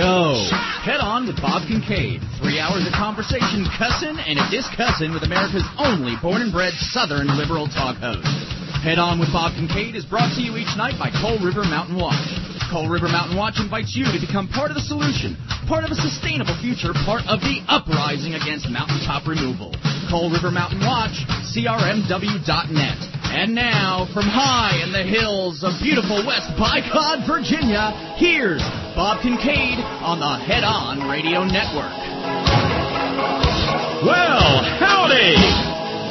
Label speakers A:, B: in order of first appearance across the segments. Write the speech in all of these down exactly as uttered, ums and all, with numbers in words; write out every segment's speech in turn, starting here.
A: go. Head On with Bob Kincaid. Three hours of conversation, cussing, and a discussing with America's only born and bred Southern liberal talk host. Head On with Bob Kincaid is brought to you each night by Coal River Mountain Watch. Coal River Mountain Watch invites you to become part of the solution, part of a sustainable future, part of the uprising against mountaintop removal. Coal River Mountain Watch, C R M W dot net. And now, from high in the hills of beautiful West Bicod, Virginia, here's Bob Kincaid on the Head On Radio Network.
B: Well, howdy!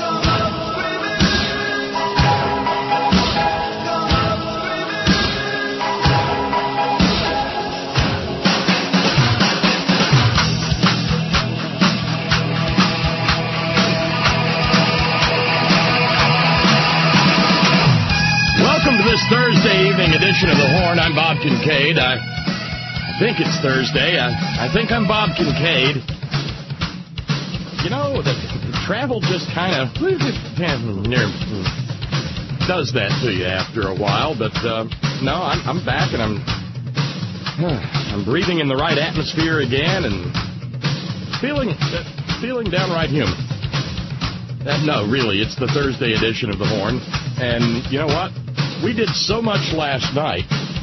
B: Welcome to this Thursday evening edition of The Horn. I'm Bob Kincaid. I, I think it's Thursday. I, I think I'm Bob Kincaid. You know, the, the travel just kind of does that to you after a while. But uh, no, I'm, I'm back and I'm I'm breathing in the right atmosphere again and feeling feeling downright human. That, no, really, it's the Thursday edition of The Horn. And you know what? We did so much last night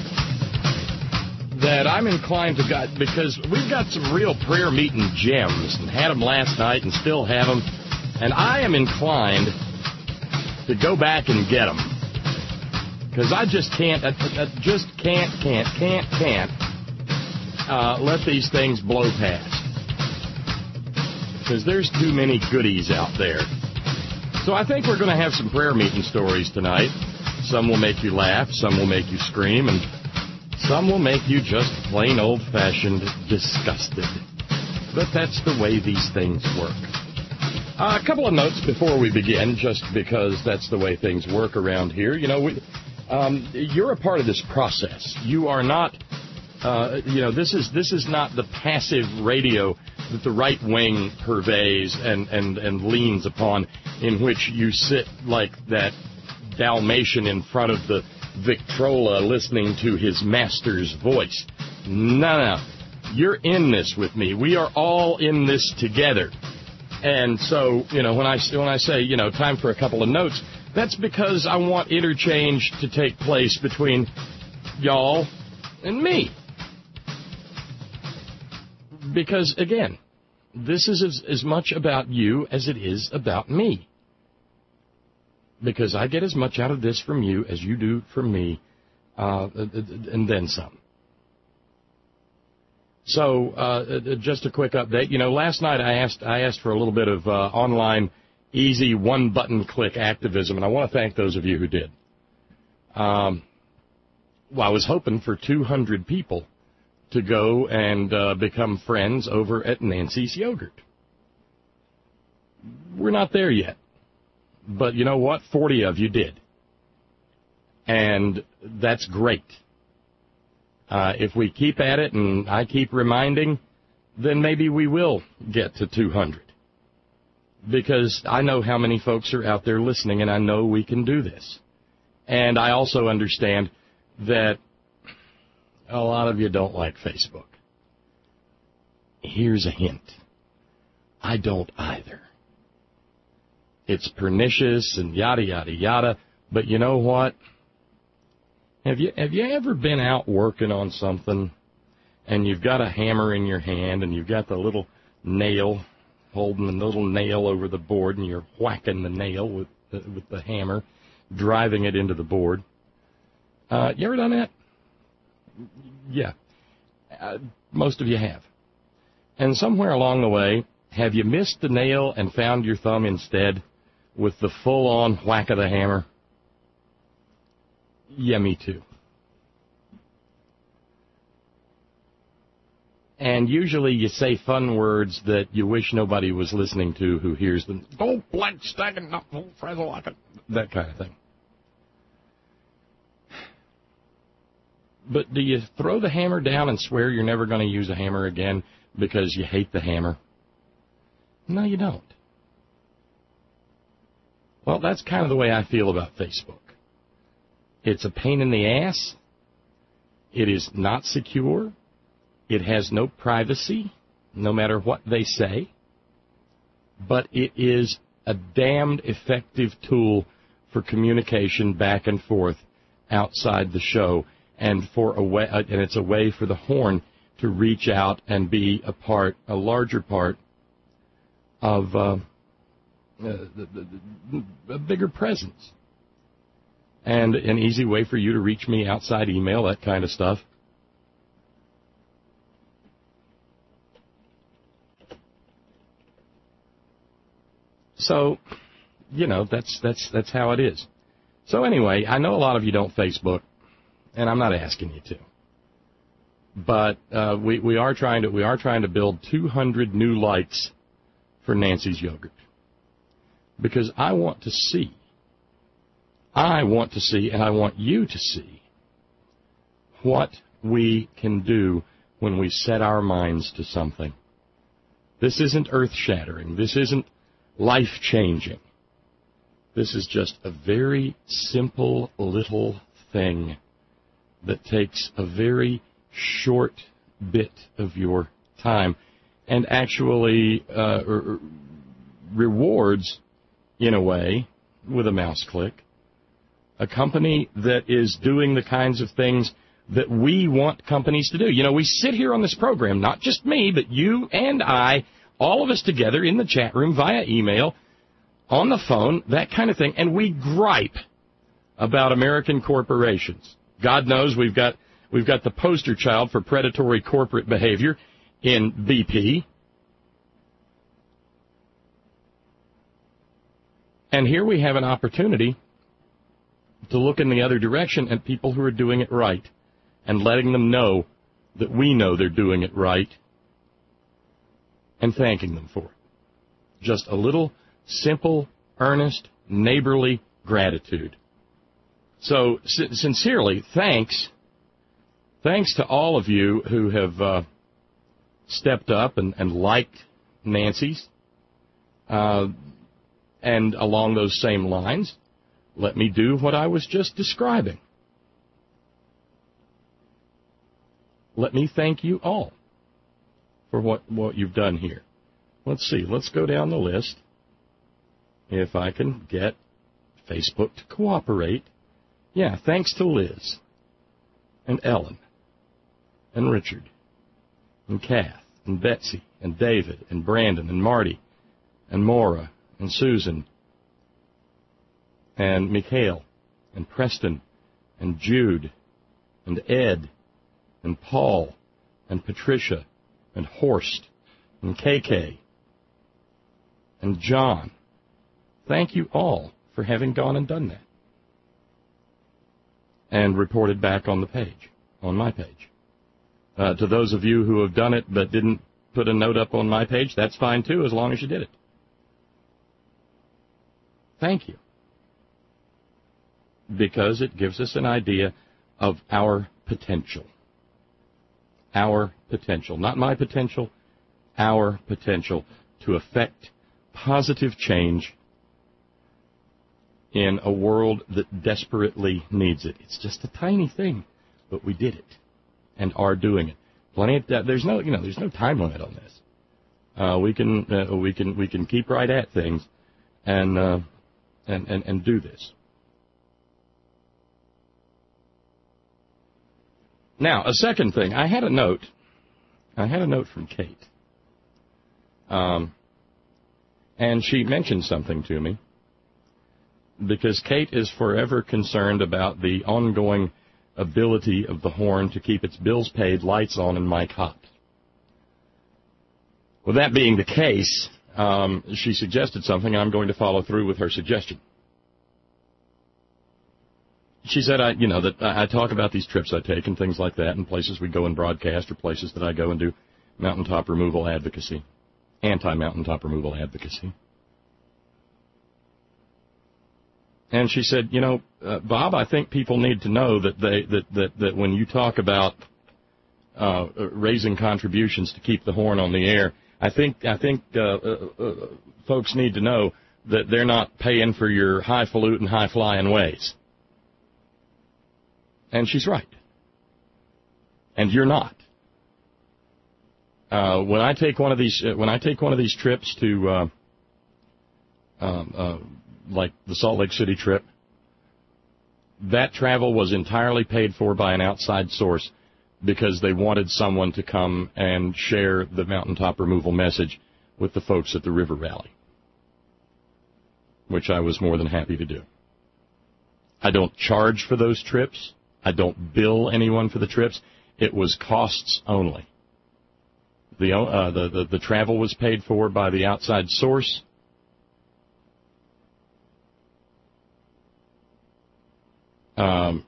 B: that I'm inclined to God, because we've got some real prayer meeting gems and had them last night and still have them. And I am inclined to go back and get them. Because I just can't, I, I just can't, can't, can't, can't uh, let these things blow past. Because there's too many goodies out there. So I think we're going to have some prayer meeting stories tonight. Some will make you laugh, some will make you scream, and some will make you just plain old-fashioned disgusted. But that's the way these things work. Uh, a couple of notes before we begin, just because that's the way things work around here. You know, we, um, you're a part of this process. You are not, uh, you know, this is this is not the passive radio that the right wing purveys and, and, and leans upon, in which you sit like that Dalmatian in front of the Victrola listening to his master's voice. No, no. You're in this with me. We are all in this together. And so, you know, when I, when I say, you know, time for a couple of notes, that's because I want interchange to take place between y'all and me. Because, again, this is as, as much about you as it is about me. Because I get as much out of this from you as you do from me, uh, and then some. So, uh, just a quick update. You know, last night I asked I asked for a little bit of uh, online, easy, one-button-click activism, and I want to thank those of you who did. Um, well, I was hoping for two hundred people to go and uh, become friends over at Nancy's Yogurt. We're not there yet. But you know what? forty of you did. And that's great. Uh, if we keep at it and I keep reminding, then maybe we will get to two hundred. Because I know how many folks are out there listening, and I know we can do this. And I also understand that a lot of you don't like Facebook. Here's a hint. I don't either. It's pernicious and yada, yada, yada. But you know what? Have you have you ever been out working on something and you've got a hammer in your hand and you've got the little nail, holding the little nail over the board, and you're whacking the nail with the, with the hammer, driving it into the board? Uh, you ever done that? Yeah. Uh, most of you have. And somewhere along the way, have you missed the nail and found your thumb instead? With the full-on whack of the hammer? Yeah, me too. And usually you say fun words that you wish nobody was listening to who hears them. Don't blood stagging up, frazzle like it. That kind of thing. But do you throw the hammer down and swear you're never going to use a hammer again because you hate the hammer? No, you don't. Well, that's kind of the way I feel about Facebook. It's a pain in the ass. It is not secure. It has no privacy, no matter what they say, but it is a damned effective tool for communication back and forth outside the show, and for a way, and it's a way for the horn to reach out and be a part, a larger part of uh, uh, the, the, the, a bigger presence, and an easy way for you to reach me outside email, that kind of stuff. So, you know, that's that's that's how it is. So anyway, I know a lot of you don't Facebook, and I'm not asking you to. But uh, we we are trying to we are trying to build two hundred new likes for Nancy's Yogurt, because I want to see, I want to see, and I want you to see what we can do when we set our minds to something. This isn't earth-shattering. This isn't life-changing. This is just a very simple little thing that takes a very short bit of your time and actually uh, r- rewards, in a way, with a mouse click, a company that is doing the kinds of things that we want companies to do. You know, we sit here on this program, not just me, but you and I, all of us together in the chat room, via email, on the phone, that kind of thing, and we gripe about American corporations. God knows we've got we've got the poster child for predatory corporate behavior in B P. And here we have an opportunity to look in the other direction at people who are doing it right and letting them know that we know they're doing it right and thanking them for it. Just a little simple, earnest, neighborly gratitude. So, sin- sincerely, thanks. Thanks to all of you who have uh, stepped up and, and liked Nancy's. Uh, and along those same lines, let me do what I was just describing. Let me thank you all for what, what you've done here. Let's see. Let's go down the list. If I can get Facebook to cooperate. Yeah, thanks to Liz and Ellen and Richard and Kath and Betsy and David and Brandon and Marty and Maura and Susan and Mikhail and Preston and Jude and Ed and Paul and Patricia and Horst and K K and John. Thank you all for having gone and done that and reported back on the page, on my page. Uh, to those of you who have done it but didn't put a note up on my page, that's fine too, as long as you did it. Thank you. Because it gives us an idea of our potential. Our potential. Not my potential, our potential to affect positive change in a world that desperately needs it. It's just a tiny thing, but we did it and are doing it. Plenty of that. There's no, you know, there's no time limit on this. Uh, we can, uh, we can, we can keep right at things, and uh, and and and do this. Now, a second thing. I had a note. I had a note from Kate. Um, and she mentioned something to me, because Kate is forever concerned about the ongoing ability of the horn to keep its bills paid, lights on, and mic hot. With that being the case, um, she suggested something. I'm going to follow through with her suggestion. She said, I, you know, that I talk about these trips I take and things like that, and places we go and broadcast, or places that I go and do mountaintop removal advocacy, anti-mountaintop removal advocacy. And she said, you know, uh, Bob, I think people need to know that they that that, that when you talk about uh, raising contributions to keep the horn on the air, I think I think uh, uh, uh, folks need to know that they're not paying for your highfalutin, high-flying ways. And she's right. And you're not. Uh, when I take one of these, uh, when I take one of these trips to, uh, um, uh, like the Salt Lake City trip, that travel was entirely paid for by an outside source because they wanted someone to come and share the mountaintop removal message with the folks at the River Rally, which I was more than happy to do. I don't charge for those trips. I don't bill anyone for the trips. It was costs only. The, uh, the, the, the travel was paid for by the outside source. Um,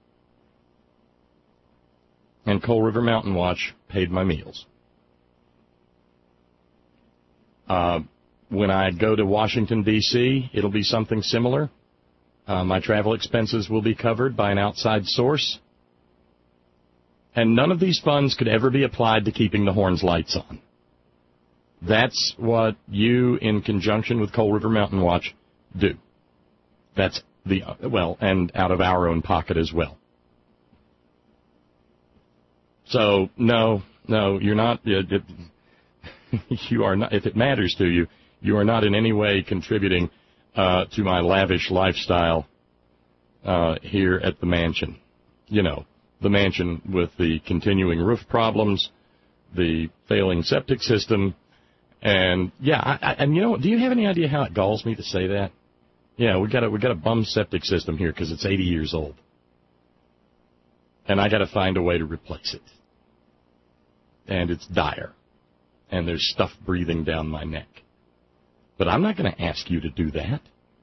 B: and Coal River Mountain Watch paid my meals. Uh, when I go to Washington, D C, it'll be something similar. Uh, my travel expenses will be covered by an outside source. And none of these funds could ever be applied to keeping the Horns lights on. That's what you, in conjunction with Coal River Mountain Watch, do. That's the, well, and out of our own pocket as well. So, no, no, you're not, it, it, you are not, if it matters to you, you are not in any way contributing uh, to my lavish lifestyle uh, here at the mansion. You know, the mansion with the continuing roof problems, the failing septic system, and, yeah, I, I, and you know, do you have any idea how it galls me to say that? Yeah, we got a we got a bum septic system here because it's eighty years old, and I got to find a way to replace it. And it's dire, and there's stuff breathing down my neck. But I'm not going to ask you to do that.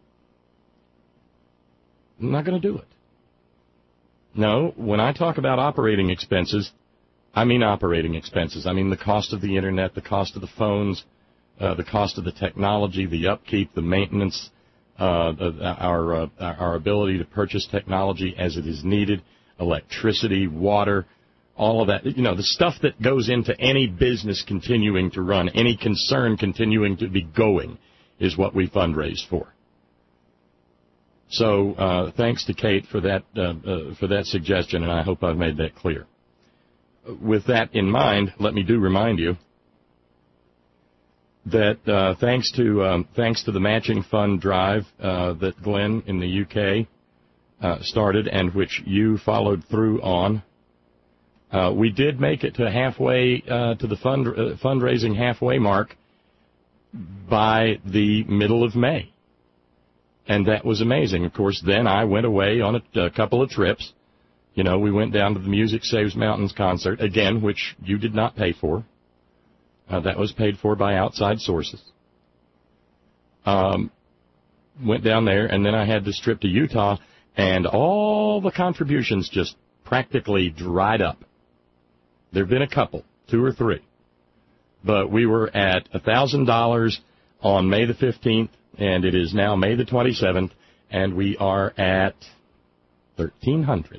B: I'm not going to do it. No, when I talk about operating expenses, I mean operating expenses. I mean the cost of the internet, the cost of the phones, uh, the cost of the technology, the upkeep, the maintenance. Uh, our uh, our ability to purchase technology as it is needed, electricity, water, all of that. You know, the stuff that goes into any business continuing to run, any concern continuing to be going, is what we fundraise for. So, uh, thanks to Kate for that uh, uh, for that suggestion, and I hope I've made that clear. With that in mind, let me do remind you that uh, thanks to um, thanks to the matching fund drive uh, that Glenn in the U K uh, started and which you followed through on, uh, we did make it to halfway uh, to the fund uh, fundraising halfway mark by the middle of May, and that was amazing. Of course, then I went away on a, a couple of trips. You know, we went down to the Music Saves Mountains concert again, which you did not pay for. Uh, that was paid for by outside sources. Um, went down there, and then I had this trip to Utah, and all the contributions just practically dried up. There have been a couple, two or three. But we were at one thousand dollars on May the fifteenth, and it is now May the twenty-seventh, and we are at thirteen hundred dollars.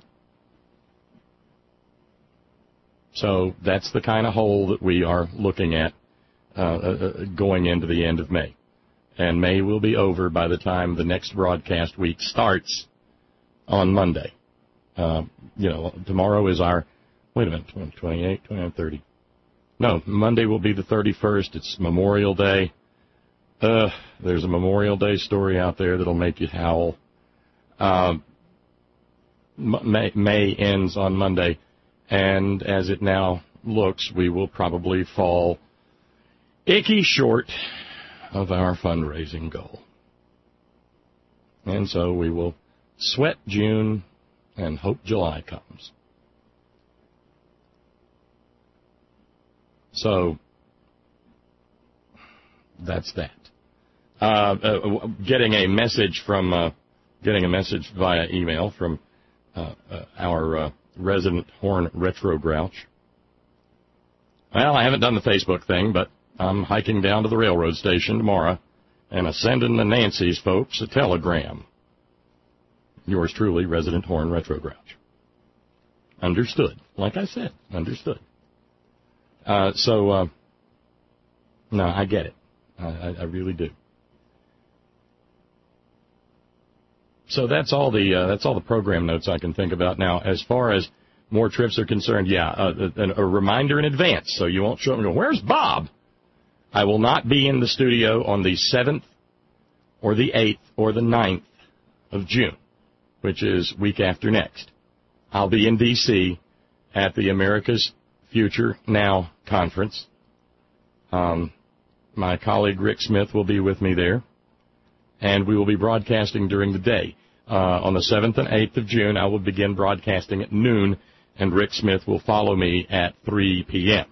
B: So that's the kind of hole that we are looking at uh, uh, going into the end of May. And May will be over by the time the next broadcast week starts on Monday. Uh, you know, tomorrow is our, wait a minute, twenty-eight, twenty-nine, thirty. No, Monday will be the thirty-first. It's Memorial Day. Uh, there's a Memorial Day story out there that'll make you howl. Uh, May, May ends on Monday. And as it now looks, we will probably fall icky short of our fundraising goal. And so we will sweat June and hope July comes. So that's that. Uh, uh, getting a message from, uh, getting a message via email from uh, uh, our uh, resident Horn Retro Grouch. Well, I haven't done the Facebook thing, but I'm hiking down to the railroad station tomorrow and sending the Nancy's folks a telegram. Yours truly, resident Horn Retro Grouch. Understood. Like I said, understood. Uh, so, uh, no, I get it. I, I, I really do. So that's all the uh, that's all the program notes I can think about now. As far as more trips are concerned, yeah, uh, a, a reminder in advance so you won't show up and go, where's Bob? I will not be in the studio on the seventh or the eighth or the ninth of June, which is week after next. I'll be in D C at the America's Future Now conference. Um, my colleague Rick Smith will be with me there, and we will be broadcasting during the day. Uh, on the seventh and eighth of June, I will begin broadcasting at noon, and Rick Smith will follow me at three p.m.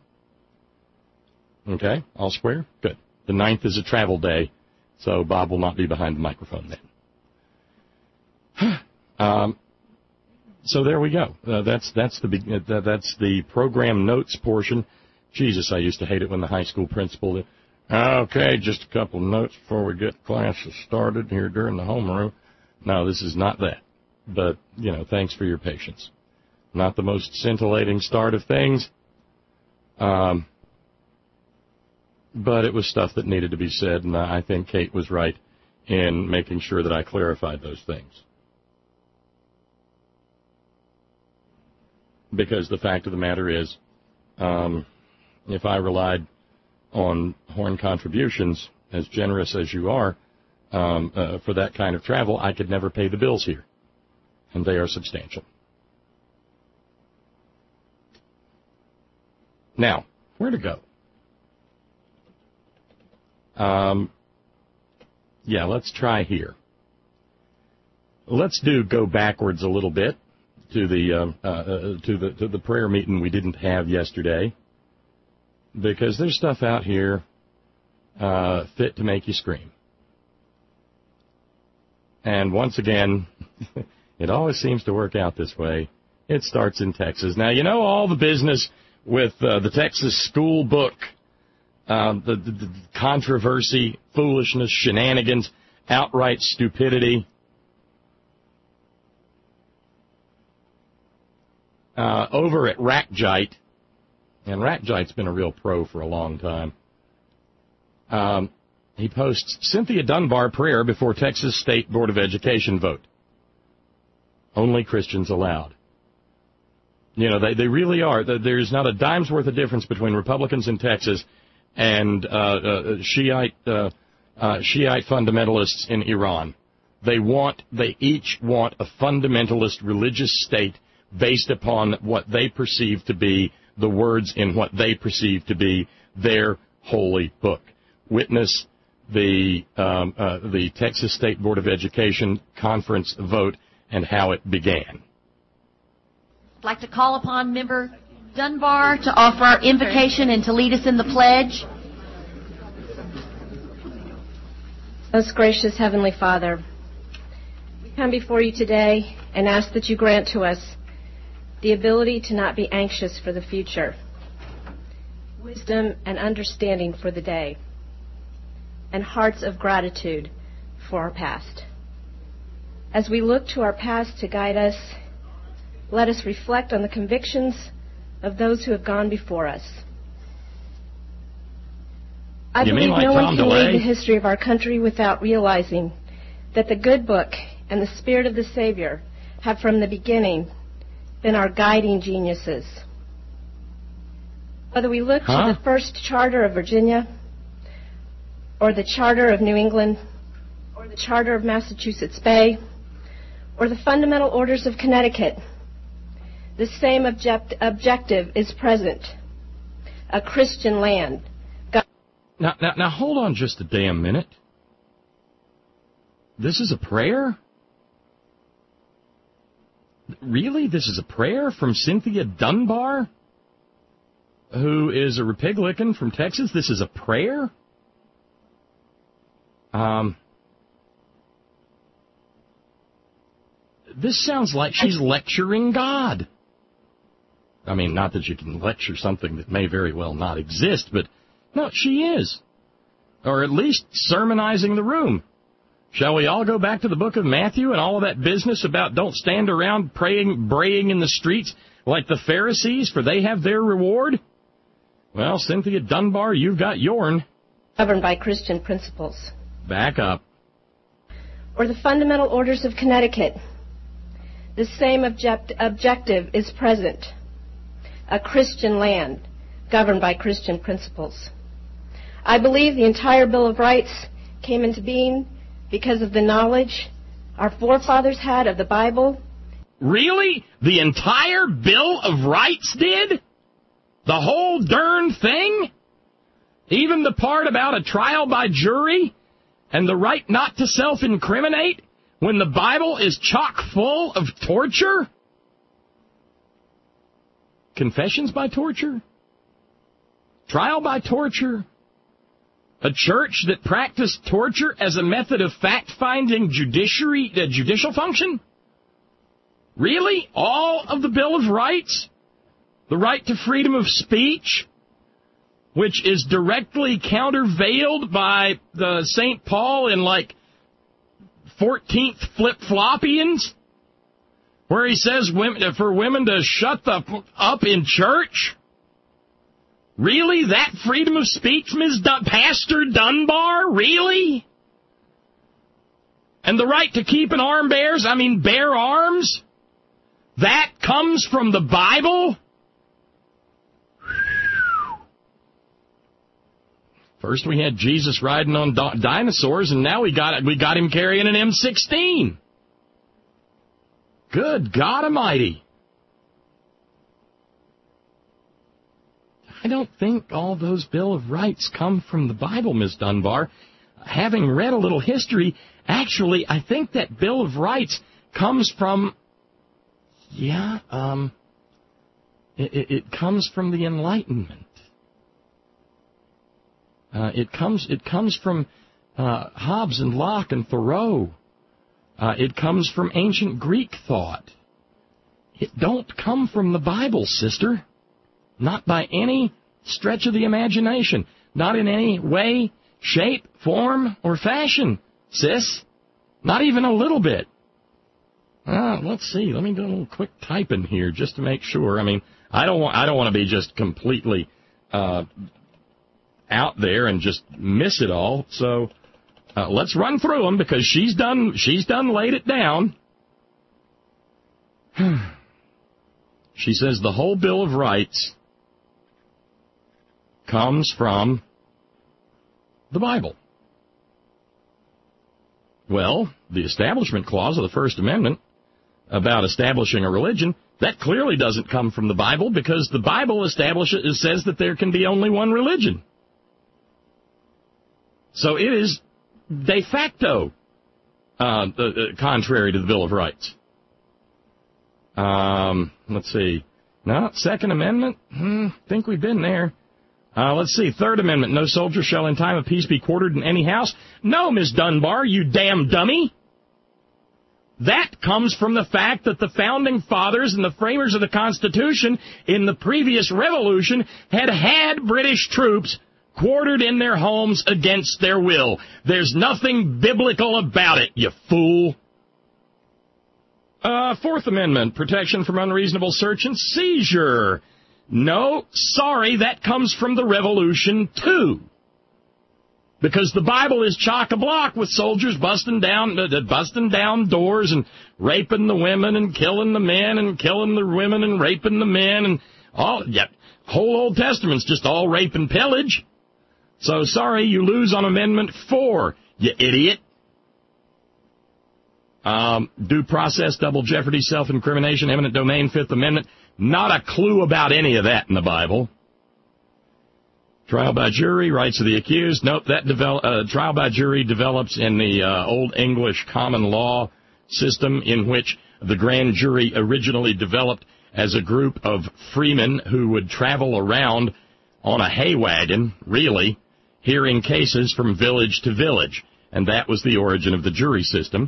B: Okay? All square? Good. The ninth is a travel day, so Bob will not be behind the microphone then. um, so there we go. Uh, that's that's the uh, that's the program notes portion. Jesus, I used to hate it when the high school principal did. Okay, just a couple of notes before we get classes started here during the homeroom. No, this is not that. But, you know, thanks for your patience. Not the most scintillating start of things. Um, but it was stuff that needed to be said, and I think Kate was right in making sure that I clarified those things. Because the fact of the matter is, um, if I relied on Horn contributions, as generous as you are, um, uh, for that kind of travel, I could never pay the bills here. And they are substantial. Now, where to go? Um, yeah, let's try here. Let's do go backwards a little bit to the um, uh, uh, to the to the prayer meeting we didn't have yesterday, because there's stuff out here uh, fit to make you scream. And once again, it always seems to work out this way. It starts in Texas. Now, you know all the business with uh, the Texas school book, uh, the, the, the controversy, foolishness, shenanigans, outright stupidity. Uh, over at Rackjite, and Rackjite's been a real pro for a long time, um, he posts, Cynthia Dunbar prayer before Texas State Board of Education vote. Only Christians allowed. You know, they, they really are. There's not a dime's worth of difference between Republicans in Texas and uh, uh, Shiite uh, uh, Shiite fundamentalists in Iran. They want, they each want a fundamentalist religious state based upon what they perceive to be the words in what they perceive to be their holy book. Witness the um, uh, the Texas State Board of Education conference vote and how it began.
C: I'd like to call upon Member Dunbar to offer our invocation and to lead us in the pledge.
D: Most gracious Heavenly Father, we come before you today and ask that you grant to us the ability to not be anxious for the future, wisdom and understanding for the day, and hearts of gratitude for our past. As we look to our past to guide us, let us reflect on the convictions of those who have gone before us. I
B: you
D: believe
B: like
D: no
B: Tom
D: one can
B: DeLay?
D: read the history of our country without realizing that the good book and the Spirit of the Savior have from the beginning been our guiding geniuses. Whether we look
B: huh?
D: to the first charter of Virginia, or the Charter of New England, or the Charter of Massachusetts Bay, or the Fundamental Orders of Connecticut, the same object- objective is present: a Christian land. God-
B: now, now, now, hold on just a damn minute. This is a prayer? Really? This is a prayer from Cynthia Dunbar, who is a Republican from Texas? This is a prayer? Um, this sounds like she's lecturing God. I mean, not that you can lecture something that may very well not exist, but no, she is. Or at least sermonizing the room. Shall we all go back to the book of Matthew and all of that business about don't stand around praying, braying in the streets like the Pharisees, for they have their reward? Well, Cynthia Dunbar, you've got yourn.
D: Governed by Christian principles.
B: Back up.
D: Or the Fundamental Orders of Connecticut, The same object- objective is present: a Christian land governed by Christian principles. I believe the entire Bill of Rights came into being because of the knowledge our forefathers had of the Bible.
B: Really? The entire Bill of Rights did? The whole darn thing? Even the part about a trial by jury and the right not to self-incriminate when the Bible is chock full of torture? Confessions by torture? Trial by torture? A church that practiced torture as a method of fact-finding judiciary, uh, judicial function? Really? All of the Bill of Rights? The right to freedom of speech, which is directly countervailed by the Saint Paul in, like, fourteenth Flip-Floppians, where he says women, for women to shut the up in church? Really? That freedom of speech, Miz Dun- Pastor Dunbar? Really? And the right to keep and arm bears, I mean bear arms? That comes from the Bible? First we had Jesus riding on di- dinosaurs, and now we got we got him carrying an M sixteen. Good God Almighty. I don't think all those Bill of Rights come from the Bible, Miz Dunbar. Having read a little history, actually, I think that Bill of Rights comes from, yeah, um, it, it, it comes from the Enlightenment. Uh, it comes it comes from uh, Hobbes and Locke and Thoreau. Uh, it comes from ancient Greek thought. It don't come from the Bible, sister. Not by any stretch of the imagination. Not in any way, shape, form, or fashion, sis. Not even a little bit. Uh, let's see. Let me do a little quick typing here just to make sure. I mean, I don't want I don't want to be just completely uh, out there and just miss it all. So uh, let's run through them because she's done she's done laid it down. She says the whole Bill of Rights comes from the Bible. Well, the Establishment Clause of the First Amendment about establishing a religion, that clearly doesn't come from the Bible because the Bible establishes says that there can be only one religion. So it is de facto uh, uh, contrary to the Bill of Rights. Um, let's see. No, Second Amendment, hmm, think we've been there. Uh, let's see. Third Amendment, no soldier shall in time of peace be quartered in any house. No, Miss Dunbar, you damn dummy. That comes from the fact that the founding fathers and the framers of the Constitution in the previous revolution had had British troops quartered in their homes against their will. There's nothing biblical about it, you fool. Uh, Fourth Amendment, protection from unreasonable search and seizure. No, sorry, that comes from the Revolution, too. Because the Bible is chock-a-block with soldiers busting down, uh, busting down doors and raping the women and killing the men and killing the women and raping the men and all. Yeah, whole Old Testament's just all rape and pillage. So sorry, you lose on Amendment four, you idiot. Um, due process, double jeopardy, self-incrimination, eminent domain, Fifth Amendment. Not a clue about any of that in the Bible. Trial by jury, rights of the accused. Nope, that develop, uh, trial by jury develops in the uh, Old English common law system in which the grand jury originally developed as a group of freemen who would travel around on a hay wagon, really, hearing cases from village to village. And that was the origin of the jury system.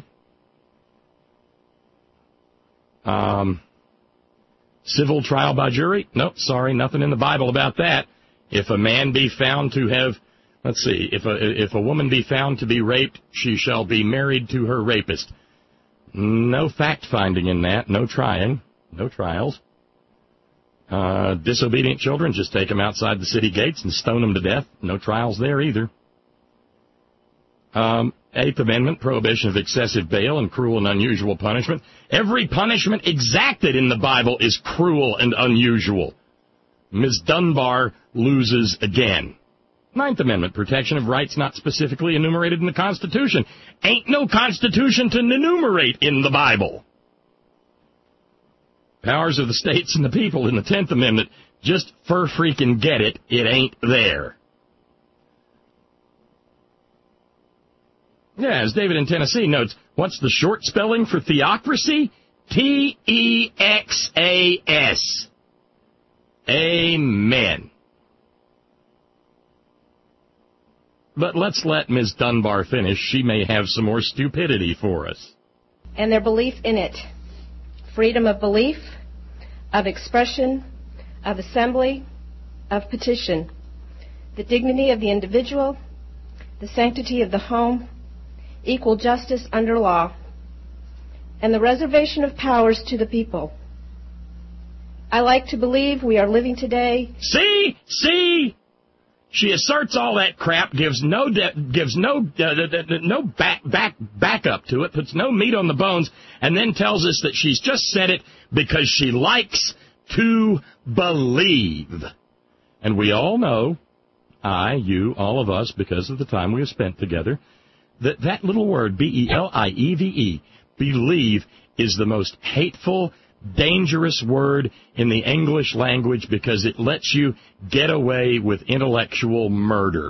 B: Um, civil trial by jury? Nope, sorry, nothing in the Bible about that. If a man be found to have, let's see, if a, if a woman be found to be raped, she shall be married to her rapist. No fact-finding in that, no trying, no trials. Uh, disobedient children, just take them outside the city gates and stone them to death. No trials there either. Um, Eighth Amendment, prohibition of excessive bail and cruel and unusual punishment. Every punishment exacted in the Bible is cruel and unusual. Miz Dunbar loses again. Ninth Amendment, protection of rights not specifically enumerated in the Constitution. Ain't no Constitution to enumerate in the Bible. Powers of the states and the people in the Tenth Amendment, just fur freaking get it, it ain't there. Yeah, as David in Tennessee notes, what's the short spelling for theocracy? T E X A S. Amen. But let's let Miz Dunbar finish. She may have some more stupidity for us.
D: And their belief in it. Freedom of belief, of expression, of assembly, of petition. The dignity of the individual, the sanctity of the home, equal justice under law, and the reservation of powers to the people. I like to believe we are living today.
B: See? See? She asserts all that crap, gives no de- gives no uh, no back back back up to it, puts no meat on the bones, and then tells us that she's just said it because she likes to believe. And we all know, I, you, all of us, because of the time we have spent together, that that little word, B E L I E V E, believe, is the most hateful, dangerous word in the English language because it lets you get away with intellectual murder.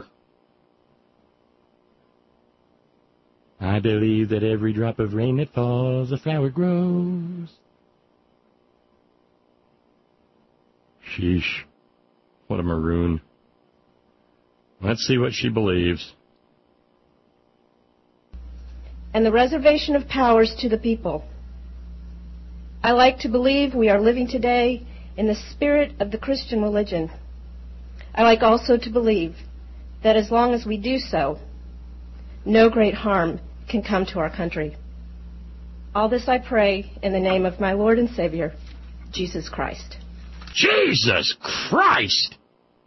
B: I believe that every drop of rain that falls, a flower grows. Sheesh. What a maroon. Let's see what she believes.
D: And the reservation of powers to the people. I like to believe we are living today in the spirit of the Christian religion. I like also to believe that as long as we do so, no great harm can come to our country. All this I pray in the name of my Lord and Savior, Jesus Christ.
B: Jesus Christ!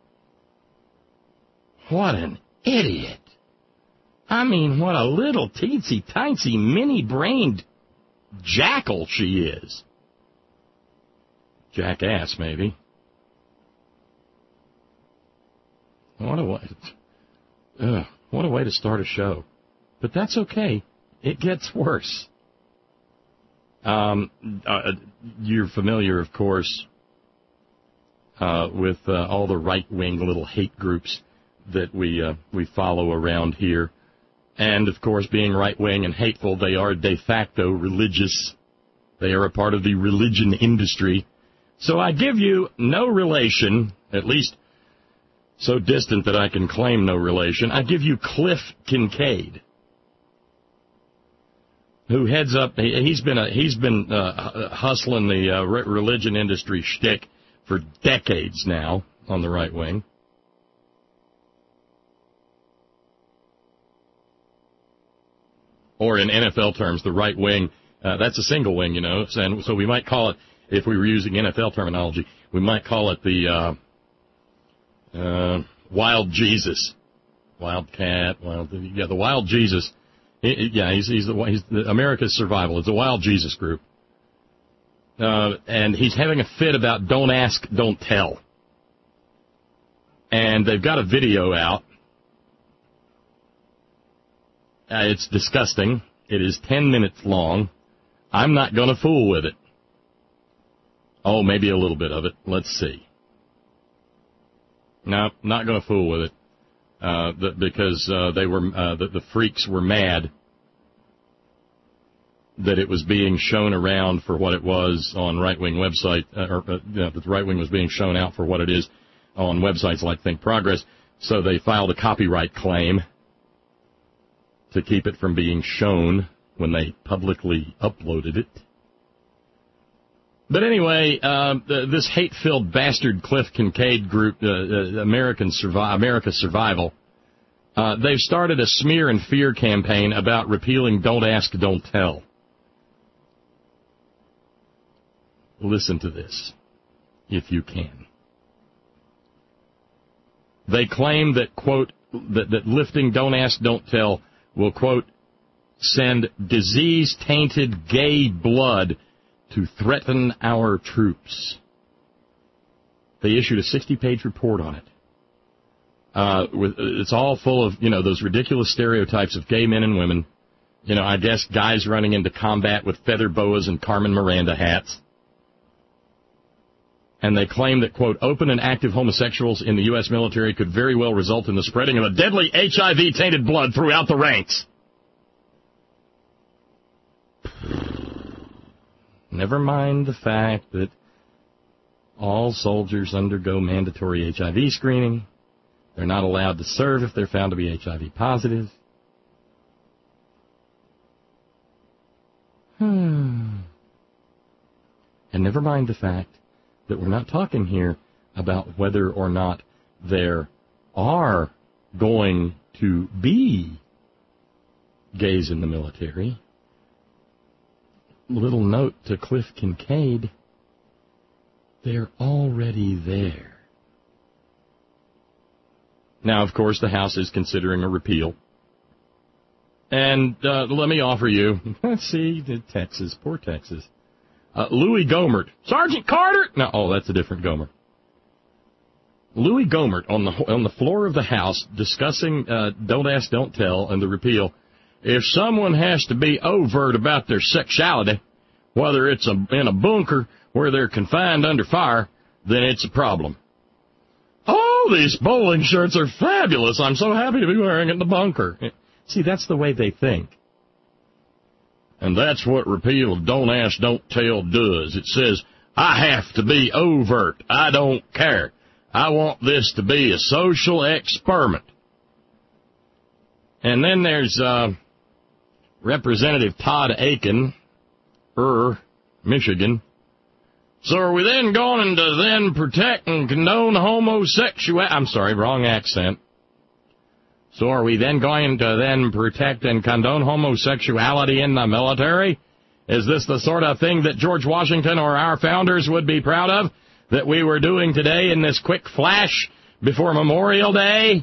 B: What an idiot. I mean, what a little teensy-tiny, mini-brained jackal she is. Jackass, maybe. What a way, ugh, what a way to start a show. But that's okay. It gets worse. Um, uh, you're familiar, of course, uh, with uh, all the right-wing little hate groups that we uh, we follow around here. And, of course, being right-wing and hateful, they are de facto religious. They are a part of the religion industry. So I give you no relation, at least so distant that I can claim no relation. I give you Cliff Kincaid, who heads up. He's been a, he's been uh, hustling the uh, religion industry shtick for decades now on the right wing. Or in N F L terms, the right wing, uh, that's a single wing, you know, and so we might call it, if we were using N F L terminology, we might call it the uh, uh, Wild Jesus. Wildcat, wild, yeah, the Wild Jesus. He, yeah, he's, he's, the, he's the America's Survival. It's a Wild Jesus group. Uh, and he's having a fit about don't ask, don't tell. And they've got a video out. Uh, it's disgusting. It is ten minutes long. I'm not going to fool with it. Oh, maybe a little bit of it. Let's see. No, not going to fool with it. Uh, the, because uh, they were uh, the, the freaks were mad that it was being shown around for what it was on right-wing website, uh, or uh, you know, that the right wing was being shown out for what it is on websites like Think Progress. So they filed a copyright claim to keep it from being shown when they publicly uploaded it. But anyway, uh, this hate-filled bastard Cliff Kincaid group, uh, uh, American Survi- America Survival, uh, they've started a smear and fear campaign about repealing Don't Ask, Don't Tell. Listen to this, if you can. They claim that, quote, that, that lifting Don't Ask, Don't Tell will, quote, send disease-tainted gay blood to threaten our troops. They issued a sixty-page report on it. Uh, with, it's all full of, you know, those ridiculous stereotypes of gay men and women. You know, I guess guys running into combat with feather boas and Carmen Miranda hats. And they claim that, quote, open and active homosexuals in the U S military could very well result in the spreading of a deadly H I V-tainted blood throughout the ranks. Never mind the fact that all soldiers undergo mandatory H I V screening. They're not allowed to serve if they're found to be H I V positive. Hmm. And never mind the fact that we're not talking here about whether or not there are going to be gays in the military. Little note to Cliff Kincaid, they're already there. Now, of course, the House is considering a repeal. And uh, let me offer you, see, Texas, poor Texas. Uh, Louis Gohmert, Sergeant Carter. No, oh, that's a different Gohmert. Louis Gohmert on the on the floor of the House discussing uh, Don't Ask, Don't Tell and the repeal. If someone has to be overt about their sexuality, whether it's a, in a bunker where they're confined under fire, then it's a problem. Oh, these bowling shirts are fabulous. I'm so happy to be wearing it in the bunker. See, that's the way they think. And that's what repeal of Don't Ask, Don't Tell does. It says, I have to be overt. I don't care. I want this to be a social experiment. And then there's uh, Representative Todd Akin, er, Michigan. So are we then going to then protect and condone homosexuality? I'm sorry, wrong accent. So are we then going to then protect and condone homosexuality in the military? Is this the sort of thing that George Washington or our founders would be proud of, that we were doing today in this quick flash before Memorial Day?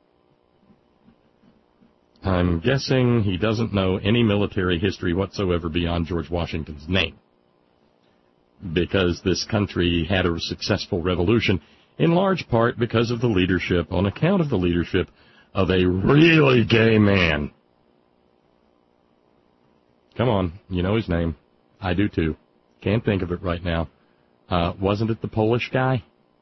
B: I'm guessing he doesn't know any military history whatsoever beyond George Washington's name, because this country had a successful revolution in large part because of the leadership, on account of the leadership of a really gay man. Come on, you know his name. I do too. Can't think of it right now. Uh, wasn't it the Polish guy?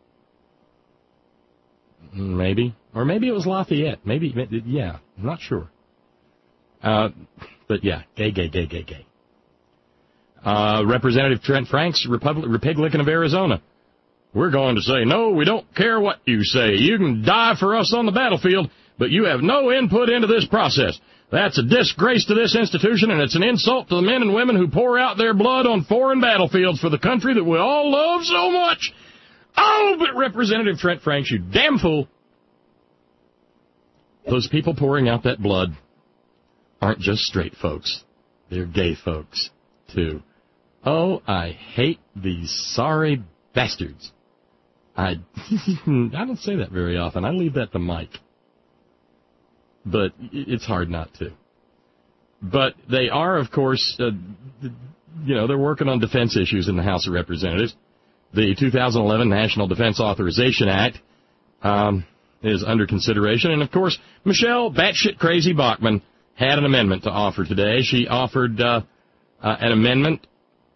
B: Maybe. Or maybe it was Lafayette. Maybe, yeah, I'm not sure. Uh, but yeah, gay, gay, gay, gay, gay. Uh, Representative Trent Franks, Republic, Republican of Arizona. We're going to say, no, we don't care what you say. You can die for us on the battlefield, but you have no input into this process. That's a disgrace to this institution, and it's an insult to the men and women who pour out their blood on foreign battlefields for the country that we all love so much. Oh, but Representative Trent Franks, you damn fool. Those people pouring out that blood aren't just straight folks. They're gay folks, too. Oh, I hate these sorry bastards. I, I don't say that very often. I leave that to Mike. But it's hard not to. But they are, of course, uh, you know, they're working on defense issues in the House of Representatives. The two thousand eleven National Defense Authorization Act um, is under consideration. And, of course, Michelle batshit crazy Bachmann had an amendment to offer today. She offered uh, uh, an amendment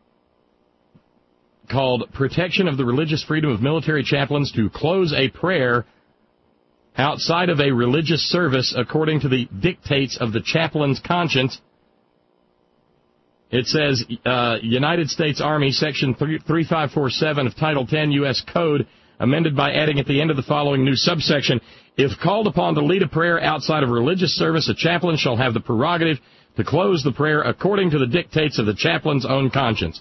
B: called Protection of the Religious Freedom of Military Chaplains to close a prayer outside of a religious service according to the dictates of the chaplain's conscience. It says, uh, United States Army, Section three five four seven of Title ten U S Code, amended by adding at the end of the following new subsection, if called upon to lead a prayer outside of religious service, a chaplain shall have the prerogative to close the prayer according to the dictates of the chaplain's own conscience.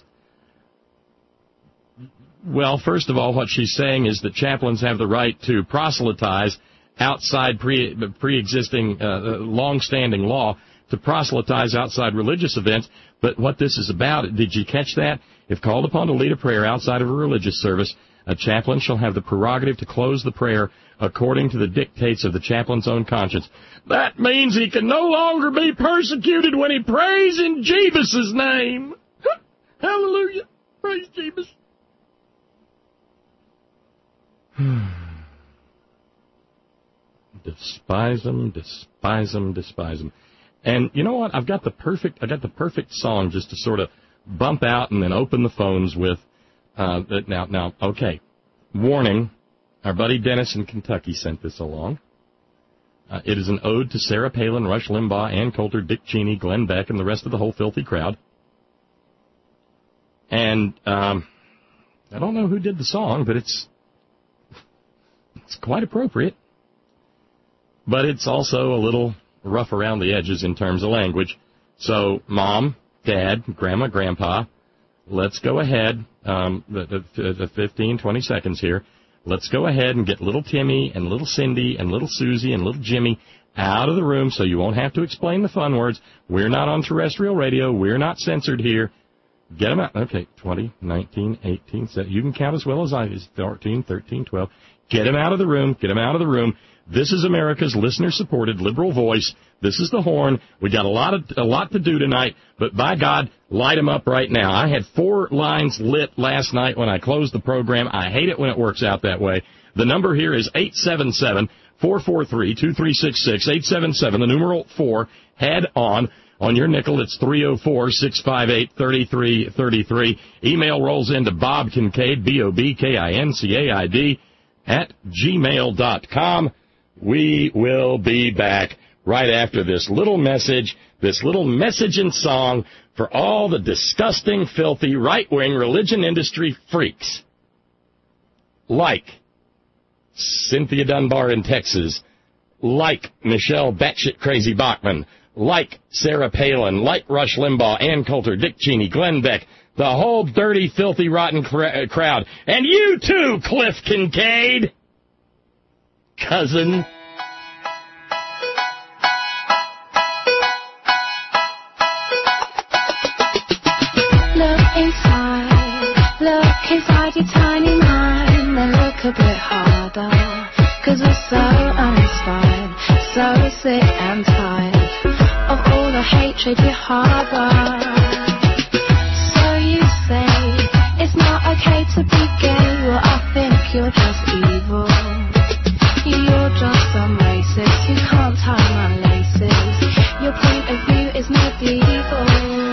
B: Well, first of all, what she's saying is that chaplains have the right to proselytize outside pre, pre-existing, uh, long-standing law, to proselytize outside religious events. But what this is about, did you catch that? If called upon to lead a prayer outside of a religious service, A chaplain shall have the prerogative to close the prayer according to the dictates of the chaplain's own conscience. That means he can no longer be persecuted when he prays in Jesus' name. Hallelujah. Praise Jesus. Despise them, despise them, despise them. And you know what? I've got the perfect, I got the perfect song just to sort of bump out and then open the phones with. Uh, now, now, okay. Warning. Our buddy Dennis in Kentucky sent this along. Uh, it is an ode to Sarah Palin, Rush Limbaugh, Ann Coulter, Dick Cheney, Glenn Beck, and the rest of the whole filthy crowd. And um, I don't know who did the song, but it's it's quite appropriate. But it's also a little rough around the edges in terms of language. So, Mom, Dad, Grandma, Grandpa, let's go ahead, um, the, the, the fifteen, twenty seconds here. Let's go ahead and get little Timmy and little Cindy and little Susie and little Jimmy out of the room so you won't have to explain the fun words. We're not on terrestrial radio. We're not censored here. Get them out. Okay, twenty, nineteen, eighteen, seventeen. You can count as well as I do. fourteen, thirteen, twelve. Get them out of the room. Get them out of the room. This is America's listener-supported liberal voice. This is the horn. We got a lot of a lot to do tonight, but by God, light them up right now. I had four lines lit last night when I closed the program. I hate it when it works out that way. The number here is eight seven seven, four four three, two three six six, eight seven seven, the numeral four, head on. On your nickel, it's three oh four, six five eight, three three three three. Email rolls into Bob Kincaid, B O B K I N C A I D, at gmail dot com. We will be back right after this little message, this little message and song for all the disgusting, filthy, right-wing religion industry freaks. Like Cynthia Dunbar in Texas, like Michelle batshit crazy Bachmann, like Sarah Palin, like Rush Limbaugh, Ann Coulter, Dick Cheney, Glenn Beck, the whole dirty, filthy, rotten cr- crowd. And you too, Cliff Kincaid, cousin.
E: Look inside, look inside your tiny mind, and look a bit harder, 'cause we're so uninspired, so sick and tired of all the hatred you harbor. So you say it's not okay to be gay, well I think you're just evil. You're just some racist, you can't tie my laces, your point of view is medieval.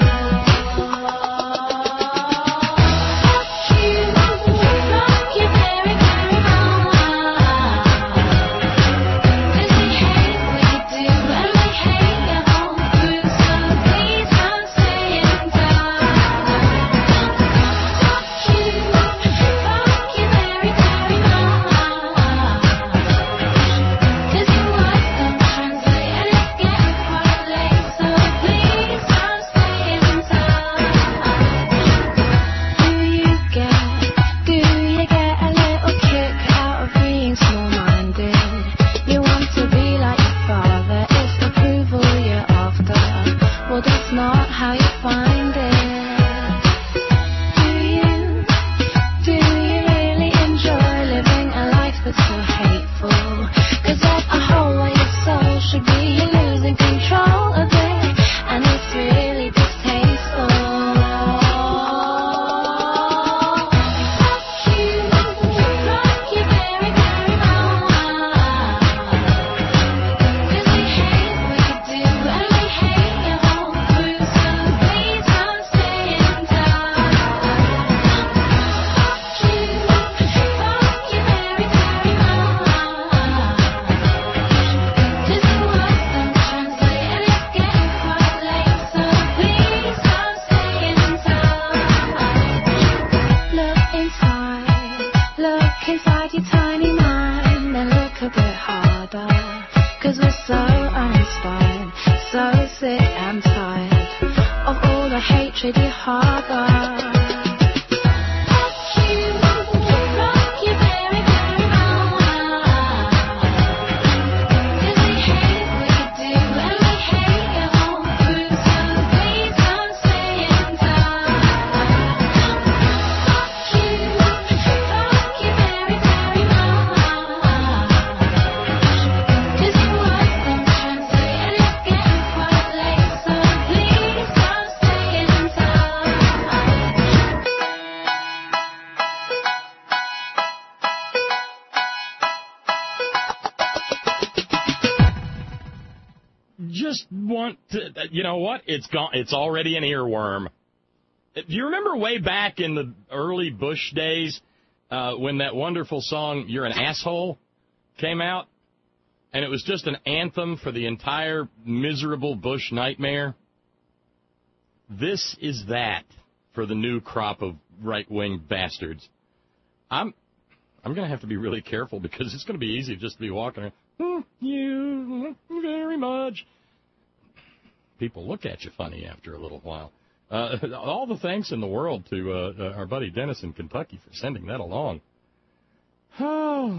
B: just want to, you know what? It's gone. It's already an earworm. Do you remember way back in the early Bush days uh, when that wonderful song, You're an Asshole, came out? And it was just an anthem for the entire miserable Bush nightmare. This is that for the new crop of right-wing bastards. I'm I'm going to have to be really careful because it's going to be easy just to be walking around. Thank you very much. People look at you funny after a little while. Uh, all the thanks in the world to uh, uh, our buddy Dennis in Kentucky for sending that along. Oh.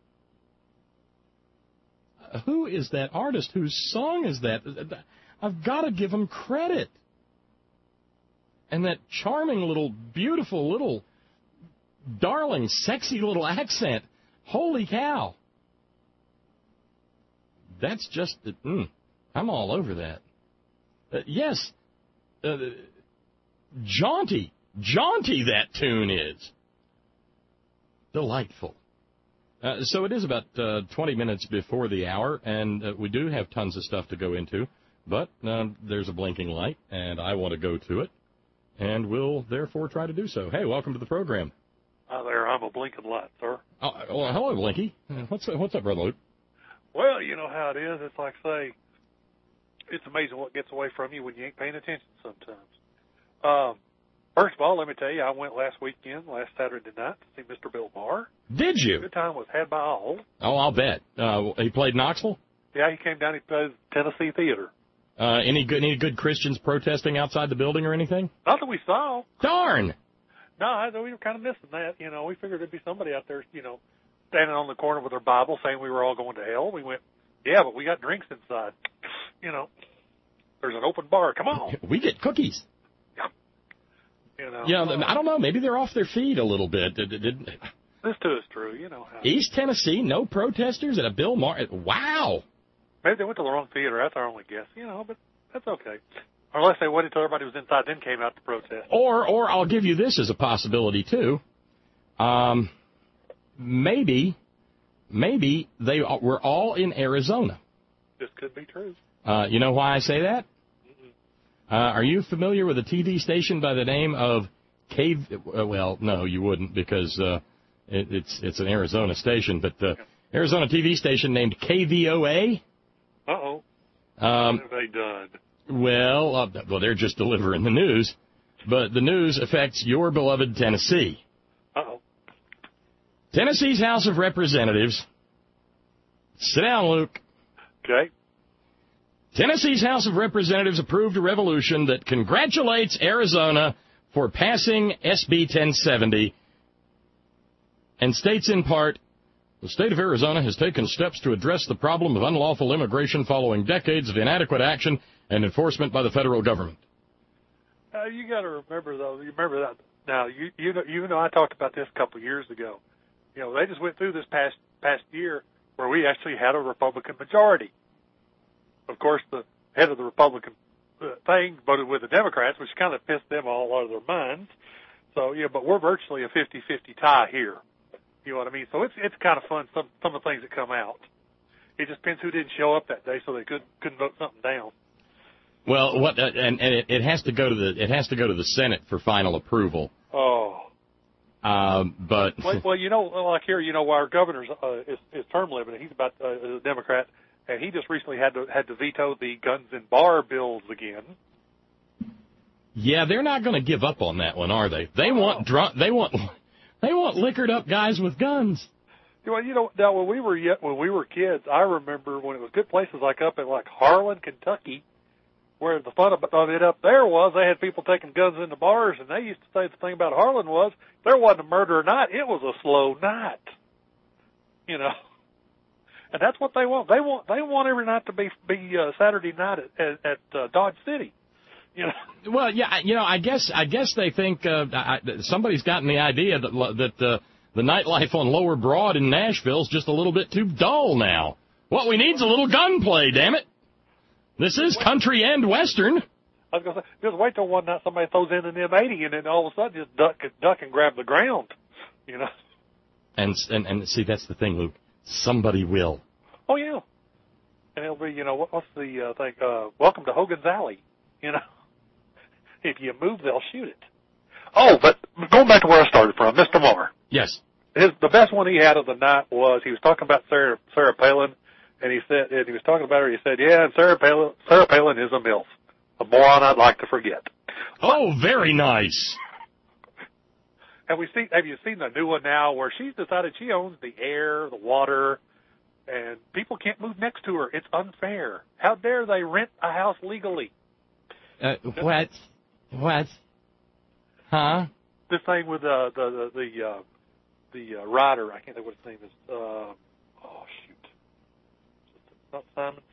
B: Who is that artist? Whose song is that? I've got to give him credit. And that charming little, beautiful little, darling, sexy little accent. Holy cow. That's just, mm, I'm all over that. Uh, yes, uh, jaunty, jaunty that tune is. Delightful. Uh, so it is about uh, twenty minutes before the hour, and uh, we do have tons of stuff to go into, but uh, there's a blinking light, and I want to go to it, and we'll therefore try to do so. Hey, welcome to the program.
F: Hi there, I'm a blinking light, sir.
B: Oh, well, hello, Blinky. Uh, what's what's up, Brother Luke?
F: Well, you know how it is. It's like, say, it's amazing what gets away from you when you ain't paying attention sometimes. Um, first of all, let me tell you, I went last weekend, last Saturday night, to see Mister Bill Maher.
B: Did you?
F: Good time was had by all.
B: Oh, I'll bet. Uh, he played Knoxville?
F: Yeah, he came down, he played Tennessee Theater.
B: Uh, any good any good Christians protesting outside the building or anything?
F: Not that we saw.
B: Darn!
F: No, I, we were kind of missing that. You know, we figured there'd be somebody out there, you know, standing on the corner with their Bible saying we were all going to hell. We went, yeah, but we got drinks inside. You know, there's an open bar. Come on.
B: We get cookies.
F: Yeah. You know,
B: yeah,
F: uh,
B: I don't know. Maybe they're off their feet a little bit. Did, did, did,
F: this too is true. You know how.
B: East Tennessee, no protesters at a Bill Maher. Wow.
F: Maybe they went to the wrong theater. That's our only guess. You know, but that's okay. Unless they waited till everybody was inside, then came out to protest.
B: Or, or I'll give you this as a possibility too. Um, maybe, maybe they were all in Arizona.
F: This could be true.
B: Uh, you know why I say that? Uh, are you familiar with a T V station by the name of K? Well, no, you wouldn't because uh, it, it's it's an Arizona station, but the Arizona T V station named K V O A.
F: Uh oh.
B: Um,
F: what have they done?
B: Well, uh, well, they're just delivering the news, but the news affects your beloved Tennessee.
F: Uh oh.
B: Tennessee's House of Representatives. Sit down, Luke.
F: Okay.
B: Tennessee's House of Representatives approved a resolution that congratulates Arizona for passing S B ten seventy and states in part, the state of Arizona has taken steps to address the problem of unlawful immigration following decades of inadequate action and enforcement by the federal government.
F: Uh, you got to remember, though, you remember that. Now, you you know, you know I talked about this a couple of years ago. You know, they just went through this past past year where we actually had a Republican majority. Of course, the head of the Republican uh, thing voted with the Democrats, which kind of pissed them all out of their minds. So, yeah, but we're virtually a fifty-fifty tie here. You know what I mean? So it's it's kind of fun, some some of the things that come out. It just depends who didn't show up that day, so they could couldn't vote something down.
B: Well, what uh, and, and it, it has to go to the it has to go to the Senate for final approval.
F: Oh.
B: Um, but
F: well, well, you know, like here, you know, our governor's uh, is, is term limited. He's about uh, a Democrat, and he just recently had to had to veto the guns and bar bills again.
B: Yeah, they're not going to give up on that one, are they? They oh. want drunk. They want they want liquored up guys with guns.
F: Well, you know, now when we were yet when we were kids, I remember when it was good places like up in like Harlan, Kentucky, where the fun of it up there was they had people taking guns into bars, and they used to say the thing about Harlan was there wasn't a murder night, it was a slow night. You know, and that's what they want. They want they want every night to be be uh, Saturday night at at, at uh, Dodge City. You know.
B: Well, yeah, you know, I guess I guess they think uh, I, somebody's gotten the idea that that uh, the nightlife on Lower Broad in Nashville is just a little bit too dull now. What we need is a little gunplay, damn it. This is country and western.
F: I was going to say, just wait till one night somebody throws in an M eighty and then all of a sudden just duck, duck and grab the ground, you know.
B: And, and and see, that's the thing, Luke. Somebody will.
F: Oh, yeah. and it'll be, you know, what, what's the uh, thing? Uh, welcome to Hogan's Alley. You know, if you move, they'll shoot it. Oh, but going back to where I started from, Mister Marr.
B: Yes.
F: His, the best one he had of the night was he was talking about Sarah, Sarah Palin, and he said, and he was talking about her. He said, "Yeah, and Sarah Palin, Sarah Palin is a MILF, a moron I'd like to forget."
B: Oh, very nice.
F: Have we seen? Have you seen the new one now, where she's decided she owns the air, the water, and people can't move next to her? It's unfair. How dare they rent a house legally?
B: Uh, what? What? Huh?
F: This thing with uh, the the the uh, the uh, rider. I can't think what his name is. Uh, oh shoot, not Simonson.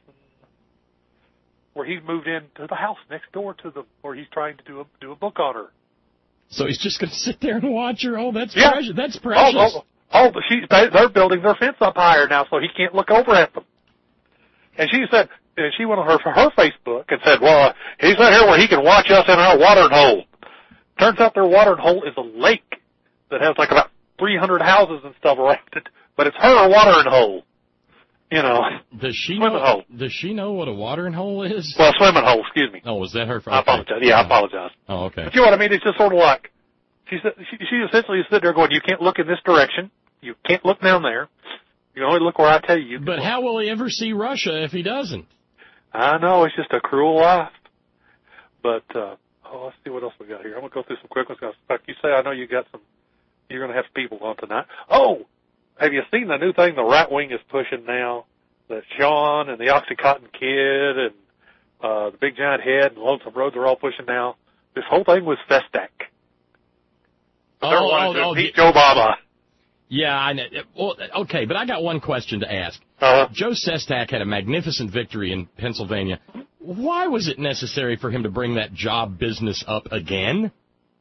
F: Where he's moved into the house next door to the, where he's trying to do a do a book on her.
B: So he's just going to sit there and watch her. Oh, that's
F: yeah.
B: precious. That's precious.
F: Oh, oh, oh she, they, they're building their fence up higher now, so he can't look over at them. And she said, and she went on her her Facebook and said, "Well, uh, he's not here where he can watch us in our watering hole." Turns out their watering hole is a lake that has like about three hundred houses and stuff around it, but it's her watering hole. You know,
B: does she
F: swimming
B: know?
F: Hole.
B: Does she know what a watering hole is?
F: Well, swimming hole. Excuse me.
B: Oh, was that her? Okay.
F: I apologize. Yeah, I apologize.
B: Oh, okay.
F: But you know what I mean? It's just sort of like she said. She, she essentially sitting there going, "You can't look in this direction. You can't look down there. You can only look where I tell you." you
B: but
F: look.
B: How will he ever see Russia if he doesn't?
F: I know it's just a cruel life. But uh, oh, let's see what else we got here. I'm gonna go through some quick ones. Like you say, I know you got some. You're gonna have people on tonight. Oh, have you seen the new thing the right wing is pushing now? That Sean and the OxyContin Kid and uh, the Big Giant Head and Lonesome Roads are all pushing now. This whole thing was Festac.
B: Oh,
F: They're wanting
B: oh,
F: to
B: oh,
F: beat Joe Baba.
B: Yeah, I know. Well, okay, but I got one question to ask.
F: Uh-huh.
B: Joe Sestak had a magnificent victory in Pennsylvania. Why was it necessary for him to bring that job business up again?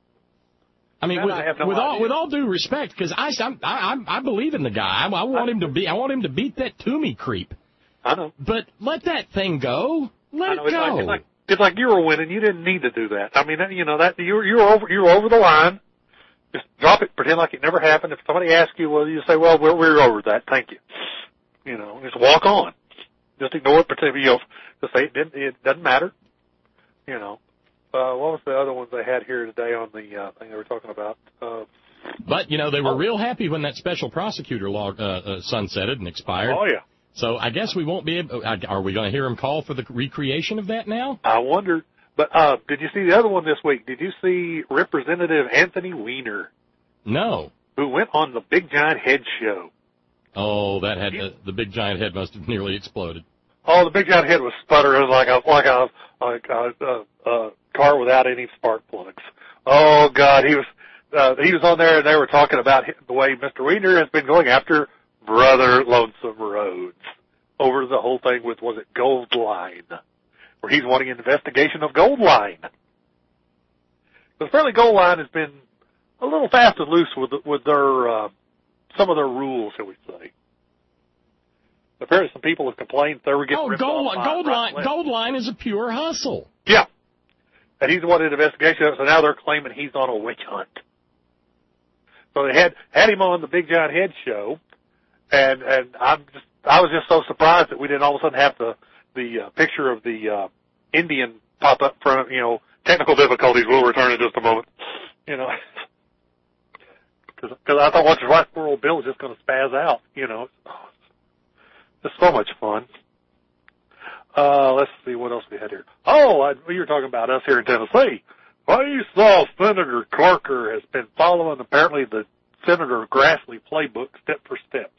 B: I mean, with,
F: I no
B: with all
F: idea.
B: with all due respect, because I, I I believe in the guy. I, I want him to be. I want him to beat that Toomey creep.
F: I know.
B: But let that thing go. Let
F: I know.
B: it go.
F: It's like, it's like it's like you were winning. You didn't need to do that. I mean, that, you know that you you were over you were over the line. Just drop it. Pretend like it never happened. If somebody asks you, well, you say, well, we're we're over that. Thank you. You know, just walk on. Just ignore it. Pretend you know. Just say it didn't. It doesn't matter. You know. Uh, what was the other ones they had here today on the uh, thing they were talking about? Uh,
B: but, you know, they were
F: oh.
B: real happy when that special prosecutor law uh, uh, sunsetted and expired.
F: Oh, yeah.
B: So I guess we won't be able uh, – are we going to hear him call for the recreation of that now?
F: I wonder. But uh, did you see the other one this week? Did you see Representative Anthony Weiner?
B: No.
F: Who went on the Big Giant Head show.
B: Oh, that had uh, the Big Giant Head must have nearly exploded.
F: Oh, the Big Giant Head was sputtering like a like a like a, a, a car without any spark plugs. Oh God, he was uh, he was on there and they were talking about the way Mister Weiner has been going after Brother Lonesome Rhodes over the whole thing with was it Gold Line, where he's wanting an investigation of Gold Line. Because apparently Gold Line has been a little fast and loose with with their uh, some of their rules, shall we say. Apparently some people have complained they were getting
B: oh,
F: ripped
B: gold,
F: off.
B: Gold
F: right
B: Line, Gold Line is a pure hustle.
F: Yeah. And he's wanted an investigation of it, so now they're claiming he's on a witch hunt. So they had had him on the Big Giant Head show, and and I'm just I was just so surprised that we didn't all of a sudden have the the uh, picture of the uh, Indian pop up in front of, you know, technical difficulties. We'll return in just a moment. You know, because I thought once Right Squirrel Bill was just going to spaz out. You know, oh, it's so much fun. Uh, let's see what else we had here. Oh, I, you were talking about us here in Tennessee. Well, you saw Senator Corker has been following apparently the Senator Grassley playbook step for step.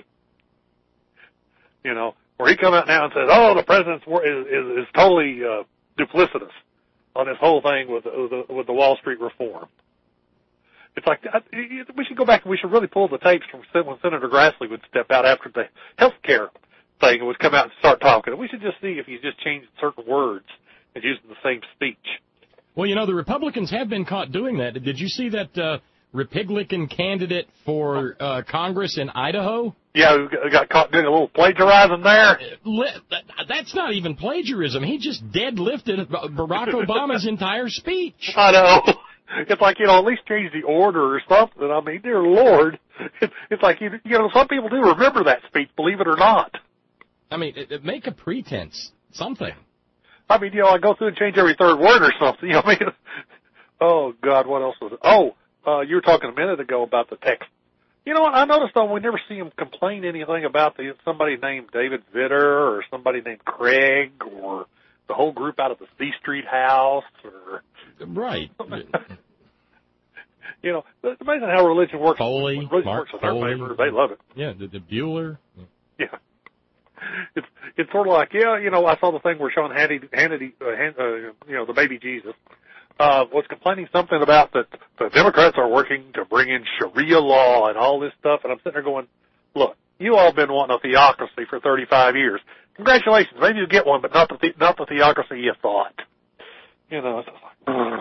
F: You know, where he come out now and says, "Oh, the president is, is is totally uh, duplicitous on this whole thing with the, with the Wall Street reform." It's like I, we should go back and we should really pull the tapes from when Senator Grassley would step out after the health care thing and would come out and start talking. We should just see if he's just changed certain words and using the same speech.
B: Well, you know, the Republicans have been caught doing that. Did you see that uh, Republican candidate for uh, Congress in Idaho?
F: Yeah, who got caught doing a little plagiarizing there.
B: That's not even plagiarism. He just deadlifted Barack Obama's entire speech.
F: I know. It's like, you know, at least change the order or something. I mean, dear Lord. It's like, you know, some people do remember that speech, believe it or not.
B: I mean, it, it make a pretense, something.
F: I mean, you know, I go through and change every third word or something. You know, I mean, oh God, what else was it? Oh, uh, you were talking a minute ago about the text. You know what? I noticed though we never see him complain anything about the somebody named David Vitter or somebody named Craig or the whole group out of the C Street house or
B: right.
F: You know, it's amazing how religion works.
B: Foley,
F: religion
B: Mark
F: works in
B: Foley.
F: their favor. They love it.
B: Yeah, the, the Bueller.
F: Yeah. It's it's sort of like, yeah, you know, I saw the thing where Sean Hannity, Hannity uh, Han, uh, you know, the baby Jesus, uh, was complaining something about that the Democrats are working to bring in Sharia law and all this stuff, and I'm sitting there going, look, you all been wanting a theocracy for thirty-five years. Congratulations, maybe you get one, but not the, the not the theocracy you thought. You know, it's like, ugh.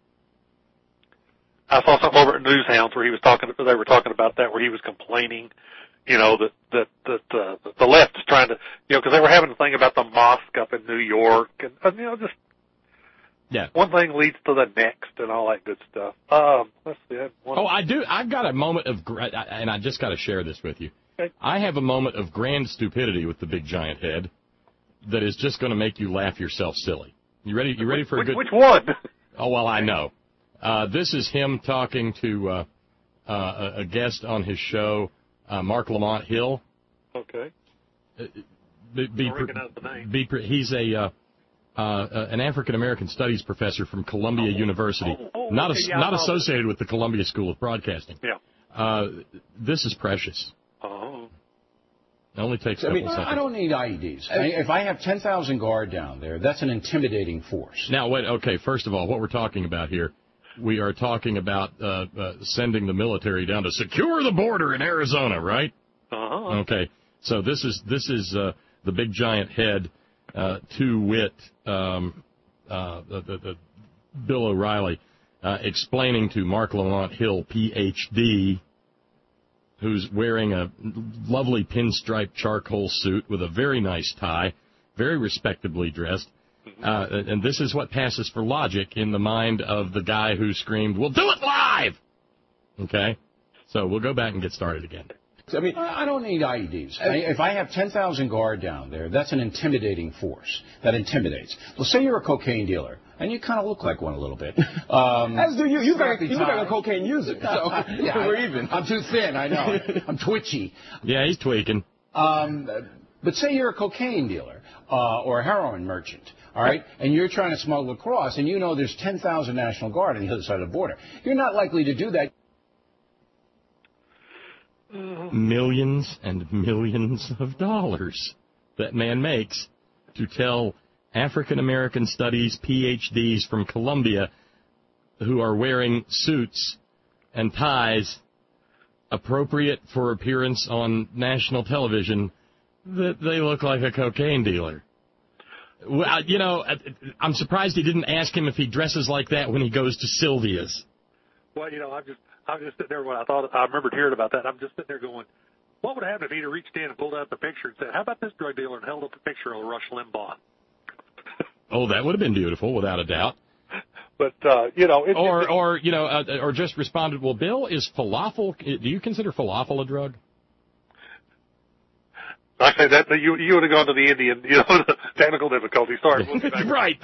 F: I saw something over at Newshounds where he was talking. They were talking about that, where he was complaining, you know, that that that uh, the left is trying to, you know, because they were having a thing about the mosque up in New York, and, and you know, just
B: yeah,
F: one thing leads to the next, and all that good stuff. Um, let's see. I one
B: oh, I do. I've got a moment of, and I just got to share this with you.
F: Okay.
B: I have a moment of grand stupidity with the big giant head that is just going to make you laugh yourself silly. You ready? You ready for
F: which,
B: a good?
F: Which one?
B: Oh well, I know. Uh, this is him talking to uh, uh, a guest on his show, uh, Mark Lamont Hill.
F: Okay.
B: Uh, be, be,
F: I'm recognize the name.
B: Be, he's a uh, uh, an African American studies professor from Columbia
F: oh,
B: University,
F: oh, oh,
B: not
F: okay,
B: a,
F: yeah,
B: not associated with the Columbia School of Broadcasting.
F: Yeah.
B: Uh, this is precious.
F: Oh.
B: It only takes a
G: I
B: couple
G: mean,
B: seconds.
G: I don't need I E Ds. I mean, if I have ten thousand guard down there, that's an intimidating force.
B: Now, wait. Okay, first of all, what we're talking about here, we are talking about uh, uh, sending the military down to secure the border in Arizona, right?
F: Uh-huh.
B: Okay. So this is this is uh, the big giant head, uh, to wit, um, uh, the, the, the Bill O'Reilly, uh, explaining to Mark Lamont Hill, P H D, who's wearing a lovely pinstripe charcoal suit with a very nice tie, very respectably dressed. Uh, and this is what passes for logic in the mind of the guy who screamed, "We'll do it live!" Okay? So we'll go back and get started again.
G: I mean, I don't need I E Ds. I, if I have ten thousand guard down there, that's an intimidating force. That intimidates. Well, say you're a cocaine dealer, and you kind of look like one a little bit. Um,
H: As do you. You look like, you look like a cocaine user. So
G: yeah,
H: we're
G: I,
H: even.
G: I'm too thin, I know. I'm twitchy.
B: Yeah, he's tweaking.
G: Um, but say you're a cocaine dealer uh, or a heroin merchant, all right, and you're trying to smuggle across, and you know there's ten thousand National Guard on the other side of the border. You're not likely to do that.
B: Millions and millions of dollars that man makes to tell African American studies P H Ds from Columbia who are wearing suits and ties appropriate for appearance on national television that they look like a cocaine dealer. Well, you know, I'm surprised he didn't ask him if he dresses like that when he goes to Sylvia's.
F: Well, you know, I'm just, I'm just sitting there when I thought, I remembered hearing about that. I'm just sitting there going, what would happen if he'd have reached in and pulled out the picture and said, how about this drug dealer, and held up a picture of Rush Limbaugh?
B: Oh, that would have been beautiful, without a doubt.
F: But, uh, you know, it,
B: or,
F: it,
B: or, you know, uh, or just responded, well, Bill, is falafel, do you consider falafel a drug?
F: I say that, that you, you would have gone to the Indian, you know, the technical difficulty. Sorry. We'll
B: Right.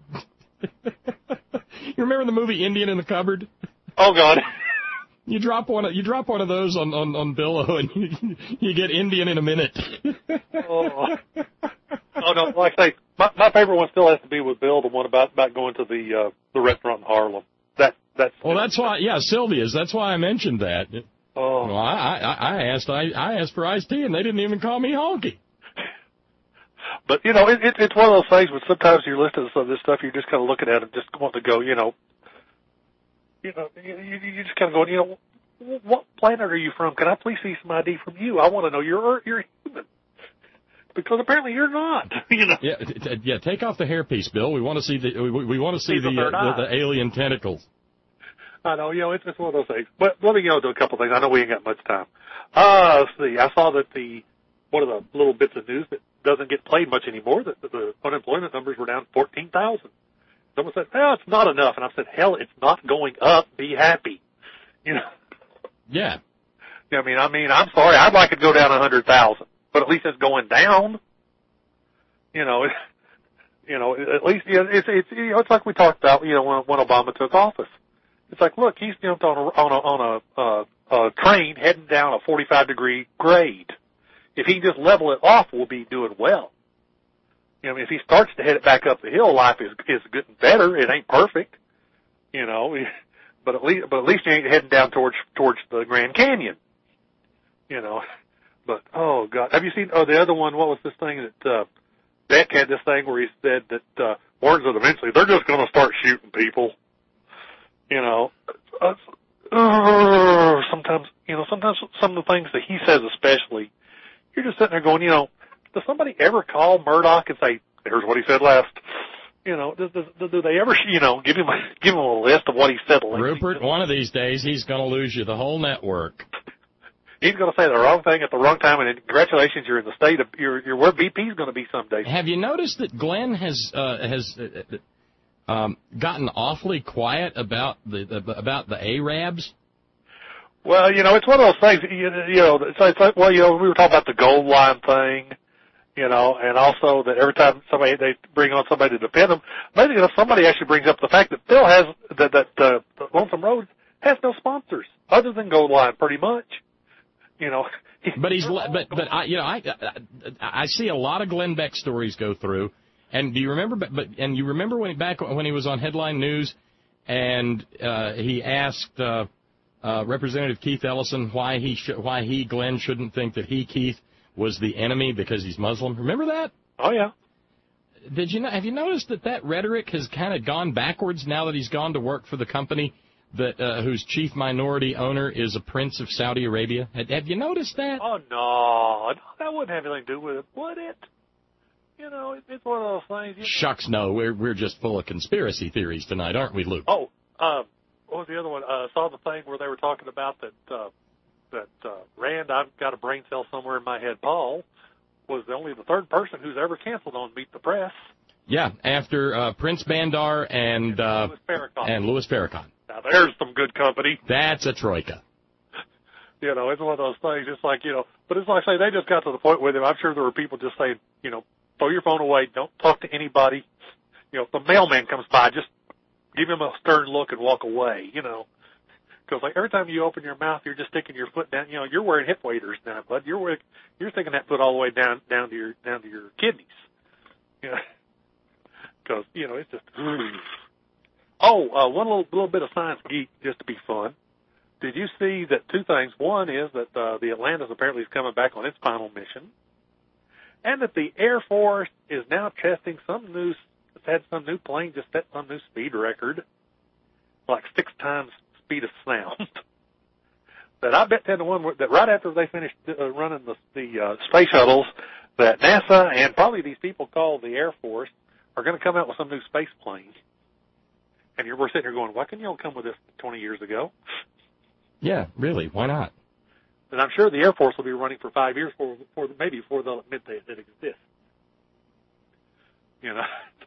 B: You remember the movie Indian in the Cupboard?
F: Oh, God.
B: You drop one. You drop one of those on on, on Billo, and you, you get Indian in a minute.
F: oh. oh no! Like I say, my my favorite one still has to be with Bill, the one about about going to the uh, the restaurant in Harlem. That that's.
B: Well, that's why. Yeah, Sylvia's. That's why I mentioned that.
F: Oh.
B: Well, I I, I asked I, I asked for iced tea, and they didn't even call me honky.
F: But you know, it, it, it's one of those things where sometimes you're listening to some of this stuff, you're just kind of looking at it, and just want to go, you know. You know, you, you just kind of going, you know, what planet are you from? Can I please see some I D from you? I want to know you're you're human, because apparently you're not. You know.
B: Yeah, t- yeah. Take off the hairpiece, Bill. We want to see the we, we want to see the the, uh, the the alien tentacles.
F: I know, you know, it's it's one of those things. But let me go to a couple things. I know we ain't got much time. Uh, let's see. I saw that the one of the little bits of news that doesn't get played much anymore, that the unemployment numbers were down fourteen thousand. Someone said, "Oh, it's not enough," and I said, "Hell, it's not going up. Be happy." You know.
B: Yeah.
F: I mean, I mean, I'm sorry. I'd like it to go down a hundred thousand, but at least it's going down. you know, it, you know, at least you know, it's it's you know, it's like we talked about, you know, when, when Obama took office. It's like, look, he's jumped on a on a on a, uh, a train heading down a forty-five degree grade. If he can just level it off, we'll be doing well. You know, if he starts to head it back up the hill, life is is getting better. It ain't perfect, you know, but at least but at least you ain't heading down towards towards the Grand Canyon, you know. But oh God, have you seen? Oh, the other one. What was this thing that uh, Beck had? This thing where he said that uh, warns that eventually they're just going to start shooting people. You know, uh, uh, sometimes you know sometimes some of the things that he says, especially, you're just sitting there going, you know. Does somebody ever call Murdoch and say, "Here's what he said last"? You know, does, does, do they ever, you know, give him a, give him a list of what he said?
B: Rupert, one of these days he's going to lose you the whole network.
F: He's going to say the wrong thing at the wrong time, and congratulations, you're in the state of you're, you're where B P's going to be someday.
B: Have you noticed that Glenn has uh, has uh, um, gotten awfully quiet about the about the Arabs?
F: Well, you know, it's one of those things. You, you know, it's like, it's like well, you know, we were talking about the gold line thing. You know, and also that every time somebody they bring on somebody to defend them, maybe if somebody actually brings up the fact that Bill has that that uh, Lonesome Road has no sponsors other than Gold Line, pretty much. You know,
B: but he's but but I you know I I see a lot of Glenn Beck stories go through, and do you remember? But and you remember when he, back when he was on Headline News, and uh, he asked uh, uh, Representative Keith Ellison why he sh- why he Glenn shouldn't think that he Keith was the enemy because he's Muslim. Remember that?
F: Oh, yeah.
B: Did you know, have you noticed that that rhetoric has kind of gone backwards now that he's gone to work for the company that uh, whose chief minority owner is a prince of Saudi Arabia? Have, have you noticed that?
F: Oh, no. That wouldn't have anything to do with it, would it? You know, it, it's one of those things. You know.
B: Shucks, no. We're we're just full of conspiracy theories tonight, aren't we, Luke?
F: Oh, uh, what was the other one? I uh, saw the thing where they were talking about that uh, that uh, Rand, I've got a brain cell somewhere in my head, Paul, was the only the third person who's ever canceled on Meet the Press.
B: Yeah, after uh, Prince Bandar and uh,
F: Louis Farrakhan.
B: and Louis Farrakhan.
F: Now, there's some good company.
B: That's a troika.
F: You know, it's one of those things, it's like, you know, but it's like, say, they just got to the point with him. I'm sure there were people just saying, you know, throw your phone away, don't talk to anybody. You know, if the mailman comes by, just give him a stern look and walk away, you know. Because like every time you open your mouth, you're just sticking your foot down. You know, you're wearing hip waders now, bud. You're wearing, you're sticking that foot all the way down down to your down to your kidneys. You know, because you know it's just. Oh, uh, one little little bit of science geek just to be fun. Did you see that two things? One is that uh, the Atlantis apparently is coming back on its final mission, and that the Air Force is now testing some new. It's had some new plane just set some new speed record, like six times. Speed of sound. That I bet ten to one that right after they finished uh, running the, the uh, space shuttles, that NASA and probably these people called the Air Force are going to come out with some new space plane. And you're we're sitting here going, why couldn't you all come with this twenty years ago?
B: Yeah, really, why not?
F: And I'm sure the Air Force will be running for five years for, for maybe before they'll admit that it exists. You know.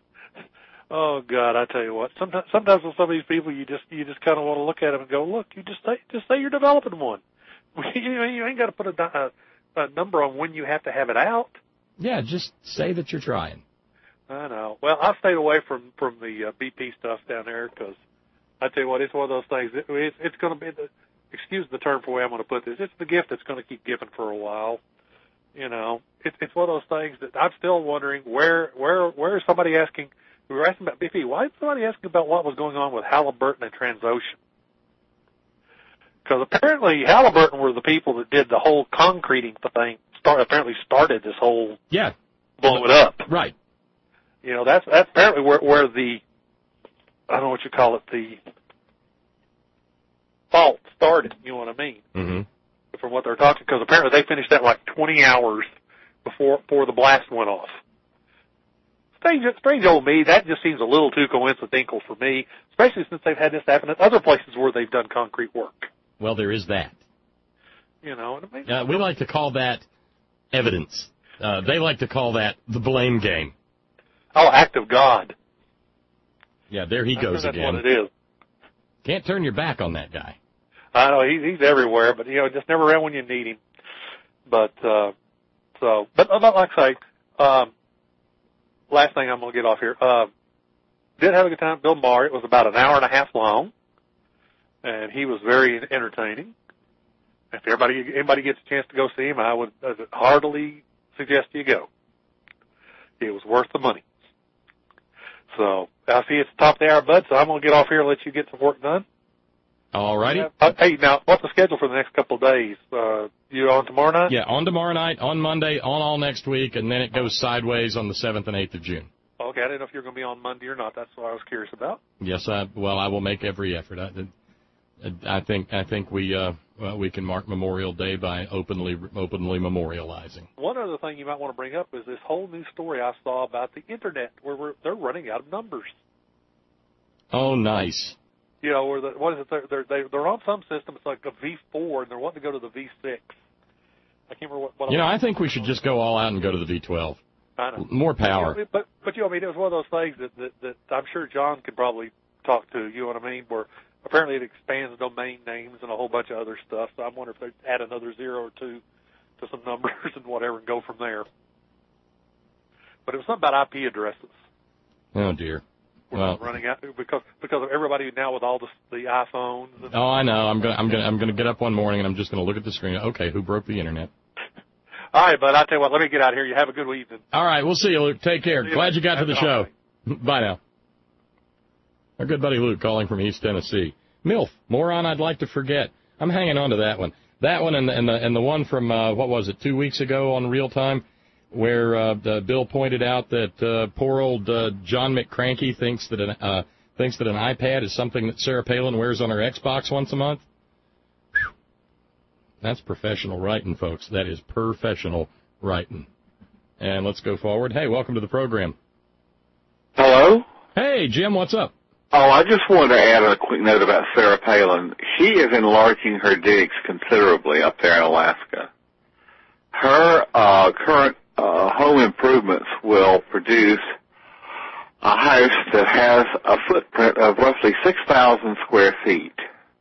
F: Oh God, I tell you what. Sometimes, sometimes with some of these people, you just you just kind of want to look at them and go, look, you just say just say you're developing one. You, you ain't got to put a, a, a number on when you have to have it out.
B: Yeah, just say that you're trying.
F: I know. Well, I've stayed away from from the uh, B P stuff down there because I tell you what, it's one of those things. It, it's it's going to be the excuse the term for the way I'm going to put this. It's the gift that's going to keep giving for a while. You know, it's it's one of those things that I'm still wondering where where where is somebody asking. We were asking about B P. Why is somebody asking about what was going on with Halliburton and Transocean? Because apparently Halliburton were the people that did the whole concreting thing. Start, apparently started this whole
B: yeah,
F: blow it up.
B: Right.
F: You know, that's that's apparently where where the I don't know what you call it, the fault started. You know what I mean?
B: Mm-hmm.
F: From what they're talking, because apparently they finished that like twenty hours before before the blast went off. Strange, strange old me, that just seems a little too coincidental for me, especially since they've had this happen at other places where they've done concrete work.
B: Well, there is that.
F: You know, I mean,
B: uh, we like to call that evidence. Uh, they like to call that the blame game.
F: Oh, act of God.
B: Yeah, there he
F: I
B: goes
F: that's
B: again.
F: That's what it is.
B: Can't turn your back on that guy.
F: I know, he's, he's everywhere, but, you know, just never around when you need him. But, uh, so, but, but like I say, um, last thing I'm going to get off here. Uh, did have a good time. Bill Maher. It was about an hour and a half long, and he was very entertaining. If everybody anybody gets a chance to go see him, I would, I would heartily suggest you go. It was worth the money. So I see it's the top of the hour, Bud. So I'm going to get off here and let you get some work done.
B: All righty.
F: Uh, hey, now what's the schedule for the next couple of days? Uh, you on tomorrow night?
B: Yeah, on tomorrow night, on Monday, on all next week, and then it goes sideways on the seventh and eighth of June.
F: Okay, I didn't know if you were going to be on Monday or not. That's what I was curious about.
B: Yes, I well, I will make every effort. I, I think I think we uh, well, we can mark Memorial Day by openly openly memorializing.
F: One other thing you might want to bring up is this whole new story I saw about the Internet, where we're, they're running out of numbers.
B: Oh, nice.
F: You know, where the, what is it? They're they're they're on some system. It's like a V four, and they're wanting to go to the V six. I can't remember what. what
B: you know, I think we should just go all out and go to the V twelve.
F: I know.
B: More power.
F: But, but but you know, I mean, it was one of those things that, that that I'm sure John could probably talk to. You know what I mean? Where apparently it expands domain names and a whole bunch of other stuff. So I wonder if they add another zero or two to some numbers and whatever, and go from there. But it was something about I P addresses.
B: Oh dear.
F: We're
B: well,
F: running out because because of everybody now with all the the iPhones. And
B: oh, I know. I'm gonna I'm gonna I'm gonna get up one morning and I'm just gonna look at the screen. Okay, who broke the internet?
F: All right, bud. I'll tell you what. Let me get out of here. You have a good evening.
B: All right, we'll see you, Luke. Take care.
F: You
B: Glad you got to the show.
F: Right.
B: Bye now. Our good buddy Luke calling from East Tennessee. MILF, moron I'd like to forget. I'm hanging on to that one. That one and the, and the, and the one from, uh, what was it, two weeks ago on Real Time, where uh, the Bill pointed out that uh, poor old uh, John McCranky thinks that an uh, thinks that an iPad is something that Sarah Palin wears on her Xbox once a month. Whew. That's professional writing, folks. That is professional writing. And let's go forward. Hey, welcome to the program.
I: Hello?
B: Hey, Jim, what's up?
I: Oh, I just wanted to add a quick note about Sarah Palin. She is enlarging her digs considerably up there in Alaska. Her uh, current uh, home improvements will produce a house that has a footprint of roughly six thousand square feet.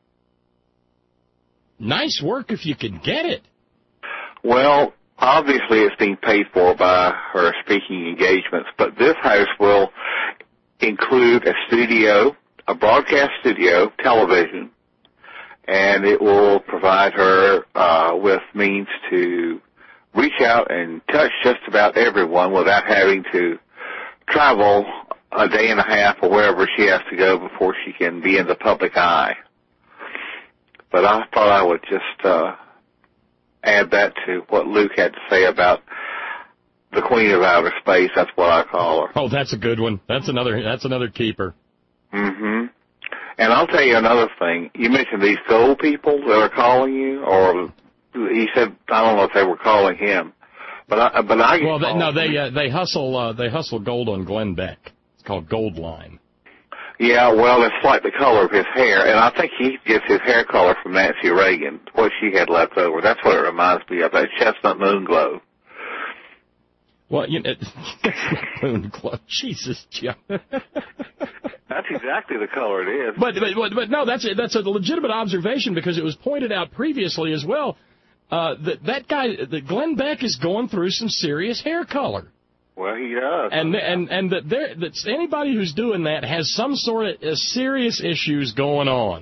B: Nice work if you can get it.
I: Well, obviously it's being paid for by her speaking engagements, but this house will include a studio, a broadcast studio, television, and it will provide her uh, with means to reach out and touch just about everyone without having to travel a day and a half or wherever she has to go before she can be in the public eye. But I thought I would just uh, add that to what Luke had to say about the Queen of Outer Space. That's what I call her.
B: Oh, that's a good one. That's another. That's another keeper.
I: Mm-hmm. And I'll tell you another thing. You mentioned these gold people that are calling you, or he said I don't know if they were calling him, but I but I get
B: well, they, no, they
I: me.
B: uh, they hustle uh, they hustle gold on Glenn Beck. It's called Gold Line.
I: Yeah, well, it's like the color of his hair, and I think he gets his hair color from Nancy Reagan, what she had left over. That's what it reminds me of, that chestnut moon glow.
B: Well, you know, moon glow. Jesus, Jim.
I: That's exactly the color it is.
B: But but but no, that's a, that's a legitimate observation because it was pointed out previously as well uh, that that guy, that Glenn Beck, is going through some serious hair color.
I: Well, he does.
B: And and and that there that anybody who's doing that has some sort of uh, serious issues going on.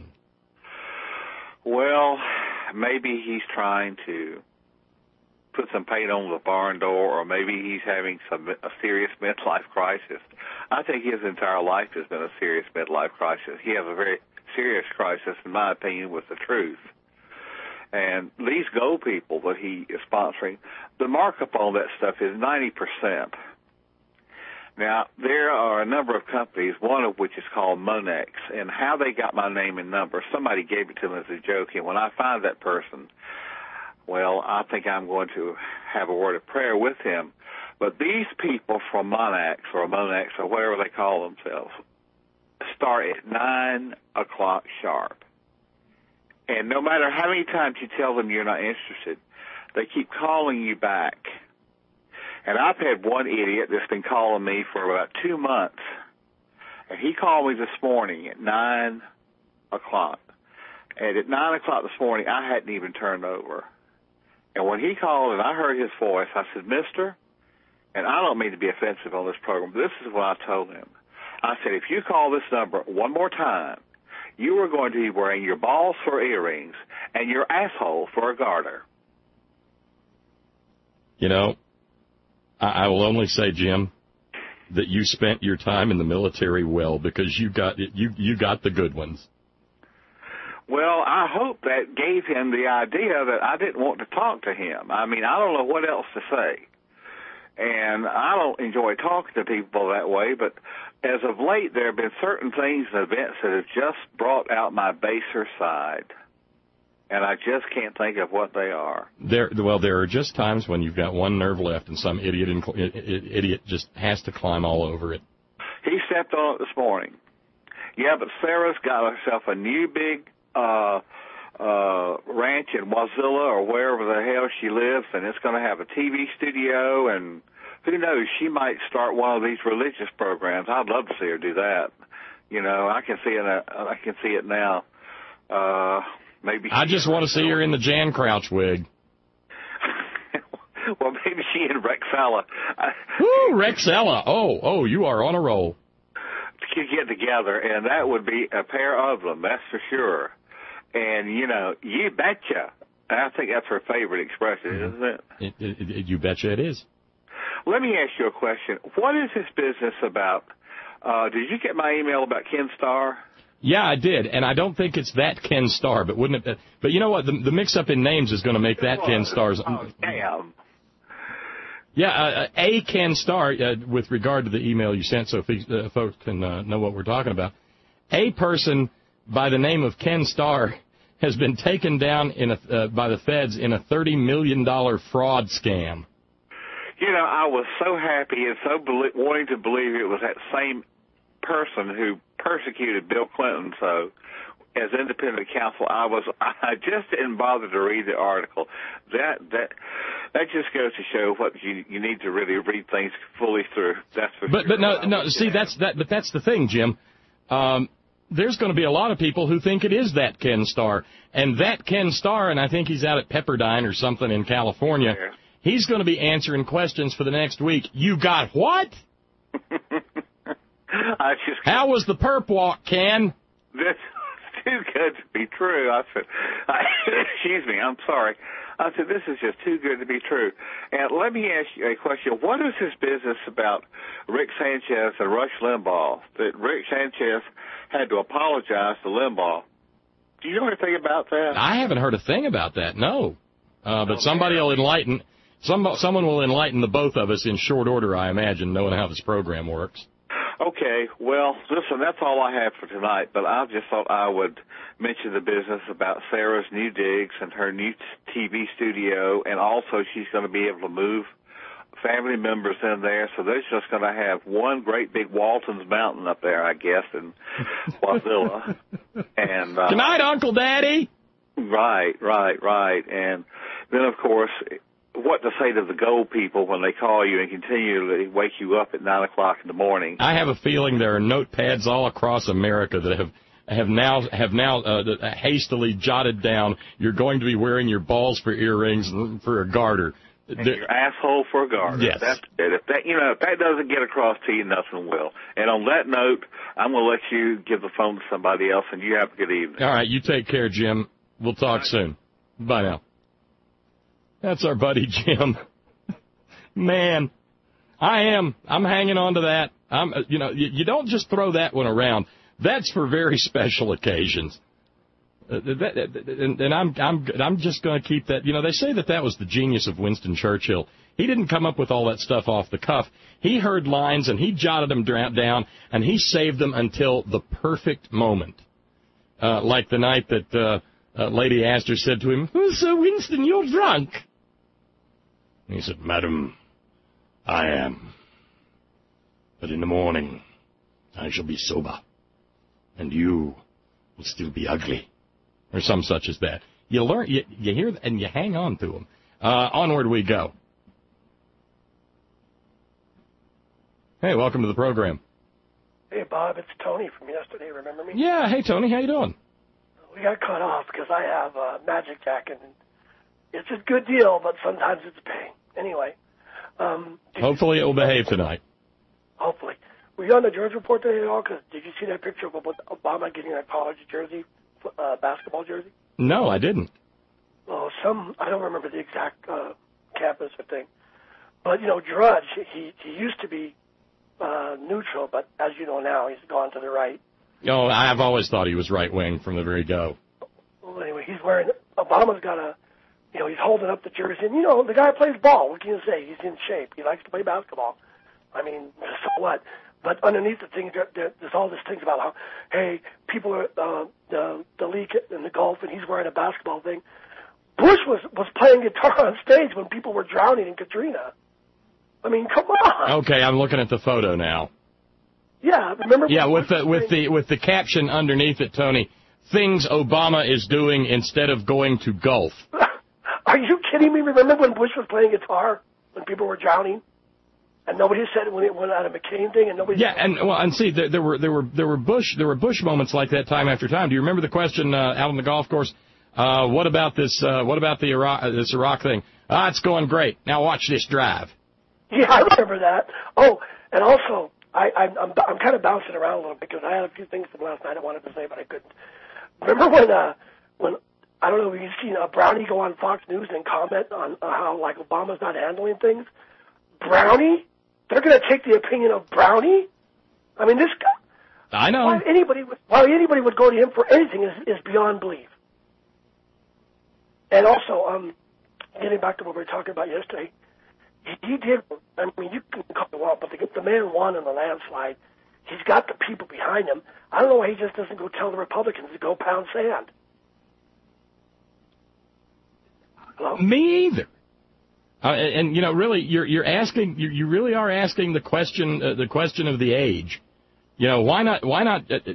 I: Well, maybe he's trying to put some paint on the barn door, or maybe he's having some a serious midlife crisis. I think his entire life has been a serious midlife crisis. He has a very serious crisis, in my opinion, with the truth. And these gold people that he is sponsoring, the markup on that stuff is ninety percent. Now, there are a number of companies, one of which is called Monex, and how they got my name and number, somebody gave it to them as a joke, and when I find that person, well, I think I'm going to have a word of prayer with him. But these people from Monex or Monex or whatever they call themselves start at nine o'clock sharp. And no matter how many times you tell them you're not interested, they keep calling you back. And I've had one idiot that's been calling me for about two months. And he called me this morning at nine o'clock. And at nine o'clock this morning, I hadn't even turned over. And when he called and I heard his voice, I said, Mister, and I don't mean to be offensive on this program, but this is what I told him. I said, if you call this number one more time, you are going to be wearing your balls for earrings and your asshole for a garter.
B: You know, I, I will only say, Jim, that you spent your time in the military well, because you got you you got the good ones.
I: Well, I hope that gave him the idea that I didn't want to talk to him. I mean, I don't know what else to say. And I don't enjoy talking to people that way, but as of late, there have been certain things and events that have just brought out my baser side. And I just can't think of what they are.
B: There, well, there are just times when you've got one nerve left and some idiot idiot just has to climb all over it.
I: He stepped on it this morning. Yeah, but Sarah's got herself a new big uh, uh, ranch in Wazilla or wherever the hell she lives, and it's going to have a T V studio, and who knows, she might start one of these religious programs. I'd love to see her do that. You know, I can see it. I can see it now. Uh, maybe.
B: I just want to see her in the Jan Crouch wig.
I: Well, maybe she and Rexella.
B: Woo, Rexella. Oh, oh, you are on a roll.
I: Could get together, and that would be a pair of them, that's for sure. And, you know, you betcha. I think that's her favorite expression, isn't it?
B: It, it, it? You betcha it is.
I: Let me ask you a question. What is this business about? Uh, did you get my email about Ken Starr?
B: Yeah, I did, and I don't think it's that Ken Starr, but wouldn't it? But you know what? The, the mix-up in names is going to make that Ken Starr's.
I: Oh, damn.
B: Yeah, uh, a Ken Starr, uh, with regard to the email you sent, so f- uh, folks can uh, know what we're talking about. A person by the name of Ken Starr has been taken down in a, uh, by the feds in a thirty million dollars fraud scam.
I: You know, I was so happy and so belie- wanting to believe it was that same person who persecuted Bill Clinton. So, as independent counsel, I was I just didn't bother to read the article. That that that just goes to show what you you need to really read things fully through. That's for
B: but
I: sure.
B: but no no see that's that but that's the thing, Jim. Um, there's going to be a lot of people who think it is that Ken Starr, and that Ken Starr, and I think he's out at Pepperdine or something in California.
I: Yeah.
B: He's going to be answering questions for the next week. You got what?
I: I just
B: How was the perp walk, Ken?
I: That's too good to be true. I said, I, excuse me, I'm sorry. I said, this is just too good to be true. And let me ask you a question. What is this business about Rick Sanchez and Rush Limbaugh, that Rick Sanchez had to apologize to Limbaugh? Do you know anything about that?
B: I haven't heard a thing about that, no. Uh, but somebody will enlighten, some, someone will enlighten the both of us in short order, I imagine, knowing how this program works.
I: Okay, well, listen, that's all I have for tonight, but I just thought I would mention the business about Sarah's new digs and her new T V studio, and also she's going to be able to move family members in there, so they're just going to have one great big Walton's Mountain up there, I guess, in Wazilla. And, uh,
B: Good night, Uncle Daddy!
I: Right, right, right. And then, of course, what to say to the gold people when they call you and continually wake you up at nine o'clock in the morning.
B: I have a feeling there are notepads all across America that have have now have now uh, hastily jotted down, you're going to be wearing your balls for earrings and for a garter.
I: And there, your asshole for a garter.
B: Yes.
I: That's it. If that, you know, if that doesn't get across to you, nothing will. And on that note, I'm going to let you give the phone to somebody else, and you have a good evening.
B: All right, you take care, Jim. We'll talk soon. Bye now. That's our buddy Jim. Man, I am. I'm hanging on to that. I'm. You know, you, you don't just throw that one around. That's for very special occasions. Uh, that, and, and I'm. I'm. I'm just going to keep that. You know, they say that that was the genius of Winston Churchill. He didn't come up with all that stuff off the cuff. He heard lines and he jotted them down and he saved them until the perfect moment. Uh, like the night that uh, uh, Lady Astor said to him, "Oh, Sir Winston, you're drunk." And he said, "Madam, I am. But in the morning, I shall be sober, and you will still be ugly." Or some such as that. You learn, you, you hear, and you hang on to them. Uh, onward we go. Hey, welcome to the program.
J: Hey, Bob, it's Tony from yesterday. Remember me?
B: Yeah, hey, Tony, how you doing?
J: We got cut off because I have a magic jacket, and it's a good deal, but sometimes it's a pain. Anyway, Um,
B: Hopefully it will behave tonight.
J: Hopefully. Were you on the George Report today at all? Cause did you see that picture of Obama getting a college jersey, uh, basketball jersey?
B: No, I didn't.
J: Oh, some, I don't remember the exact uh, campus or thing. But, you know, Drudge, he, he used to be uh, neutral, but as you know now, he's gone to the right.
B: Oh, I've always thought he was right-wing from the very go.
J: Well, anyway, he's wearing, Obama's got a, you know, he's holding up the jersey. And, you know, the guy plays ball. What can you say? He's in shape. He likes to play basketball. I mean, so what? But underneath the thing, there, there, there's all these things about how, hey, people are, uh, the, the leak in the Gulf, and he's wearing a basketball thing. Bush was, was playing guitar on stage when people were drowning in Katrina. I mean, come on.
B: Okay, I'm looking at the photo now.
J: Yeah, remember?
B: Yeah, with the with the with the caption underneath it, Tony. Things Obama is doing instead of going to Gulf.
J: Are you kidding me? Remember when Bush was playing guitar when people were drowning, and nobody said when it went out of McCain thing, and nobody.
B: Yeah, and well, and see, there, there were there were there were Bush there were Bush moments like that time after time. Do you remember the question uh, out on the golf course? Uh, what about this? Uh, what about the Iraq uh, this Iraq thing? Ah, it's going great. Now watch this drive.
J: Yeah, I remember that. Oh, and also, I, I'm, I'm I'm kind of bouncing around a little bit because I had a few things from last night I wanted to say, but I couldn't. Remember when uh when I don't know if you've seen a Brownie go on Fox News and comment on uh, how like Obama's not handling things? Brownie, they're going to take the opinion of Brownie. I mean, this guy.
B: I know.
J: Why anybody would why anybody would go to him for anything is is beyond belief. And also, um, getting back to what we were talking about yesterday. He did, I mean, you can call it wrong, but the, the man won in the landslide. He's got the people behind him. I don't know why he just doesn't go tell the Republicans to go pound sand. Hello?
B: Me either. Uh, and, and, you know, really, you're you're asking, you, you really are asking the question, uh, the question of the age. You know, why not, why not, uh,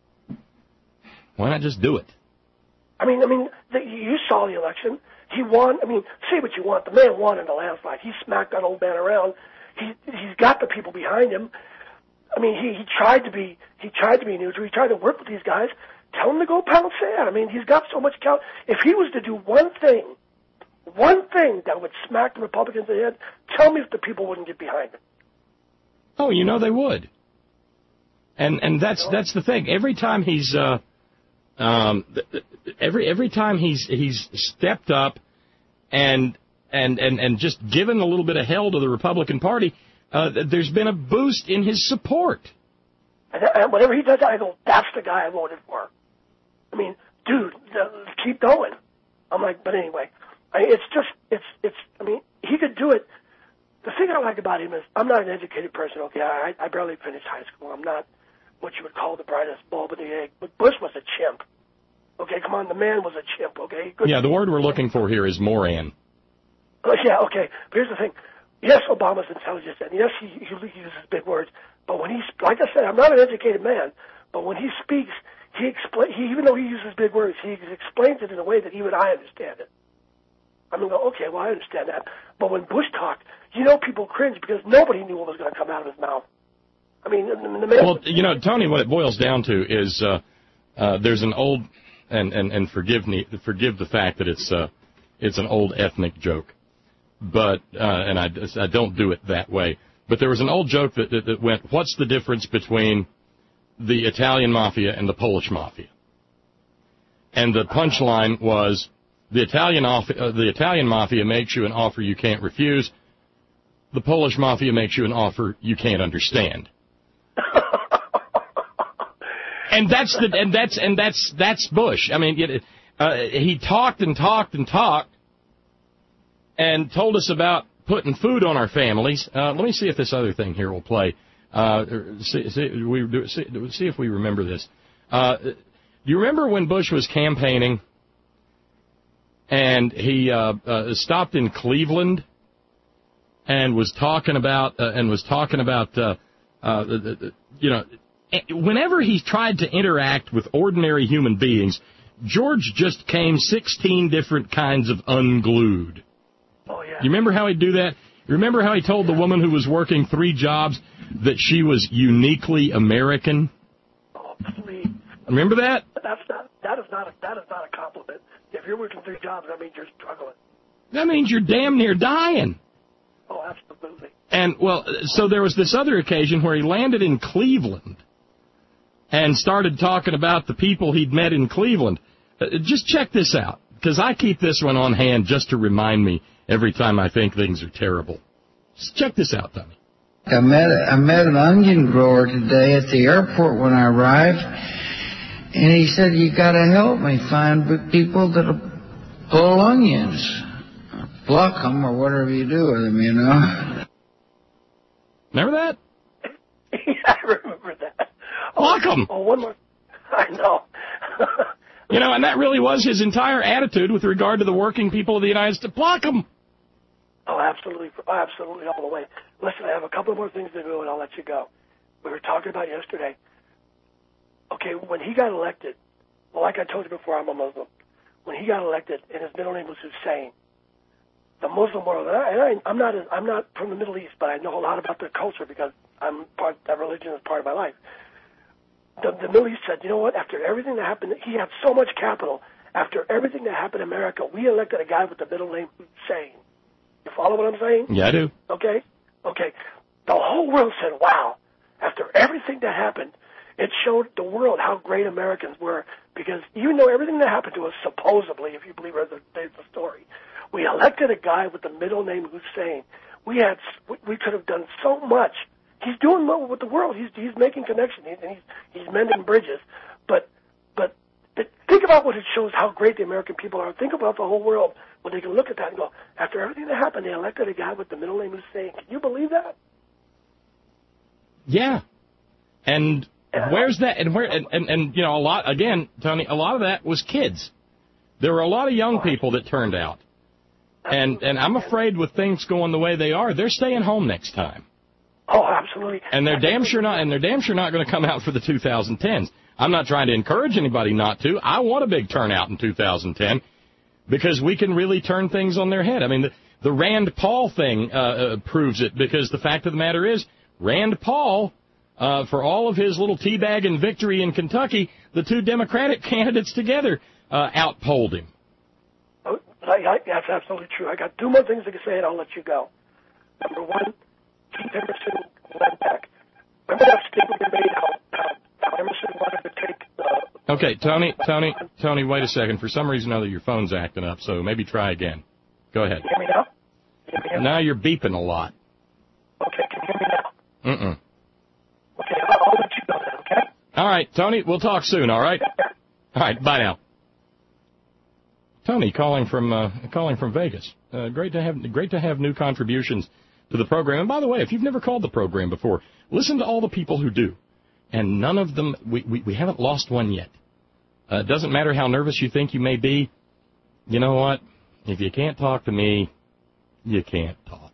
B: why not just do it?
J: I mean, I mean, the, you saw the election. He won. I mean, say what you want. The man won in the landslide. He smacked that old man around. He he's got the people behind him. I mean, he he tried to be he tried to be neutral. He tried to work with these guys. Tell him to go pound sand. I mean, he's got so much count. If he was to do one thing, one thing that would smack the Republicans in the head, tell me if the people wouldn't get behind him.
B: Oh, you know they would. And and that's that's the thing. Every time he's uh um every every time he's he's stepped up and and and and just given a little bit of hell to the Republican Party, uh, there's been a boost in his support.
J: And, and whenever he does that, I go, that's the guy I voted for. I mean, dude, uh, keep going. I'm like, but anyway, I, it's just it's it's. I mean, he could do it. The thing I like about him is I'm not an educated person. Okay, I I barely finished high school. I'm not what you would call the brightest bulb in the egg. But Bush was a chimp. Okay, come on, the man was a chimp, okay? Good.
B: Yeah, the word we're looking for here is moron.
J: Oh, yeah, okay. But here's the thing. Yes, Obama's intelligent, and yes, he, he uses big words. But when he's, like I said, I'm not an educated man, but when he speaks, he explain. He, even though he uses big words, he explains it in a way that even I understand it. I'm going to go, okay, well, I understand that. But when Bush talked, you know people cringe because nobody knew what was going to come out of his mouth. I mean, the, the man...
B: Well, you know, Tony, what it boils down to is uh, uh, there's an old... And, and, and forgive me, forgive the fact that it's uh, it's an old ethnic joke, but uh, and I, I don't do it that way. But there was an old joke that, that, that went, what's the difference between the Italian mafia and the Polish mafia? And the punchline was the Italian uh, the Italian mafia makes you an offer you can't refuse. The Polish mafia makes you an offer you can't understand. And that's the and that's and that's that's Bush. I mean, it, uh, he talked and talked and talked, and told us about putting food on our families. Uh, let me see if this other thing here will play. Uh, see, see, we see, see if we remember this. Uh, do you remember when Bush was campaigning, and he uh, uh, stopped in Cleveland, and was talking about uh, and was talking about uh, uh, you know. Whenever he tried to interact with ordinary human beings, George just came sixteen different kinds of unglued.
J: Oh, yeah.
B: You remember how he'd do that? You remember how he told the woman who was working three jobs that she was uniquely American?
J: Oh, please.
B: Remember that?
J: That's not, that is not a, that is not a compliment. If you're working three jobs, that means you're struggling.
B: That means you're damn near dying.
J: Oh, absolutely.
B: And, well, so there was this other occasion where he landed in Cleveland and started talking about the people he'd met in Cleveland. Uh, just check this out, because I keep this one on hand just to remind me every time I think things are terrible. Just check this out, Tommy.
K: I met I met an onion grower today at the airport when I arrived, and he said, "You got to help me find people that'll pull onions, pluck them, or whatever you do with them, you know."
B: Remember that?
J: Yeah, I remember that.
B: Pluck them.
J: Oh, one more. I know.
B: You know, and that really was his entire attitude with regard to the working people of the United States. Pluck them.
J: Oh, absolutely, absolutely all the way. Listen, I have a couple more things to do, and I'll let you go. We were talking about yesterday. Okay, when he got elected, well, like I told you before, I'm a Muslim. When he got elected, and his middle name was Hussein, the Muslim world, and, I, and I, I'm not, a, I'm not from the Middle East, but I know a lot about their culture because I'm part. That religion is part of my life. The, the Middle East said, you know what? After everything that happened, he had so much capital. After everything that happened in America, we elected a guy with the middle name Hussein. You follow what I'm saying?
B: Yeah, I do.
J: Okay? Okay. The whole world said, wow. After everything that happened, it showed the world how great Americans were because even though everything that happened to us, supposedly, if you believe the, the story, we elected a guy with the middle name Hussein. We had, we could have done so much. He's doing well with the world. He's he's making connections and he's he's mending bridges. But but think about what it shows how great the American people are. Think about the whole world when they can look at that and go, after everything that happened, they elected a guy with the middle name Hussein. Can you believe that?
B: Yeah. And where's that? And where? And, and and you know, a lot again, Tony. A lot of that was kids. There were a lot of young people that turned out. And and I'm afraid with things going the way they are, they're staying home next time.
J: Oh, absolutely.
B: And they're damn sure not. And they're damn sure not going to come out for the two thousand tens. I'm not trying to encourage anybody not to. I want a big turnout in two thousand ten because we can really turn things on their head. I mean, the, the Rand Paul thing uh, uh, proves it because the fact of the matter is, Rand Paul, uh, for all of his little teabag and victory in Kentucky, the two Democratic candidates together uh, outpolled him.
J: Oh, I, I, that's absolutely true. I got two more things to say, and I'll let you go. Number one, Keith Emerson went back. Remember that statement we made how, how, how Emerson wanted to take the...
B: Okay, Tony, Tony, Tony, wait a second. For some reason or other, your phone's acting up, so maybe try again. Go ahead.
J: Can you hear me now? Can you hear me now?
B: Now you're beeping a lot.
J: Okay, can you hear me now?
B: Mm-mm.
J: Okay, I'll, I'll let you know then, okay?
B: All right, Tony, we'll talk soon, all right? All right, bye now. Tony calling from uh, calling from Vegas. Uh, great to have great to have new contributions to the program. And by the way, if you've never called the program before, listen to all the people who do. And none of them, we, we, we haven't lost one yet. Uh, it doesn't matter how nervous you think you may be. You know what? If you can't talk to me, you can't talk.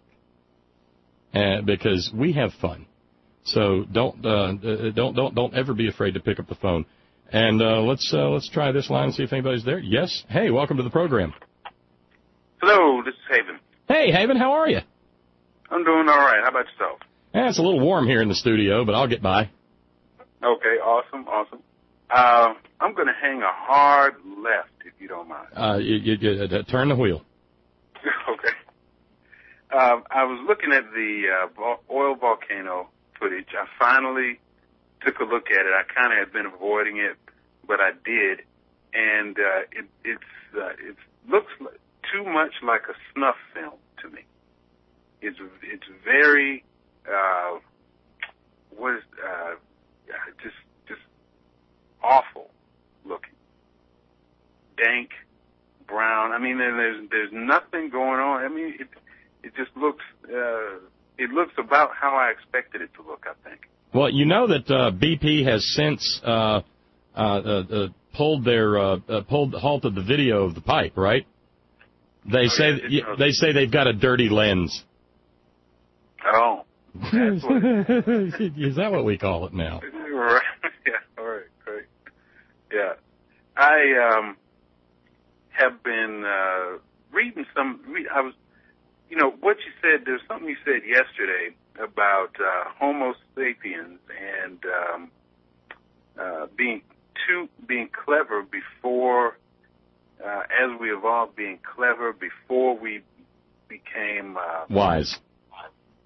B: Uh, because we have fun. So don't uh, don't don't don't ever be afraid to pick up the phone. And uh, let's uh, let's try this line and see if anybody's there. Yes. Hey, welcome to the program.
L: Hello, this is Haven.
B: Hey, Haven, how are you?
L: I'm doing all right. How about yourself?
B: Yeah, it's a little warm here in the studio, but I'll get by.
L: Okay, awesome, awesome. Uh, I'm going to hang a hard left, if you don't mind.
B: Uh, you, you, you, uh, turn the wheel.
L: Okay. Um, I was looking at the uh, oil volcano footage. I finally took a look at it. I kind of had been avoiding it, but I did, and uh, it it's uh, it looks like, too much like a snuff film to me. It's it's very uh, what is uh, just just awful looking, dank, brown. I mean, there's there's nothing going on. I mean, it it just looks uh, it looks about how I expected it to look. I think.
B: Well, you know that uh, B P has since uh, uh, uh, pulled their uh, uh, pulled halted the video of the pipe, right? They say
L: yeah,
B: they say they've got a dirty lens.
L: Oh, that's what
B: is that what we call it now?
L: Right. Yeah. All right. Great. Yeah. I um have been uh, reading some. Read, I was, you know, what you said. There's something you said yesterday about uh, Homo sapiens and um, uh, being too being clever before, uh, as we evolved, being clever before we became uh,
B: wise.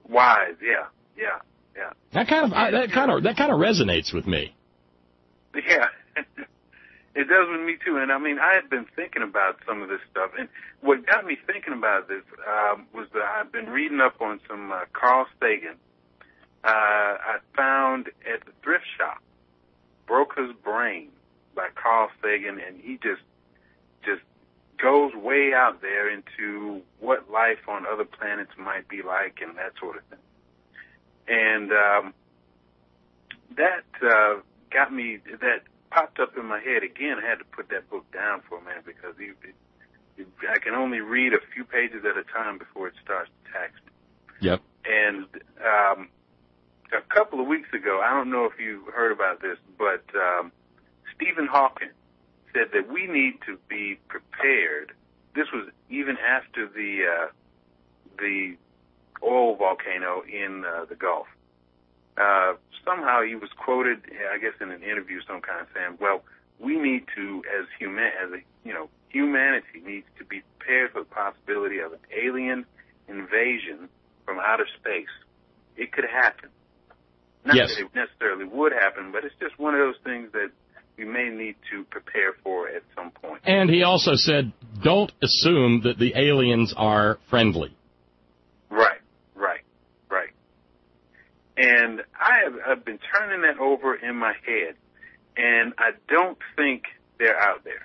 L: wise. Yeah, yeah, yeah.
B: That kind of I, that kind of that kind of resonates with me.
L: Yeah, it does with me too. And I mean, I had been thinking about some of this stuff, and what got me thinking about this um, was that I've been reading up on some uh, Carl Sagan. Uh, I found at the thrift shop, Broca's Brain by Carl Sagan, and he just just goes way out there into what life on other planets might be like and that sort of thing. And um, that uh, got me, that popped up in my head again. I had to put that book down for a minute because he, it, it, I can only read a few pages at a time before it starts to tax me.
B: Yep.
L: And um, a couple of weeks ago, I don't know if you heard about this, but um, Stephen Hawking said that we need to be prepared. This was even after the uh, the oil volcano in uh, the Gulf. Uh, somehow he was quoted, I guess, in an interview, some kind, saying, "Well, we need to, as human, as a, you know, humanity needs to be prepared for the possibility of an alien invasion from outer space. It could happen. Not
B: yes.
L: that it necessarily would happen, but it's just one of those things that we may need to prepare for at some point."
B: And he also said, don't assume that the aliens are friendly.
L: Right, right, right. And I have I've been turning that over in my head, and I don't think they're out there.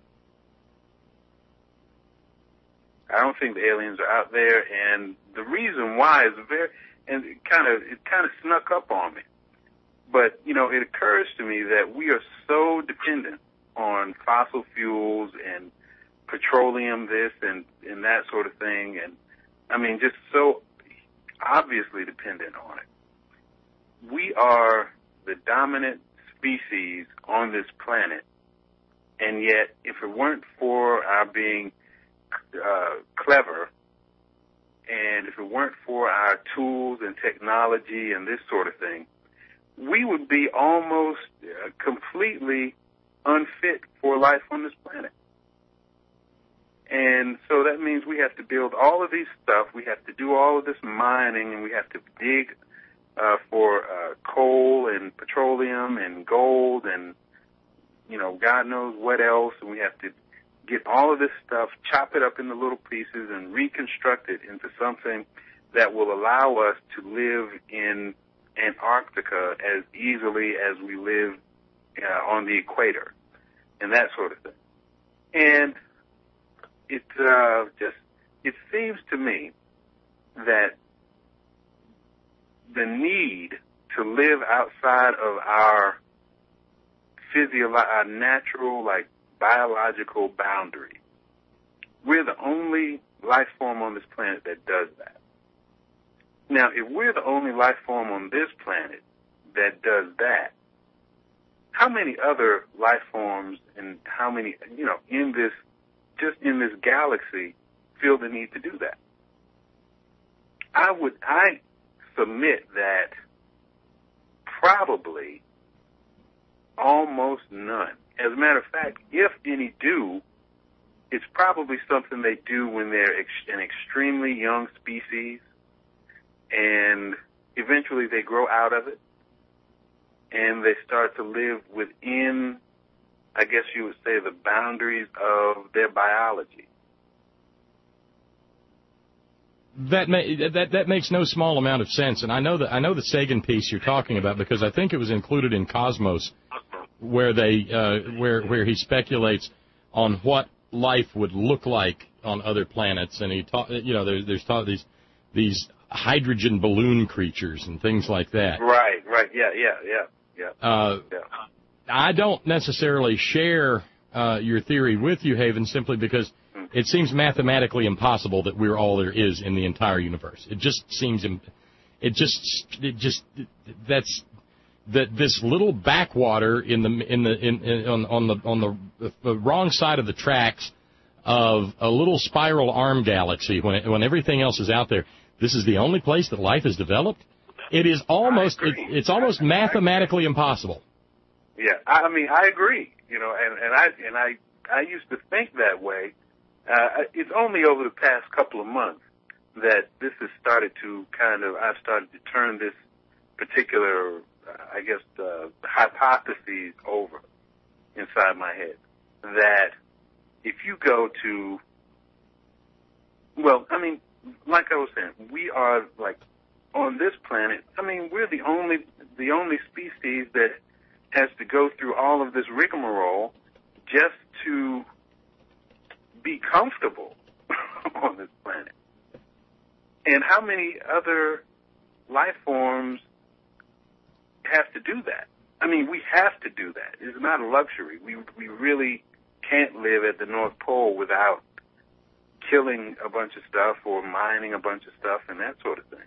L: I don't think the aliens are out there, and the reason why is very, and it kind of it kind of snuck up on me. But, you know, it occurs to me that we are so dependent on fossil fuels and petroleum, this and, and that sort of thing, and, I mean, just so obviously dependent on it. We are the dominant species on this planet, and yet, if it weren't for our being uh, clever, and if it weren't for our tools and technology and this sort of thing, we would be almost uh, completely unfit for life on this planet. And so that means we have to build all of these stuff, we have to do all of this mining, and we have to dig uh, for uh, coal and petroleum and gold and, you know, God knows what else, and we have to get all of this stuff, chop it up into little pieces, and reconstruct it into something that will allow us to live in Antarctica as easily as we live uh, on the equator and that sort of thing. And it uh, just it seems to me that the need to live outside of our physio- our natural, like, biological boundary, we're the only life form on this planet that does that. Now, if we're the only life form on this planet that does that, how many other life forms and how many, you know, in this, just in this galaxy feel the need to do that? I would, I submit that probably almost none. As a matter of fact, if any do, it's probably something they do when they're ex- an extremely young species, and eventually they grow out of it, and they start to live within, I guess you would say, the boundaries of their biology.
B: That may, that that makes no small amount of sense, and I know that I know the Sagan piece you're talking about because I think it was included in Cosmos, where they uh, where where he speculates on what life would look like on other planets, and he ta- you know there's there's ta- these these hydrogen balloon creatures and things like that.
L: Right, right, yeah, yeah, yeah, yeah.
B: Uh,
L: yeah.
B: I don't necessarily share uh, your theory with you, Haven, simply because it seems mathematically impossible that we're all there is in the entire universe. It just seems, it just, it just, that's that this little backwater in the in the in, in on, on the on the, the wrong side of the tracks of a little spiral arm galaxy when it, when everything else is out there. This is the only place that life is developed. It is almost it, it's almost mathematically impossible.
L: Yeah, I mean, I agree. You know, and, and I and I I used to think that way. Uh, it's only over the past couple of months that this has started to kind of, I've started to turn this particular, uh, I guess, uh, hypotheses over inside my head. That if you go to, well, I mean, like I was saying, we are like on this planet. I mean, we're the only the only species that has to go through all of this rigmarole just to be comfortable on this planet. And how many other life forms have to do that? I mean, we have to do that. It's not a luxury. We we really can't live at the North Pole without killing a bunch of stuff or mining a bunch of stuff and that sort of thing.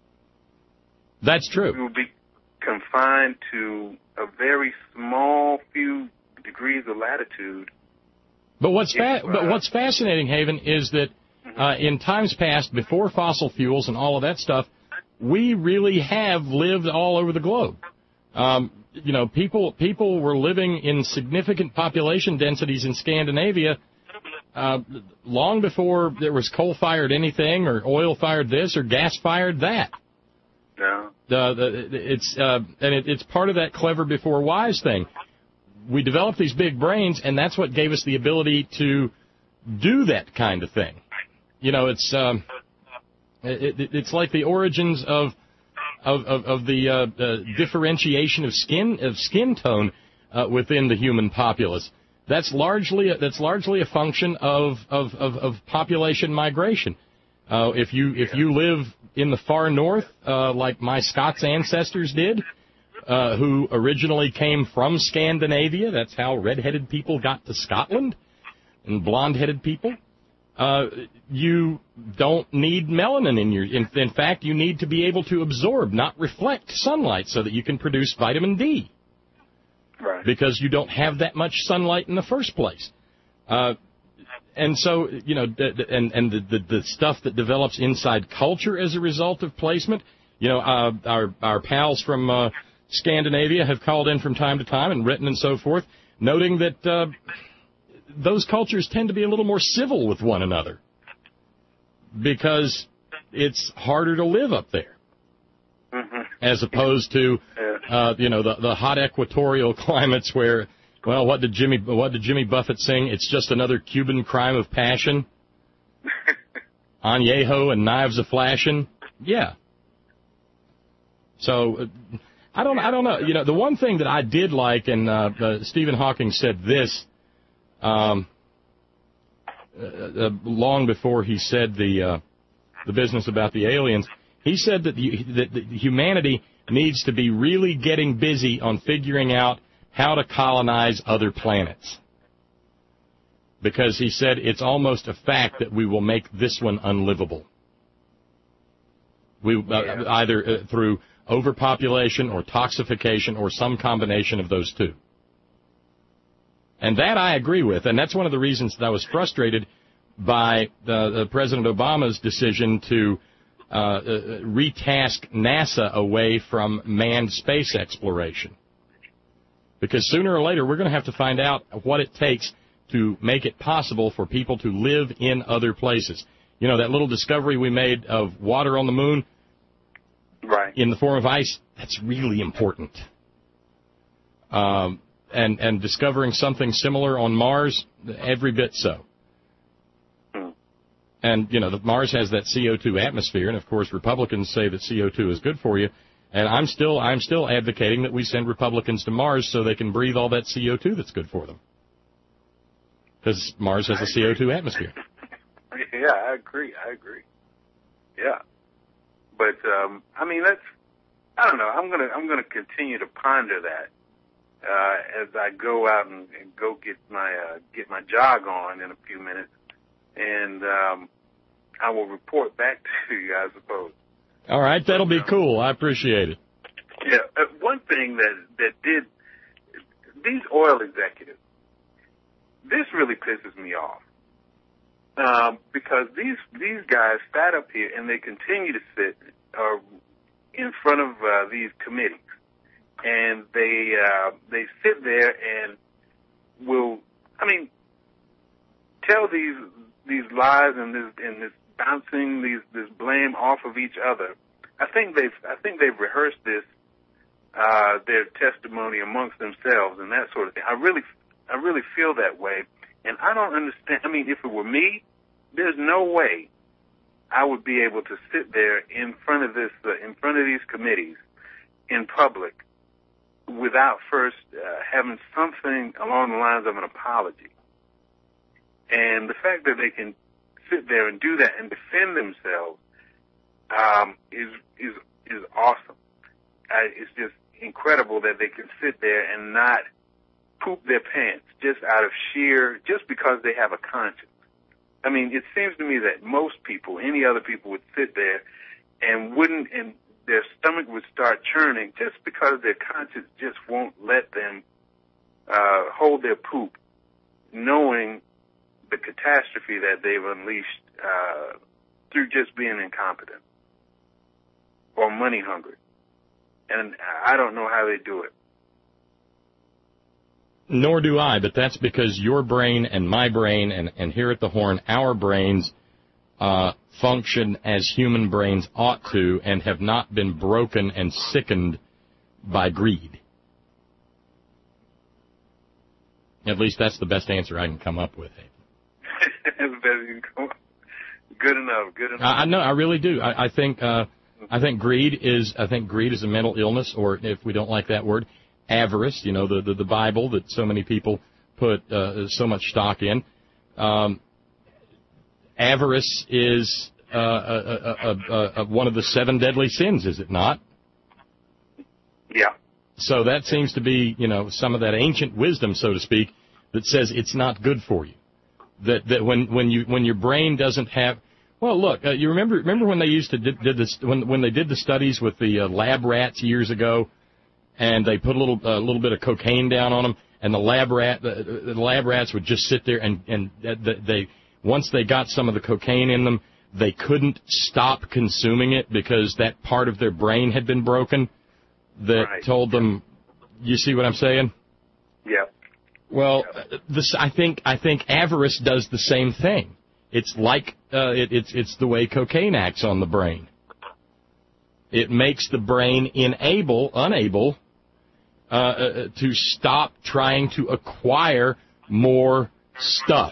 B: That's true.
L: We will be confined to a very small few degrees of latitude.
B: But what's fa-
L: if, uh,
B: but what's fascinating, Haven, is that uh, in times past, before fossil fuels and all of that stuff, we really have lived all over the globe. Um, you know, people people were living in significant population densities in Scandinavia uh, long before there was coal-fired anything or oil-fired this or gas-fired that.
L: No.
B: The, the, it's uh, and it, it's part of that clever before wise thing. We developed these big brains, and that's what gave us the ability to do that kind of thing. You know, it's um, it, it, it's like the origins of of of, of the uh, uh, differentiation of skin of skin tone uh, within the human populace. That's largely a, that's largely a function of of, of, of population migration. Uh, if you if you live in the far north, uh, like my Scots ancestors did, uh, who originally came from Scandinavia, that's how red-headed people got to Scotland, and blonde-headed people, uh, you don't need melanin in your. In, in fact, you need to be able to absorb, not reflect sunlight, so that you can produce vitamin D.
L: Right.
B: Because you don't have that much sunlight in the first place. Uh, And so, you know, and, and the, the, the stuff that develops inside culture as a result of placement, you know, uh, our, our pals from uh, Scandinavia have called in from time to time and written and so forth, noting that uh, those cultures tend to be a little more civil with one another because it's harder to live up there.
L: Mm-hmm.
B: As opposed to, uh, you know, the, the hot equatorial climates where... Well, what did Jimmy what did Jimmy Buffett sing? It's just another Cuban crime of passion. Añejo and knives a flashing. Yeah. So uh, I don't I don't know. You know, the one thing that I did like, and uh, uh, Stephen Hawking said this um, uh, uh, long before he said the uh, the business about the aliens. He said that, the, that the humanity needs to be really getting busy on figuring out how to colonize other planets. Because he said it's almost a fact that we will make this one unlivable. We uh, either uh, through overpopulation or toxification or some combination of those two. And that I agree with, and that's one of the reasons that I was frustrated by the, the President Obama's decision to uh, uh, retask NASA away from manned space exploration. Because sooner or later, we're going to have to find out what it takes to make it possible for people to live in other places. You know, that little discovery we made of water on the moon,
L: right,
B: in the form of ice, that's really important. Um, and, and discovering something similar on Mars, every bit so.
L: Hmm.
B: And, you know, the Mars has that C O two atmosphere, and, of course, Republicans say that C O two is good for you. And I'm still I'm still advocating that we send Republicans to Mars so they can breathe all that C O two that's good for them. Because Mars has a C O two atmosphere.
L: Yeah, I agree. I agree. Yeah, but um, I mean, that's I don't know. I'm gonna I'm gonna continue to ponder that uh, as I go out and, and go get my uh, get my jog on in a few minutes, and um, I will report back to you, I suppose.
B: All right, that'll be cool. I appreciate it.
L: Yeah, uh, one thing that that did these oil executives, this really pisses me off um, because these these guys sat up here and they continue to sit uh, in front of uh, these committees, and they uh, they sit there and will, I mean, tell these these lies and this and this bouncing these this blame off of each other. I think they've I think they've rehearsed this uh, their testimony amongst themselves and that sort of thing. I really I really feel that way, and I don't understand. I mean, if it were me, there's no way I would be able to sit there in front of this uh, in front of these committees in public without first uh, having something along the lines of an apology. And the fact that they can sit there and do that and defend themselves um, is is is awesome. Uh, it's just incredible that they can sit there and not poop their pants just out of sheer, just because they have a conscience. I mean, it seems to me that most people, any other people, would sit there and wouldn't, and their stomach would start churning just because their conscience just won't let them uh, hold their poop, knowing the catastrophe that they've unleashed uh, through just being incompetent or money hungry. And I don't know how they do it.
B: Nor do I, but that's because your brain and my brain and, and here at the Horn, our brains uh, function as human brains ought to and have not been broken and sickened by greed. At least that's the best answer I can come up with.
L: Good enough, good enough.
B: I, I know, I really do. I, I think uh, I think greed is I think greed is a mental illness, or if we don't like that word, avarice. You know, the the, the Bible that so many people put uh, so much stock in. Um, avarice is uh, a, a, a, a, one of the seven deadly sins, is it not?
L: Yeah.
B: So that seems to be, you know, some of that ancient wisdom, so to speak, that says it's not good for you. That that when when you when your brain doesn't have, well, look, uh, you remember remember when they used to did, did this when when they did the studies with the uh, lab rats years ago, and they put a little a uh, little bit of cocaine down on them, and the lab rat the, the lab rats would just sit there and and they once they got some of the cocaine in them, they couldn't stop consuming it because that part of their brain had been broken that
L: right.
B: told them, you see what I'm saying?
L: Yeah.
B: Well, this, I think I think avarice does the same thing. It's like uh, it, it's it's the way cocaine acts on the brain. It makes the brain unable unable uh, uh, to stop trying to acquire more stuff.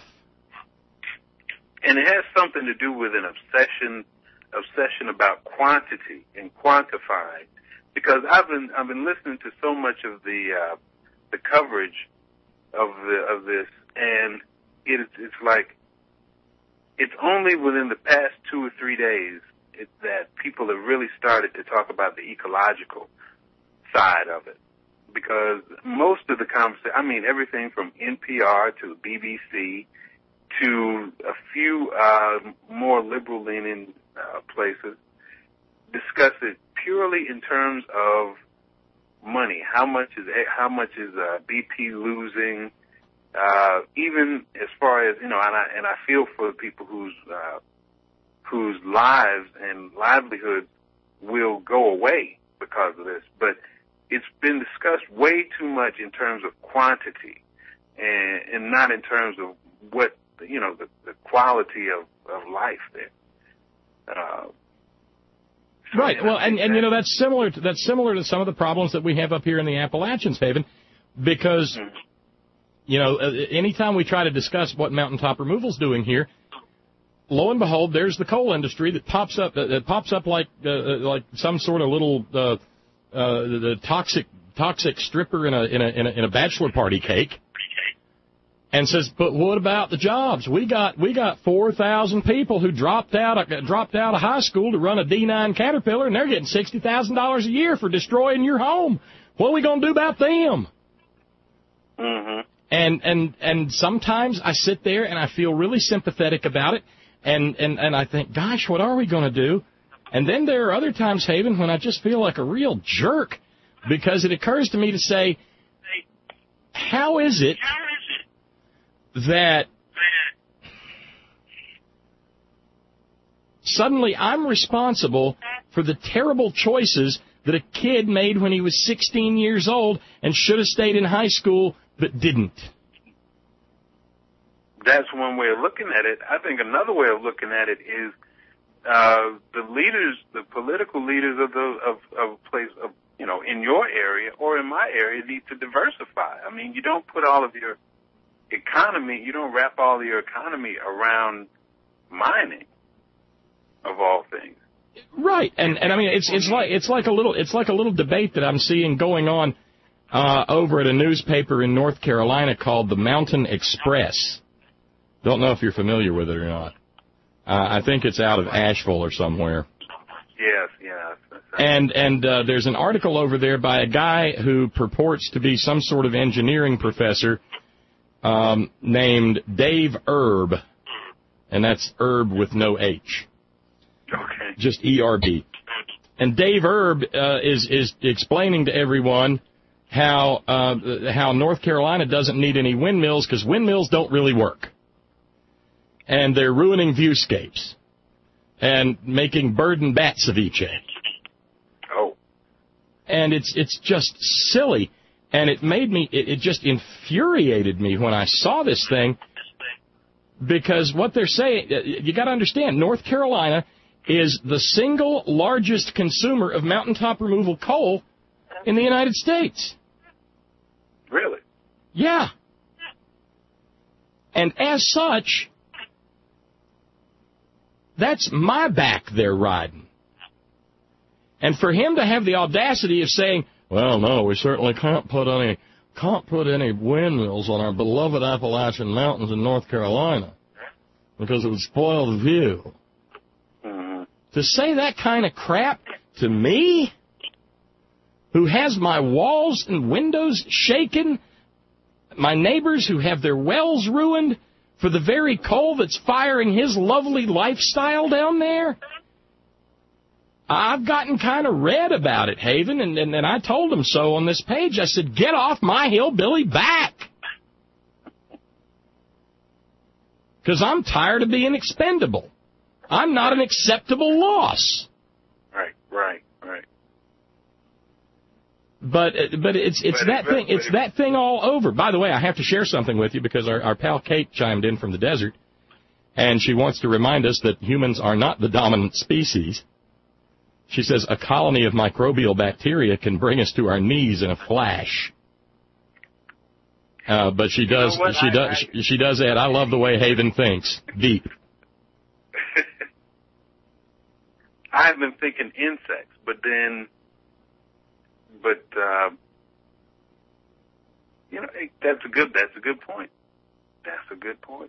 L: And it has something to do with an obsession obsession about quantity and quantifying. Because I've been I've been listening to so much of the uh, the coverage of the of this, and it, it's like it's only within the past two or three days it, that people have really started to talk about the ecological side of it. Because most of the conversation, I mean, everything from N P R to B B C to a few uh, more liberal-leaning uh, places, discuss it purely in terms of money. How much is how much is uh, B P losing? Uh, even as far as you know, and I and I feel for the people whose uh, whose lives and livelihoods will go away because of this. But it's been discussed way too much in terms of quantity, and, and not in terms of what you know the, the quality of, of life there. Uh,
B: Right. Well, and, and you know that's similar to that's similar to some of the problems that we have up here in the Appalachians, Haven, because you know anytime we try to discuss what mountaintop removal's doing here, lo and behold, there's the coal industry that pops up uh, that pops up like uh, like some sort of little uh, uh, the toxic toxic stripper in a in a in a, in a bachelor party cake. And says, but what about the jobs? We got we got four thousand people who dropped out dropped out of high school to run a D nine Caterpillar, and they're getting sixty thousand dollars a year for destroying your home. What are we going to do about them?
L: Mm-hmm.
B: And and and sometimes I sit there and I feel really sympathetic about it, and and and I think, gosh, what are we going to do? And then there are other times, Haven, when I just feel like a real jerk, because it occurs to me to say, how is it that suddenly I'm responsible for the terrible choices that a kid made when he was sixteen years old and should have stayed in high school but didn't?
L: That's one way of looking at it. I think another way of looking at it is uh, the leaders, the political leaders of the of of place of you know in your area or in my area need to diversify. I mean, you don't put all of your economy, you don't wrap all of your economy around mining, of all things.
B: Right, and and I mean it's it's like it's like a little it's like a little debate that I'm seeing going on uh, over at a newspaper in North Carolina called the Mountain Express. Don't know if you're familiar with it or not. Uh, I think it's out of Asheville or somewhere.
L: Yes, yes.
B: And and uh, there's an article over there by a guy who purports to be some sort of engineering professor um, named Dave Erb, and that's Erb with no H.
L: Okay.
B: Just E R B. And Dave Erb uh, is is explaining to everyone how uh, how North Carolina doesn't need any windmills because windmills don't really work, and they're ruining viewscapes and making bird and bat ceviche.
L: Oh.
B: And it's it's just silly, and it made me it, it just infuriated me when I saw this thing, because what they're saying, you got to understand, North Carolina is the single largest consumer of mountaintop removal coal in the United States.
L: Really?
B: Yeah. And as such, that's my back they're riding. And for him to have the audacity of saying, well, no, we certainly can't put any can't put any windmills on our beloved Appalachian Mountains in North Carolina because it would spoil the view. To say that kind of crap to me, who has my walls and windows shaken, my neighbors who have their wells ruined for the very coal that's firing his lovely lifestyle down there, I've gotten kind of red about it, Haven, and, and, and I told him so on this page. I said, get off my hillbilly back. Because I'm tired of being expendable. I'm not an acceptable loss.
L: Right, right, right.
B: But but it's it's
L: but
B: that
L: it,
B: thing it's that thing all over. By the way, I have to share something with you because our, our pal Kate chimed in from the desert, and she wants to remind us that humans are not the dominant species. She says a colony of microbial bacteria can bring us to our knees in a flash. Uh, but she does she I, does I, she does add, I love the way Haven thinks. Deep.
L: I've been thinking insects, but then, but uh, you know, that's a good that's a good point. That's a good point.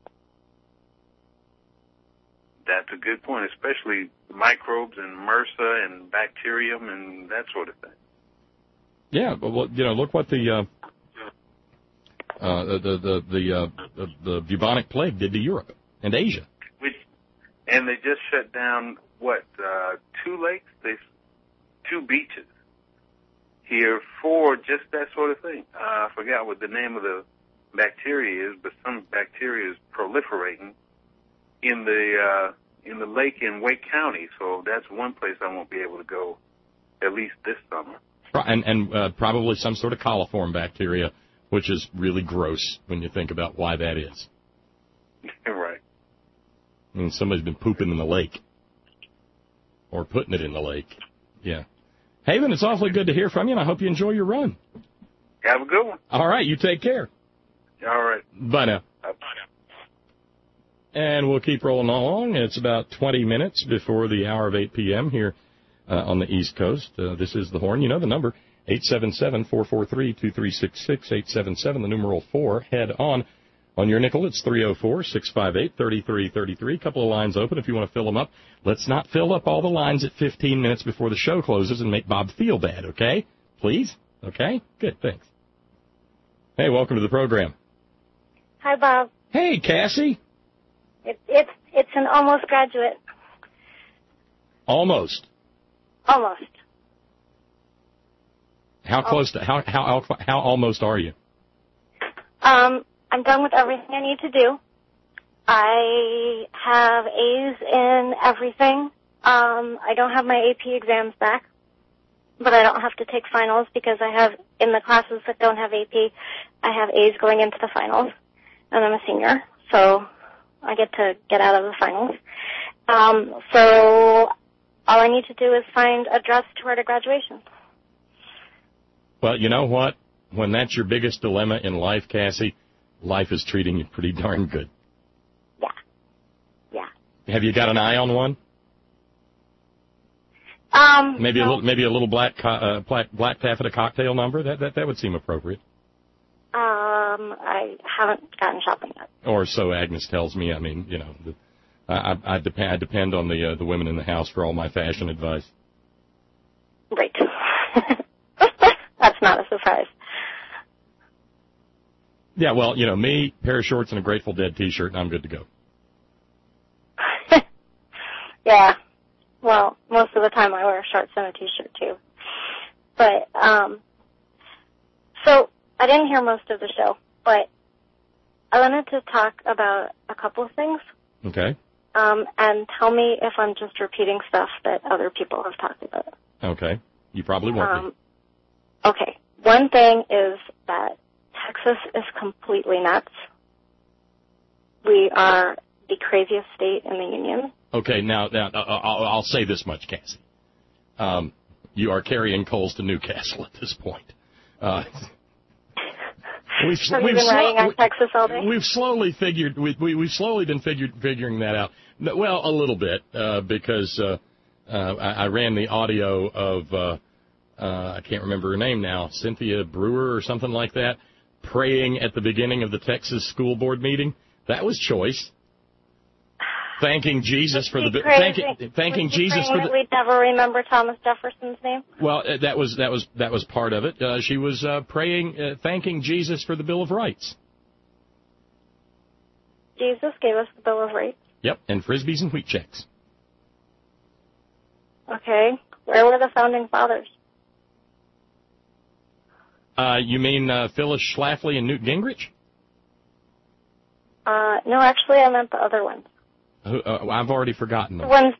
L: That's a good point, especially microbes and MRSA and bacterium and that sort of thing.
B: Yeah, well, you know, look what the uh, uh, the the the, uh, the the bubonic plague did to Europe and Asia.
L: Which, and they just shut down. What, uh, two lakes, they, two beaches here for just that sort of thing. Uh, I forgot what the name of the bacteria is, but some bacteria is proliferating in the, uh, in the lake in Wake County. So that's one place I won't be able to go at least this summer.
B: And, and, uh, probably some sort of coliform bacteria, which is really gross when you think about why that is.
L: Right.
B: I mean, somebody's been pooping in the lake. Or putting it in the lake. Yeah. Haven, it's awfully good to hear from you, and I hope you enjoy your run.
L: Have a good one.
B: All right, you take care.
L: All right.
B: Bye now.
L: Bye now.
B: And we'll keep rolling along. It's about twenty minutes before the hour of eight p.m. here uh, on the East Coast. Uh, this is The Horn. You know the number, eight seven seven, four four three, two three six six, eight seven seven, the numeral four. Head on. On your nickel, it's three oh four, six five eight, three three three three. A couple of lines open if you want to fill them up. Let's not fill up all the lines at fifteen minutes before the show closes and make Bob feel bad, okay? Please? Okay? Good, thanks. Hey, welcome to the program.
M: Hi, Bob.
B: Hey, Cassie.
M: It, it's it's an almost graduate.
B: Almost.
M: Almost.
B: How close to, how, how, how almost are you?
M: Um... I'm done with everything I need to do. I have A's in everything. Um, I don't have my A P exams back, but I don't have to take finals because I have, in the classes that don't have A P, I have A's going into the finals, and I'm a senior, so I get to get out of the finals. Um, so all I need to do is find a dress to wear to graduation.
B: Well, you know what? When that's your biggest dilemma in life, Cassie, life is treating you pretty darn good.
M: Yeah. Yeah.
B: Have you got an eye on one?
M: Um,
B: maybe
M: no.
B: a little, maybe a little black, co- uh, black, black taffeta cocktail number. That, that, that would seem appropriate.
M: Um, I haven't gotten shopping yet.
B: Or so Agnes tells me. I mean, you know, the, I, I, I depend, I depend on the, uh, the women in the house for all my fashion advice.
M: Right. That's not a surprise.
B: Yeah, well, you know, me, pair of shorts and a Grateful Dead T-shirt, and I'm good to go.
M: Yeah. Well, most of the time I wear shorts and a T-shirt, too. But, um, so I didn't hear most of the show, but I wanted to talk about a couple of things.
B: Okay.
M: Um, and tell me if I'm just repeating stuff that other people have talked about.
B: Okay. You probably won't
M: Um, okay. One thing is that Texas is completely nuts. We are the craziest state in the union.
B: be. Okay, now, now uh, I'll, I'll say this much, Cassie. Um, you are carrying coals to Newcastle at this point. Uh, we've,
M: Have you
B: we've
M: been
B: slo-
M: riding on
B: we,
M: Texas all day?
B: We've slowly figured, we, we, we've slowly been figured, figuring that out. No, well, a little bit, uh, because uh, uh, I, I ran the audio of, uh, uh, I can't remember her name now, Cynthia Brewer or something like that, praying at the beginning of the Texas school board meeting. That was choice. Thanking Jesus for the thanking thanking Jesus for the.
M: We'd never remember Thomas Jefferson's name.
B: Well, uh, that was that was that was part of it. Uh, she was uh, praying, uh, thanking Jesus for the Bill of Rights.
M: Jesus gave us the Bill of Rights.
B: Yep, and Frisbees and wheat checks.
M: Okay, where were the founding fathers?
B: Uh, you mean uh, Phyllis Schlafly and Newt Gingrich?
M: Uh, no, actually, I meant the other ones.
B: Who, uh, I've already forgotten
M: The
B: them.
M: ones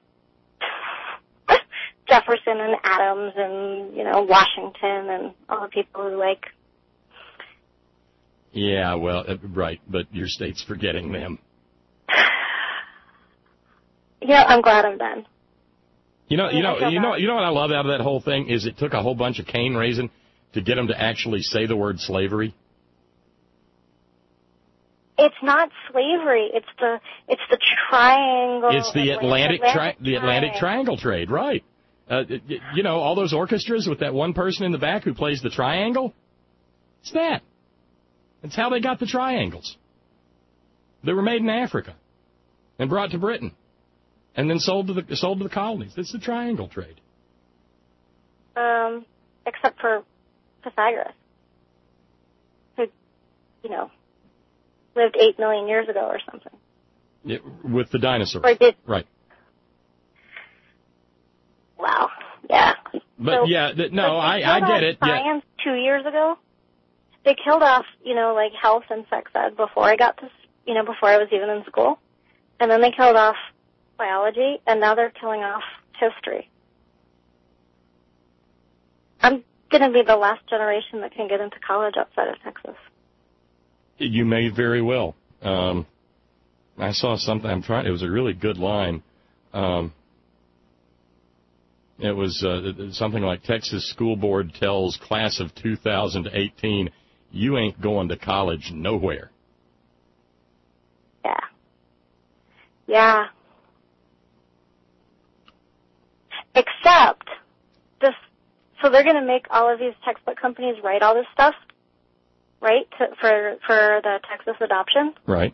M: Jefferson and Adams and, you know, Washington and all the people who, like...
B: Yeah, well, uh, right, but your state's forgetting them.
M: Yeah, I'm glad I'm done.
B: You know, you
M: Yeah, I
B: know,
M: feel
B: you know,
M: bad.
B: you know what I love out of that whole thing is it took a whole bunch of cane raising to get them to actually say the word slavery.
M: It's not slavery. It's the it's the triangle.
B: It's the Atlantic tri- the Atlantic Triangle trade, right? Uh, y- you know, all those orchestras with that one person in the back who plays the triangle. It's that. It's how they got the triangles. They were made in Africa and brought to Britain, and then sold to the sold to the colonies. It's the triangle trade.
M: Um, except for Pythagoras, who, you know, lived eight million years ago or something.
B: Yeah, with the dinosaurs.
M: Or did
B: right.
M: Wow. Yeah.
B: But
M: So-
B: yeah, th- no,
M: but they
B: I,
M: killed
B: I get
M: off
B: it. Yeah.
M: Science two years ago. They killed off, you know, like health and sex ed before I got to, you know, before I was even in school, and then they killed off biology, and now they're killing off history. I'm gonna be the last generation that can get into college outside of Texas.
B: You may very well. Um, I saw something. I'm trying. It was a really good line. Um, it was uh, something like Texas School Board tells class of two thousand eighteen, "You ain't going to college nowhere."
M: Yeah. Yeah. Except this. So they're going to make all of these textbook companies write all this stuff, right, to, for for the Texas adoption.
B: Right.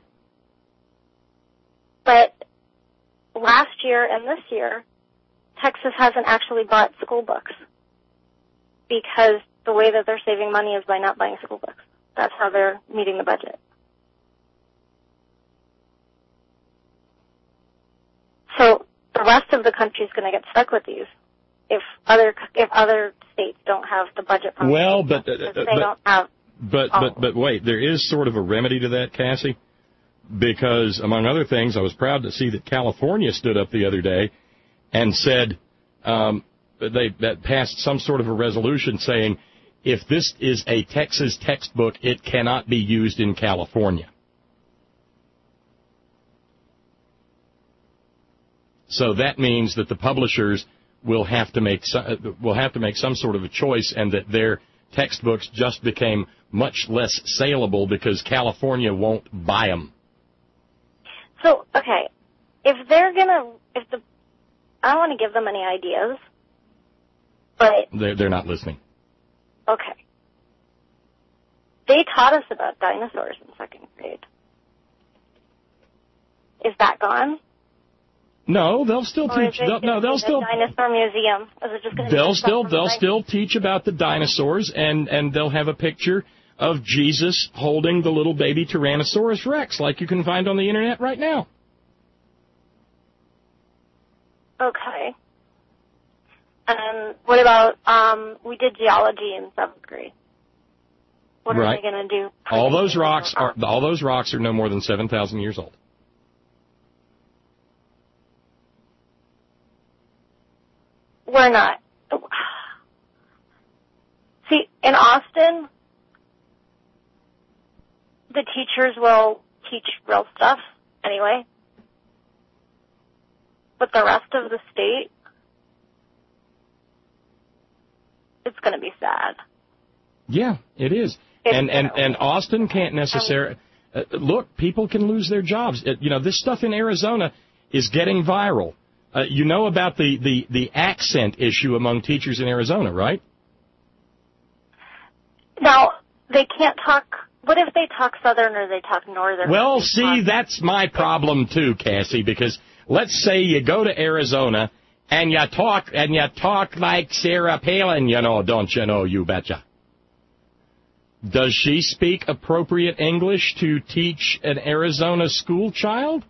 M: But last year and this year, Texas hasn't actually bought school books because the way that they're saving money is by not buying school books. That's how they're meeting the budget. So the rest of the country is going to get stuck with these if other if other states don't have the budget.
B: Well, but uh,
M: because they
B: but,
M: don't have.
B: but but but wait, there is sort of a remedy to that, Cassie, because among other things, I was proud to see that California stood up the other day and said um, they that passed some sort of a resolution saying if this is a Texas textbook, it cannot be used in California. So that means that the publishers will have to make some, will have to make some sort of a choice, and that their textbooks just became much less saleable because California won't buy them.
M: So, okay, if they're gonna, if the, I don't want to give them any ideas, but
B: They're, they're not listening.
M: Okay. They taught us about dinosaurs in second grade. Is that gone?
B: No, they'll still
M: Or
B: teach.
M: is it
B: They'll, no, they'll
M: the
B: still.
M: dinosaur museum? Is it just going to
B: They'll
M: be
B: still.
M: stuff from
B: They'll
M: the
B: still teach about the dinosaurs, and and they'll have a picture of Jesus holding the little baby Tyrannosaurus Rex, like you can find on the internet right now.
M: Okay. And what about, um, we did geology in seventh grade. What
B: Right.
M: are they going to do?
B: All those rocks are. All those rocks are no more than seven thousand years old.
M: We're not. See, in Austin, the teachers will teach real stuff anyway. But the rest of the state, it's going to be sad.
B: Yeah, it is.
M: It's
B: And and and Austin can't necessarily uh, look. People can lose their jobs. Uh, you know, this stuff in Arizona is getting viral. Uh, you know about the, the, the accent issue among teachers in Arizona, right?
M: Now, they can't talk, what if they talk Southern or they talk Northern?
B: Well, see, that's my problem too, Cassie, because let's say you go to Arizona and you talk and you talk like Sarah Palin, you know, don't you know, you betcha. Does she speak appropriate English to teach an Arizona school child?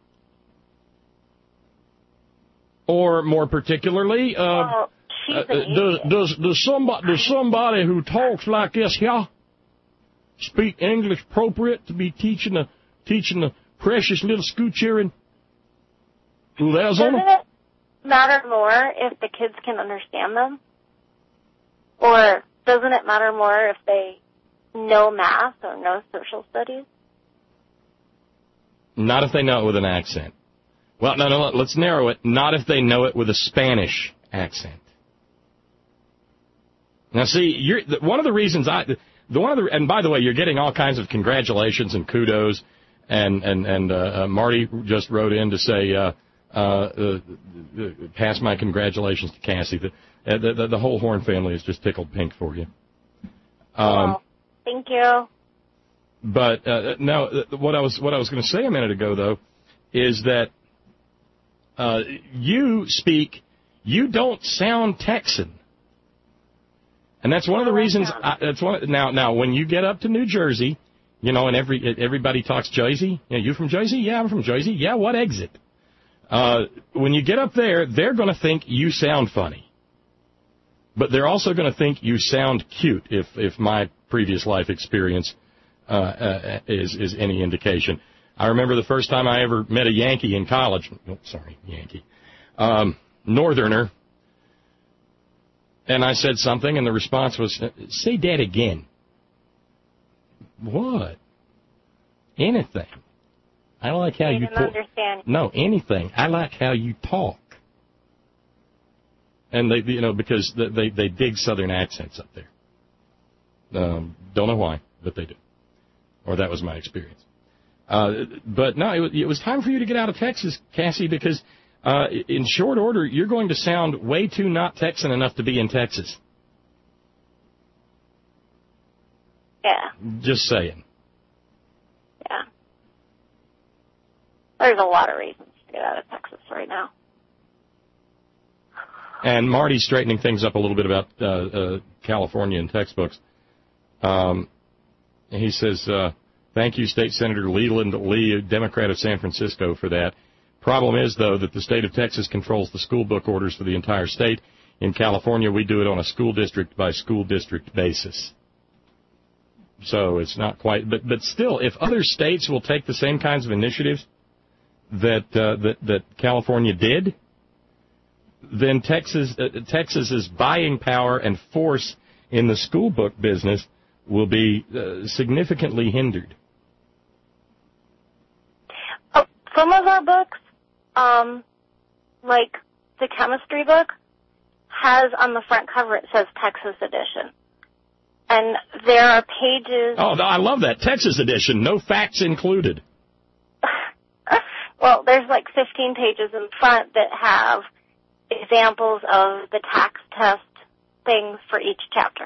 B: Or more particularly, uh,
M: well, she's
B: uh,
M: an
B: does, does does somebody does somebody who talks like this here speak English appropriate to be teaching a teaching a precious little scoocher in Arizona?
M: Doesn't it matter more if the kids can understand them? Or doesn't it matter more if they know math or know social studies?
B: Not if they know it with an accent. Well, no, no, let's narrow it. Not if they know it with a Spanish accent. Now, see, you're, one of the reasons I, the one of the, and by the way, you're getting all kinds of congratulations and kudos, and and and uh, uh, Marty just wrote in to say, uh, uh, uh, uh, pass my congratulations to Cassie. The, the the the whole Horn family is just tickled pink for you. Um,
M: oh, thank you.
B: But uh, no, what I was what I was going to say a minute ago though is that. Uh, you speak, you don't sound Texan. And that's one of the reasons, I, that's one, now, now, when you get up to New Jersey, you know, and every, everybody talks Jersey, you know, you from Jersey? Yeah, I'm from Jersey. Yeah, what exit? Uh, when you get up there, they're going to think you sound funny. But they're also going to think you sound cute, if, if my previous life experience, uh, uh, is, is any indication. I remember the first time I ever met a Yankee in college. Oh, sorry, Yankee. Um, Northerner. And I said something, and the response was, say that again. What? Anything. I like how
M: I
B: you
M: didn't
B: talk.
M: understand.
B: No, anything. I like how you talk. And they, you know, because they they dig Southern accents up there. Um, don't know why, but they do. Or that was my experience. Uh, but no, it, it was time for you to get out of Texas, Cassie, because uh, in short order, you're going to sound way too not Texan enough to be in Texas.
M: Yeah.
B: Just saying.
M: Yeah. There's a lot of reasons to get out of Texas right now.
B: And Marty's straightening things up a little bit about uh, uh, California and textbooks. Um, he says, uh, thank you, State Senator Leland Lee, Democrat of San Francisco, for that. Problem is, though, that the state of Texas controls the school book orders for the entire state. In California, we do it on a school district by school district basis. So it's not quite, but but still, if other states will take the same kinds of initiatives that uh, that that California did, then Texas uh, Texas's buying power and force in the school book business will be uh, significantly hindered.
M: Oh, some of our books, um, like the chemistry book, has on the front cover, it says Texas edition. And there are pages...
B: Oh, I love that. Texas edition, no facts included.
M: Well, there's like fifteen pages in front that have examples of the tax test things for each chapter.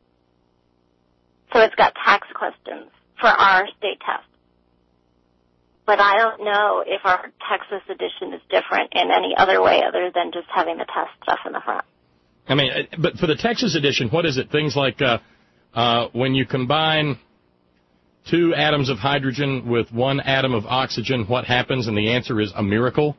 M: So it's got tax questions for our state test. But I don't know if our Texas edition is different in any other way other than just having the test stuff in the front.
B: I mean, but for the Texas edition, what is it? Things like uh, uh, when you combine two atoms of hydrogen with one atom of oxygen, what happens? And the answer is a miracle.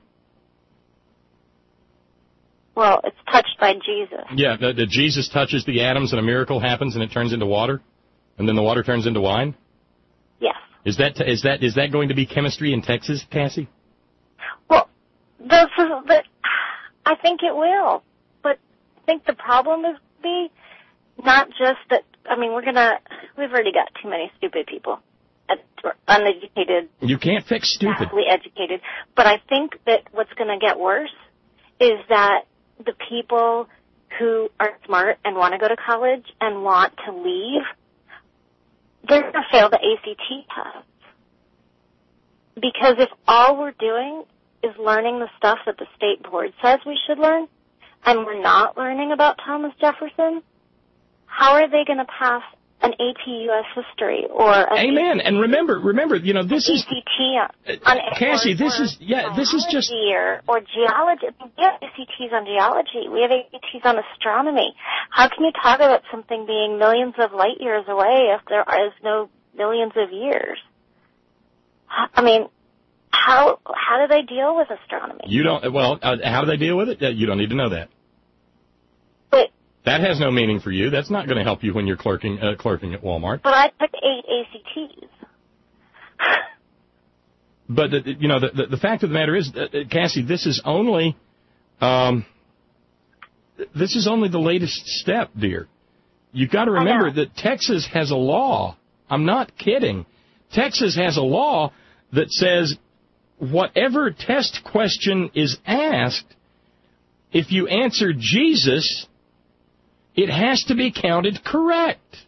M: Well, it's touched by Jesus.
B: Yeah, the, the Jesus touches the atoms and a miracle happens and it turns into water? And then the water turns into wine?
M: Yes.
B: Is that is that is that going to be chemistry in Texas, Cassie?
M: Well, this is the, I think it will. But I think the problem is be not just that, I mean, we're going to, we've already got too many stupid people, uneducated.
B: You can't fix stupid.
M: Badly educated. But I think that what's going to get worse is that the people who are smart and want to go to college and want to leave, they're going to fail the A C T test. Because if all we're doing is learning the stuff that the state board says we should learn, and we're not learning about Thomas Jefferson, how are they going to pass an A P U S history or an
B: Amen.
M: A C T,
B: and remember, remember, you know, this is
M: A C T on,
B: uh, Cassie.
M: or,
B: this
M: or
B: is yeah. This is just
M: or, or geology. We have A C Ts on geology. We have A C Ts on astronomy. How can you talk about something being millions of light years away if there is no millions of years? I mean, how how do they deal with astronomy?
B: You don't. Well, uh, how do they deal with it? Uh, you don't need to know that.
M: But
B: that has no meaning for you. That's not going to help you when you're clerking uh, clerking at Walmart.
M: But I took eight A C Ts.
B: But the, you know, the, the the fact of the matter is, uh, Cassie, this is only um, this is only the latest step, dear. You've got to remember that Texas has a law. I'm not kidding. Texas has a law that says whatever test question is asked, if you answer Jesus, it has to be counted correct.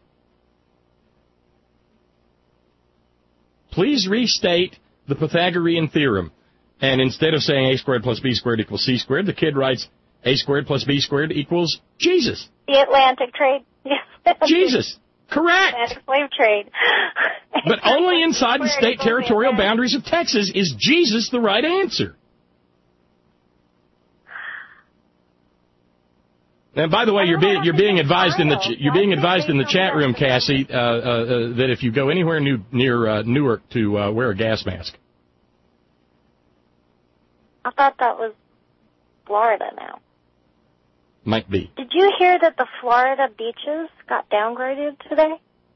B: Please restate the Pythagorean theorem. And instead of saying a squared plus b squared equals c squared, the kid writes a squared plus b squared equals Jesus.
M: The Atlantic trade.
B: Jesus. Correct.
M: Atlantic slave trade.
B: But only inside the state territorial boundaries of Texas is Jesus the right answer. And by the way, you're being you're being advised in the ch- you're being advised in the chat room, Cassie, uh, uh, uh, that if you go anywhere new, near uh, Newark, to uh, wear a gas mask.
M: I thought that was Florida now.
B: Might be.
M: Did you hear that the Florida beaches got downgraded today?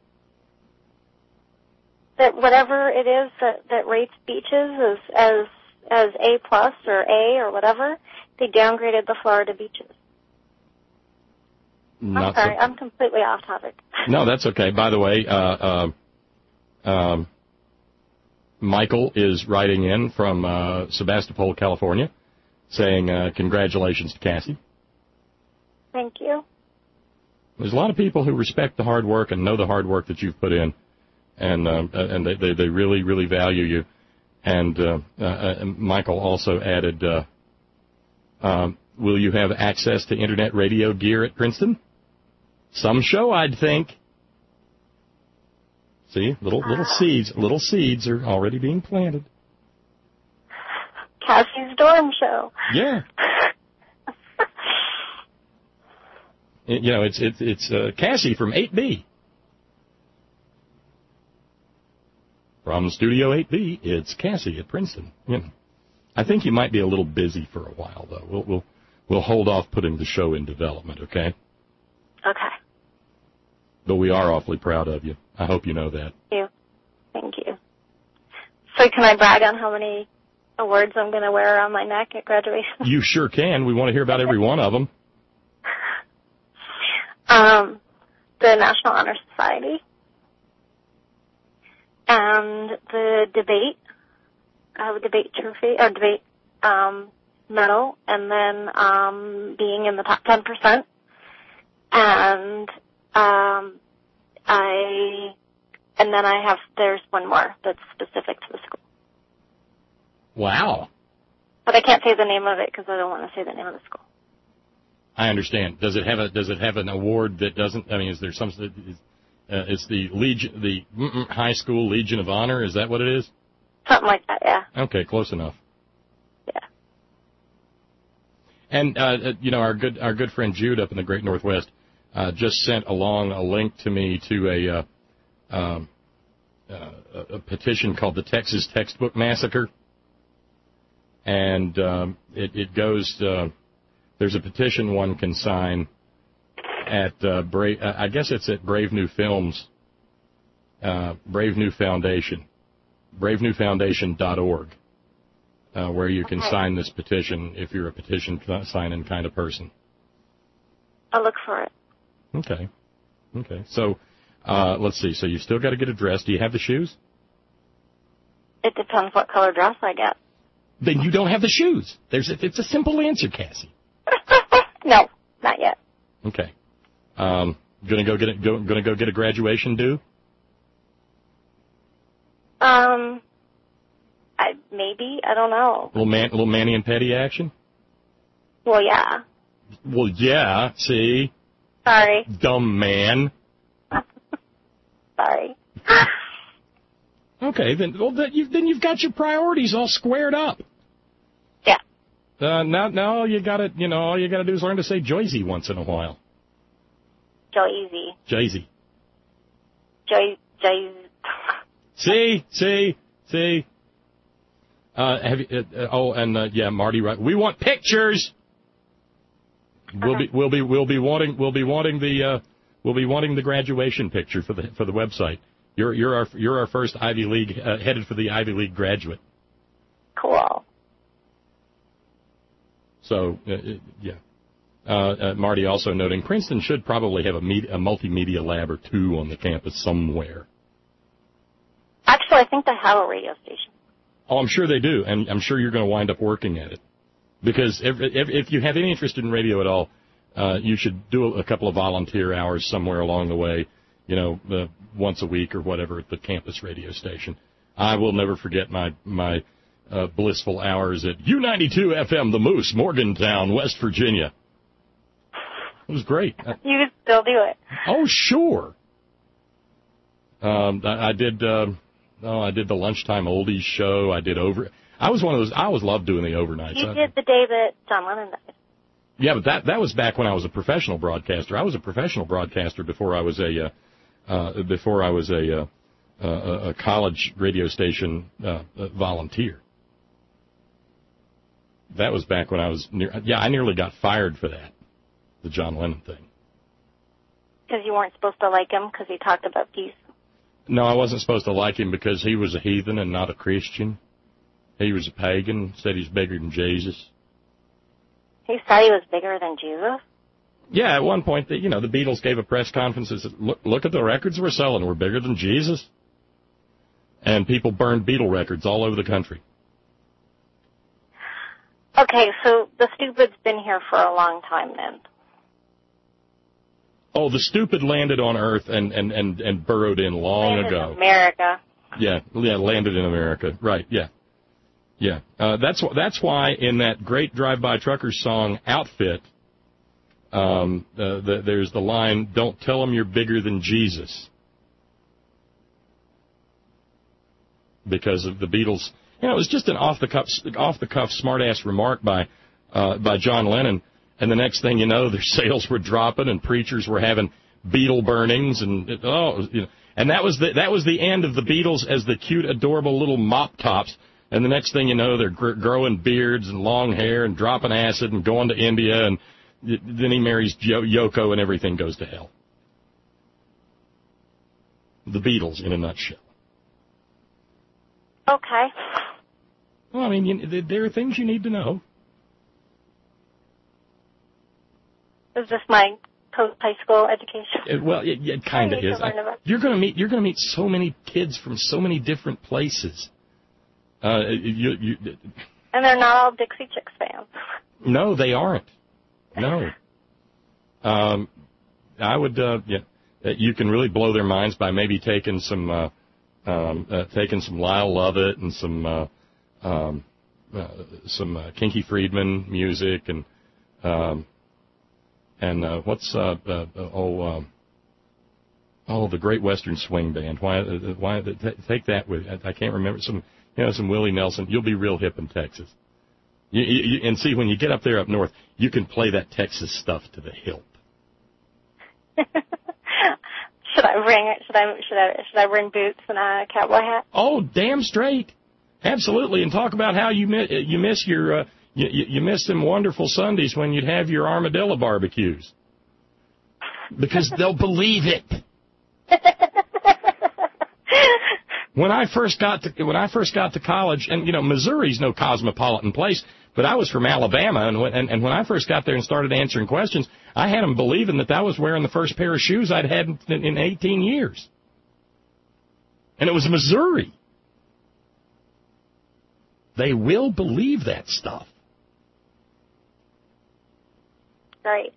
M: That whatever it is that, that rates beaches as as as A plus or A or whatever, they downgraded the Florida beaches.
B: Not
M: I'm sorry,
B: so.
M: I'm completely off topic.
B: No, that's okay. By the way, uh, uh, um, Michael is writing in from uh, Sebastopol, California, saying uh, congratulations to Cassie.
M: Thank you.
B: There's a lot of people who respect the hard work and know the hard work that you've put in, and uh, and they, they they really really value you. And uh, uh, Michael also added, uh, um, "Will you have access to internet radio gear at Princeton? Some show, I'd think." See, little little seeds, little seeds are already being planted.
M: Cassie's dorm show.
B: Yeah. It, you know, it's it's it's uh, Cassie from eight B. From Studio eight B, it's Cassie at Princeton. You know, I think you might be a little busy for a while, though. We'll we'll we'll hold off putting the show in development, okay?
M: Okay.
B: But we are awfully proud of you. I hope you know that.
M: Thank you. Thank you. So can I brag on how many awards I'm going to wear around my neck at graduation?
B: You sure can. We want to hear about every one of them.
M: Um, the National Honor Society and the debate, uh, debate trophy or debate um, metal, and then um, being in the top ten percent. And um, I, and then I have, there's one more that's specific to the school.
B: Wow.
M: But I can't say the name of it because I don't want to say the name of the school.
B: I understand. Does it have a Does it have an award that doesn't? I mean, is there some? Is, uh, it's the Legion, the mm-mm, high school Legion of Honor. Is that what it is?
M: Something like that. Yeah.
B: Okay, close enough.
M: Yeah.
B: And uh, you know, our good our good friend Jude up in the Great Northwest uh, just sent along a link to me to a uh, um, uh, a petition called the Texas Textbook Massacre, and um, it, it goes. Uh, There's a petition one can sign at uh, Brave. Uh, I guess it's at Brave New Films, uh, Brave New Foundation, brave new foundation dot org, uh, where you can
M: okay.
B: sign this petition if you're a petition signing kind of person.
M: I'll look for it.
B: Okay. Okay. So uh, let's see. So you still got to get a dress. Do you have the shoes?
M: It depends what color dress I get.
B: Then you don't have the shoes. There's a, it's a simple answer, Cassie.
M: No, not yet.
B: Okay. Um, gonna go get it. Go, gonna go get a graduation due.
M: Um, I maybe I don't know.
B: Little man, little Manny and Petty action.
M: Well, yeah.
B: Well, yeah. See.
M: Sorry.
B: Dumb man.
M: Sorry.
B: Okay, then well, then you've then you've got your priorities all squared up.
M: Yeah.
B: Uh, now, now all you gotta, you know, all you gotta do is learn to say Joyzy once in a while.
M: Joyzy.
B: Joyzy.
M: Joy, Joy.
B: See, see, see. Uh, have you, uh, uh, oh, and uh, yeah, Marty, right? We want pictures. We'll be, we'll be, we'll be wanting, we'll be wanting the, uh, we'll be wanting the graduation picture for the for the website. You're, you're our, you're our first Ivy League uh, headed for the Ivy League graduate.
M: Cool.
B: So, uh, yeah. Uh, uh, Marty also noting Princeton should probably have a, med- a multimedia lab or two on the campus somewhere.
M: Actually, I think they have a radio station.
B: Oh, I'm sure they do, and I'm sure you're going to wind up working at it. Because if, if, if you have any interest in radio at all, uh, you should do a, a couple of volunteer hours somewhere along the way, you know, uh, once a week or whatever at the campus radio station. I will never forget my my uh, blissful hours at U ninety-two F M, The Moose, Morgantown, West Virginia. It was great.
M: You could still do it.
B: Oh, sure. Um, I, I did. Uh, oh, I did the lunchtime oldies show. I did over. I was one of those. I always loved doing the overnights.
M: You did the day that John Lennon died.
B: Yeah, but that that was back when I was a professional broadcaster. I was a professional broadcaster before I was a uh, uh, before I was a, uh, a a college radio station uh, uh, volunteer. That was back when I was near. Yeah, I nearly got fired for that, the John Lennon thing.
M: Because you weren't supposed to like him because he talked about peace.
B: No, I wasn't supposed to like him because he was a heathen and not a Christian. He was a pagan, said he's bigger than Jesus.
M: He said he was bigger than Jesus?
B: Yeah, at one point, the, you know, the Beatles gave a press conference and said, look, look at the records we're selling. We're bigger than Jesus. And people burned Beatle records all over the country.
M: Okay, so the stupid's been here for a long time then.
B: Oh, the stupid landed on Earth and, and, and, and burrowed in long
M: landed
B: ago.
M: In America.
B: Yeah, yeah, landed in America. Right, yeah. Yeah, uh, that's that's why in that great Drive-By Truckers song, Outfit, um, uh, the, there's the line, don't tell them you're bigger than Jesus. Because of the Beatles. You know, it was just an off-the-cuff, off-the-cuff smart-ass remark by, uh, by John Lennon. And the next thing you know, their sales were dropping and preachers were having Beatle burnings. And, oh, you know, and that was the, that was the end of the Beatles as the cute, adorable little mop tops. And the next thing you know, they're gr- growing beards and long hair and dropping acid and going to India. And then he marries jo- Yoko and everything goes to hell. The Beatles in a nutshell.
M: Okay.
B: Well, I mean, you, there are things you need to know.
M: Is this my post-high school education?
B: It, well, it, it kind of is. I, you're going to meet you're going to meet so many kids from so many different places. Uh, you, you,
M: And they're not all Dixie Chicks fans.
B: No, they aren't. No. Um, I would, uh, yeah, you can really blow their minds by maybe taking some, uh, um, uh, taking some Lyle Lovett and some, uh, um, uh, some uh, Kinky Friedman music and, um, and uh, what's uh, uh, oh, um, oh, the Great Western Swing Band. Why, uh, why t- take that with? I, I can't remember some, you know, some Willie Nelson. You'll be real hip in Texas. You, you, and see, when you get up there up north, you can play that Texas stuff to the hilt.
M: Should I bring should I should I should I bring boots and a cowboy hat?
B: Oh, damn straight, absolutely, and talk about how you miss you miss your uh, you, you miss them wonderful Sundays when you'd have your armadillo barbecues, because they'll believe it. When I first got to when I first got to college, and you know, Missouri's no cosmopolitan place, but I was from Alabama, and when and, and when I first got there and started answering questions, I had them believing that I was wearing the first pair of shoes I'd had in, in eighteen years, and it was Missouri. They will believe that stuff.
M: Right.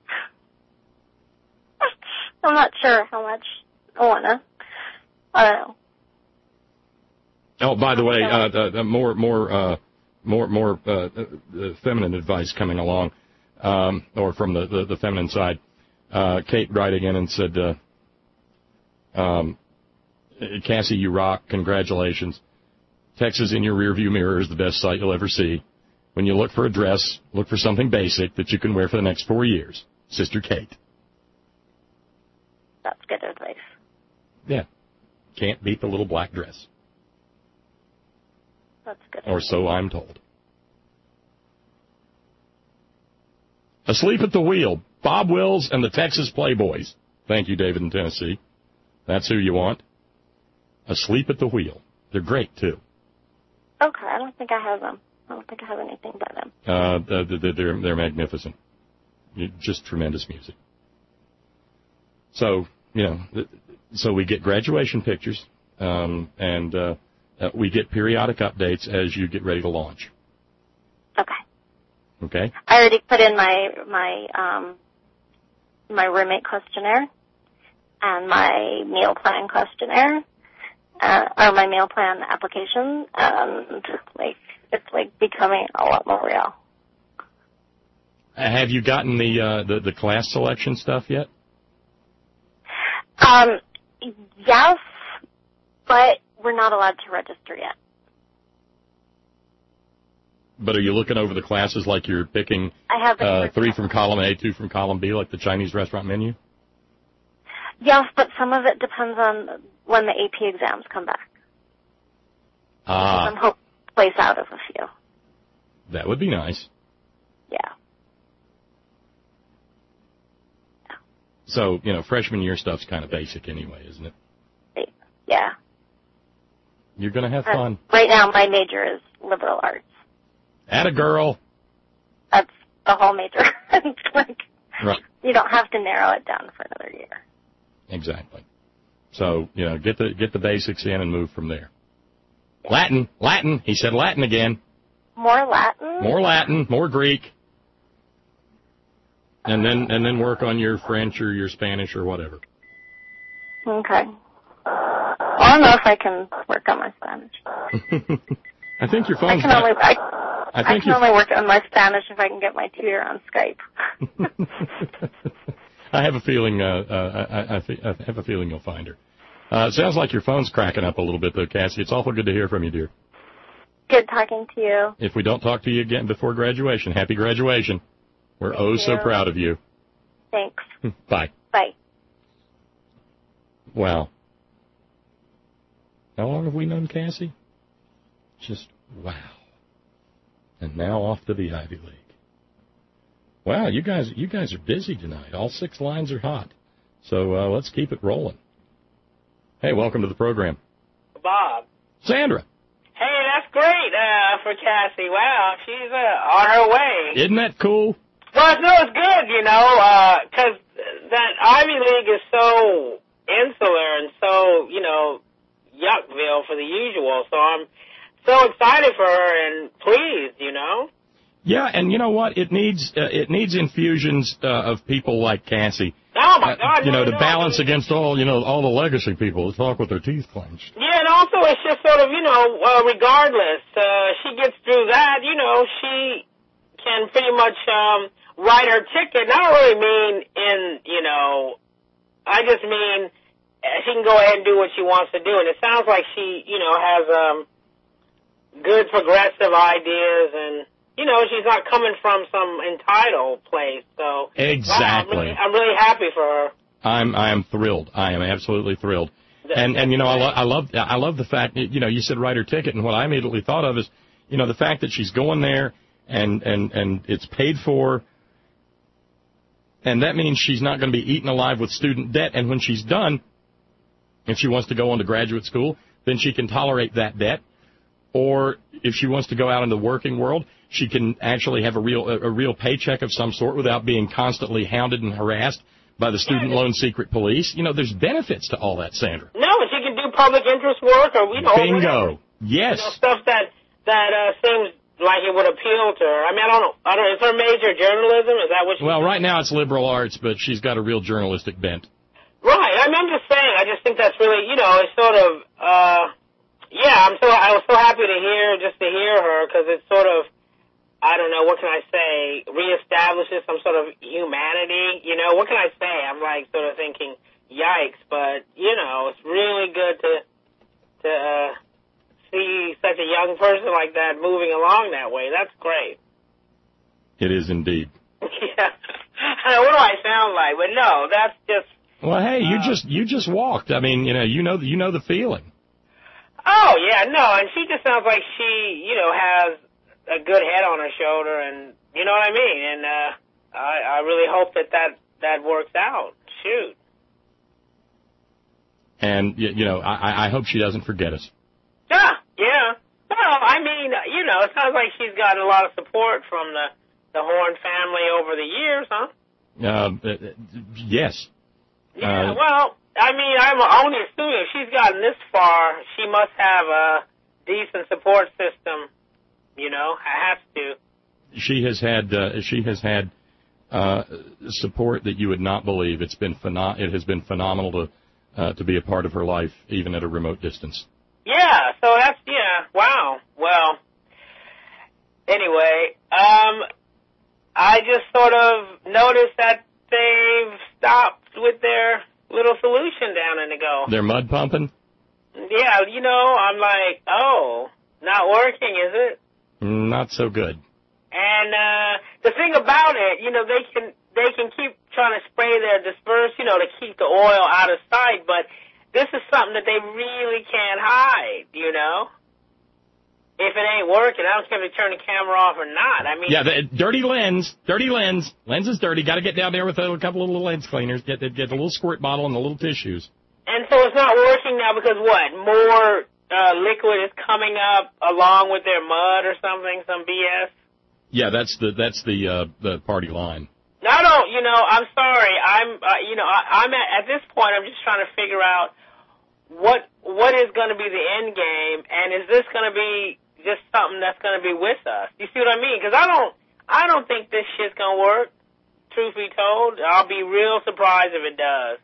M: I'm not sure how much I wanna. I don't know.
B: Oh, by the way, uh, uh, more, more, uh, more, more uh, uh, feminine advice coming along, um, or from the, the, the feminine side. Uh, Kate writing in and said, uh, um, Cassie, you rock. Congratulations. Texas in your rearview mirror is the best sight you'll ever see. When you look for a dress, look for something basic that you can wear for the next four years. Sister Kate.
M: That's good advice.
B: Yeah. Can't beat the little black dress.
M: That's good.
B: Or so I'm told. Asleep at the Wheel, Bob Wills and the Texas Playboys. Thank you, David in Tennessee. That's who you want. Asleep at the Wheel. They're great, too.
M: Okay, I don't think I have them. I don't think I have anything by them.
B: Uh, they're, they're magnificent. Just tremendous music. So, you know, so we get graduation pictures, um, and, uh, Uh, we get periodic updates as you get ready to launch.
M: Okay.
B: Okay?
M: I already put in my my um my roommate questionnaire and my meal plan questionnaire, uh, or my meal plan application, and like it's like becoming a lot more real.
B: Have you gotten the uh, the, the class selection stuff yet?
M: Um, yes, but we're not allowed to register yet.
B: But are you looking over the classes like you're picking
M: I have
B: uh, three from column A, two from column B, like the Chinese restaurant menu?
M: Yes, but some of it depends on when the A P exams come back.
B: Ah.
M: I'm hoping to place out of a few.
B: That would be nice.
M: Yeah.
B: So, you know, freshman year stuff's kind of basic anyway, isn't it?
M: Yeah.
B: You're going to have fun.
M: Uh, right now, my major is liberal arts.
B: Atta girl.
M: That's the whole major. It's like,
B: right.
M: You don't have to narrow it down for another year.
B: Exactly. So, you know, get the get the basics in and move from there. Latin, Latin. He said Latin again.
M: More Latin?
B: More Latin, more Greek. And then and then work on your French or your Spanish or whatever.
M: Okay. I don't know if I can work on my Spanish.
B: I think your phone's
M: I can only, I,
B: I,
M: I
B: think
M: can only work on my Spanish if I can get my tutor on Skype.
B: I have a feeling. Uh, uh, I, I, I have a feeling you'll find her. Uh, it sounds like your phone's cracking up a little bit, though, Cassie. It's awful good to hear from you, dear.
M: Good talking to you.
B: If we don't talk to you again before graduation, happy graduation. We're
M: Thank
B: oh
M: you.
B: so proud of you.
M: Thanks.
B: Bye.
M: Bye.
B: Wow. How long have we known Cassie? Just wow. And now off to the Ivy League. Wow, you guys you guys are busy tonight. All six lines are hot. So uh, let's keep it rolling. Hey, welcome to the program.
N: Bob.
B: Sandra.
N: Hey, that's great uh, for Cassie. Wow, she's uh, on her way.
B: Isn't that cool?
N: Well, no, it's good, you know, because uh, that Ivy League is so insular and so, you know, Yuckville for the usual. So I'm so excited for her and pleased, you know.
B: Yeah, and you know what? It needs uh, it needs infusions uh, of people like Cassie.
N: Oh my God!
B: Uh, you
N: no,
B: know, to
N: no,
B: balance
N: I mean,
B: against all you know all the legacy people who talk with their teeth clenched.
N: Yeah, and also it's just sort of, you know, uh, regardless, uh, she gets through that, you know, she can pretty much um, write her ticket. And I don't really mean in, you know, I just mean uh, she can go ahead and do what she wants to do. And it sounds like she, you know, has um, good progressive ideas and, you know, she's not coming from some entitled place. So
B: Exactly.
N: Wow, I'm, really, I'm really happy for her.
B: I'm I am thrilled. I am absolutely thrilled. And and you know I, lo- I love I love the fact that, you know, you said write her ticket, and what I immediately thought of is, you know, the fact that she's going there and and and it's paid for, and that means she's not going to be eaten alive with student debt. And when she's done, if she wants to go on to graduate school, then she can tolerate that debt. Or if she wants to go out into the working world, she can actually have a real a real paycheck of some sort without being constantly hounded and harassed by the student loan secret police. You know, there's benefits to all that, Sandra.
N: No, and she can do public interest work or, you know,
B: Bingo. Yes.
N: You know, stuff that, that uh, seems like it would appeal to her. I mean, I don't know. I don't, is her major journalism? Is that what she...
B: Well, right now it's liberal arts, but she's got a real journalistic bent.
N: Right. I mean, I'm just saying, I just think that's really, you know, it's sort of, uh, yeah, I'm so, I was so happy to hear, just to hear her, because it's sort of, I don't know, what can I say, reestablishes some sort of humanity, you know, what can I say? I'm like sort of thinking, yikes, but, you know, it's really good to, to, uh, see such a young person like that moving along that way. That's great.
B: It is indeed.
N: Yeah. What do I sound like? But no, that's just...
B: Well, hey, you
N: uh,
B: just you just walked. I mean, you know, you know, you know the feeling.
N: Oh, yeah, no, and she just sounds like she, you know, has a good head on her shoulder, and you know what I mean? And uh, I, I really hope that, that that works out. Shoot.
B: And, you know, I, I hope she doesn't forget us.
N: Yeah, yeah. Well, I mean, you know, it sounds like she's got a lot of support from the, the Horn family over the years, huh?
B: Uh, yes.
N: Yeah,
B: uh,
N: well, I mean, I'm only assuming if she's gotten this far, she must have a decent support system, you know, has to.
B: She has had uh, she has had uh, support that you would not believe. It's been pheno- It has been phenomenal to uh, to be a part of her life, even at a remote distance.
N: Yeah, so that's, yeah, wow. Well, anyway, um, I just sort of noticed that they've stopped with their little solution down in the Gulf.
B: They're mud pumping?
N: Yeah, you know, I'm like, oh, not working, is it?
B: Not so good.
N: And uh, the thing about it, you know, they can they can keep trying to spray their disperse, you know, to keep the oil out of sight, but this is something that they really can't hide, you know? If it ain't working, I don't care if they turn the camera off or not. I mean,
B: yeah, the dirty lens, dirty lens. Lens is dirty. Got to get down there with a couple of little lens cleaners. Get the, get the little squirt bottle and the little tissues.
N: And so it's not working now because what? More uh, liquid is coming up along with their mud or something, some B S.
B: Yeah, that's the that's the uh, the party line.
N: I don't, you know, I'm sorry. I'm, uh, you know, I, I'm at, at this point. I'm just trying to figure out what what is going to be the end game, and is this going to be just something that's going to be with us? You see what I mean? Because I don't, I don't think this shit's going to work. Truth be told, I'll be real surprised if it does.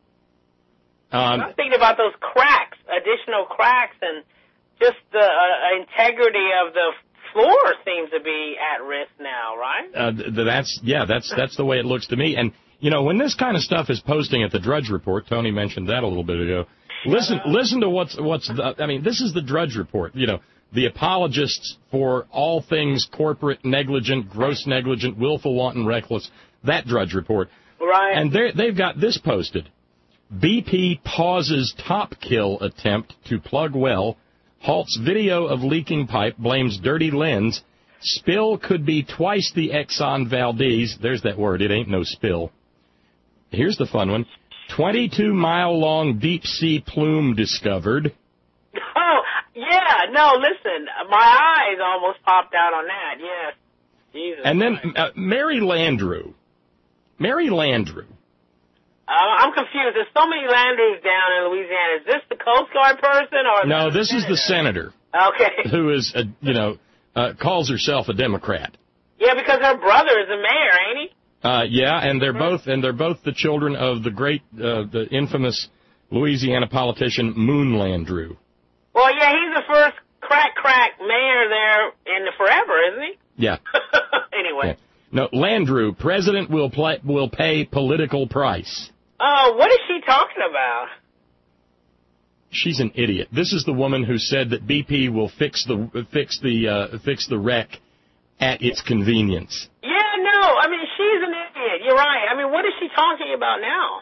B: Um,
N: I'm thinking about those cracks, additional cracks, and just the uh, integrity of the floor seems to be at risk now, right?
B: Uh, th- that's yeah, that's that's the way it looks to me. And you know, when this kind of stuff is posting at the Drudge Report, Tony mentioned that a little bit ago. Listen, listen to what's what's. The, I mean, this is the Drudge Report. You know, the apologists for all things corporate, negligent, gross negligent, willful, wanton, reckless. That Drudge Report.
N: Right.
B: And they they've got this posted. B P pauses top kill attempt to plug well. Halts video of leaking pipe, blames dirty lens. Spill could be twice the Exxon Valdez. There's that word. It ain't no spill. Here's the fun one. twenty-two mile long deep sea plume discovered.
N: Oh, yeah. No, listen. My eyes almost popped out on that. Yes. Jesus
B: And then
N: Christ.
B: uh, Mary Landrieu. Mary Landrieu
N: Uh, I'm confused. There's so many Landrus down in Louisiana. Is this the Coast Guard person or?
B: No,
N: the
B: this
N: senator?
B: is the senator.
N: Okay.
B: Who is, a, you know, uh, calls herself a Democrat.
N: Yeah, because her brother is a mayor, ain't he?
B: Uh, yeah, and they're both and they're both the children of the great, uh, the infamous Louisiana politician Moon Landrieu.
N: Well, yeah, he's the first crack crack mayor there in the forever, isn't he?
B: Yeah.
N: Anyway.
B: Yeah. No, Landrieu, president will play, will pay political price.
N: Oh, uh, what is she talking about?
B: She's an idiot. This is the woman who said that B P will fix the fix the uh, fix the wreck at its convenience.
N: Yeah, no, I mean she's an idiot. You're right. I mean, what is she talking about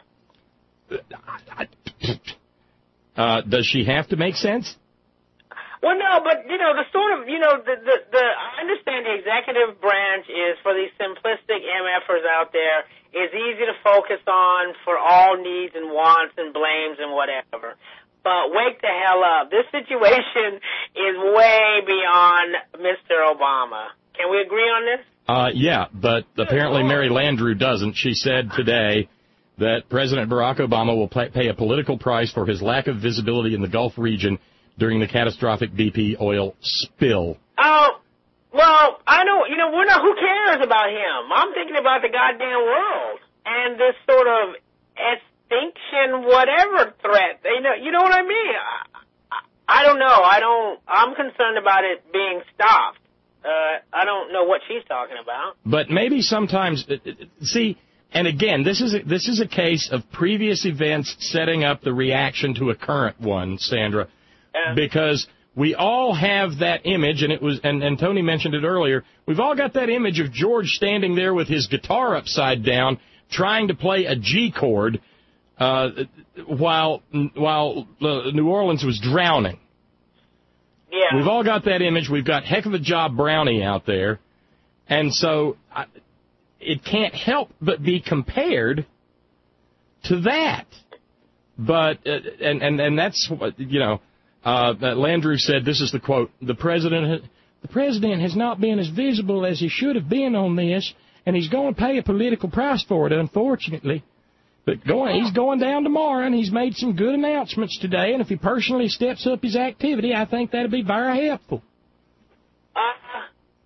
N: now?
B: Uh, does she have to make sense?
N: Well, no, but, you know, the sort of, you know, the, the, the, I understand the executive branch is for these simplistic MFers out there, is easy to focus on for all needs and wants and blames and whatever. But wake the hell up. This situation is way beyond Mister Obama. Can we agree on this?
B: Uh, yeah, but apparently Mary Landrieu doesn't. She said today that President Barack Obama will pay a political price for his lack of visibility in the Gulf region during the catastrophic B P oil spill.
N: Oh, well, I don't, you know, we're not, who cares about him? I'm thinking about the goddamn world and this sort of extinction, whatever threat. You know, you know what I mean? I, I don't know. I don't, I'm concerned about it being stopped. Uh, I don't know what she's talking about.
B: But maybe sometimes, see, and again, this is a, this is a case of previous events setting up the reaction to a current one, Sandra. Uh, because we all have that image, and it was, and, and Tony mentioned it earlier, we've all got that image of George standing there with his guitar upside down, trying to play a G chord, uh, while, while uh, New Orleans was drowning.
N: Yeah.
B: We've all got that image. We've got heck of a job Brownie out there. And so I, it can't help but be compared to that. But, uh, and, and, and that's, you know, Uh, Landrieu said, this is the quote, the president, the president has not been as visible as he should have been on this, and he's going to pay a political price for it, unfortunately. But going, he's going down tomorrow, and he's made some good announcements today, and if he personally steps up his activity, I think that'll be very helpful.
N: Uh,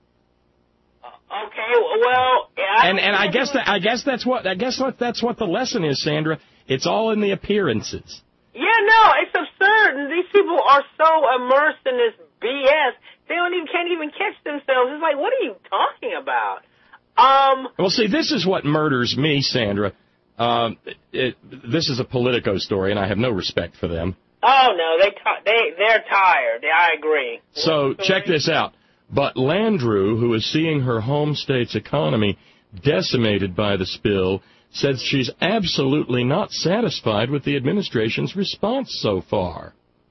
N: okay, well, I
B: and and I guess that I guess that's what I guess what that's what the lesson is, Sandra. It's all in the appearances.
N: Yeah, no, it's absurd. And these people are so immersed in this B S, they don't even can't even catch themselves. It's like, what are you talking about? Um.
B: Well, see, this is what murders me, Sandra. Um, it, this is a Politico story, and I have no respect for them.
N: Oh no, they they they're tired. I agree.
B: So check this out. But Landrieu, who is seeing her home state's economy decimated by the spill, says she's absolutely not satisfied with the administration's response so far.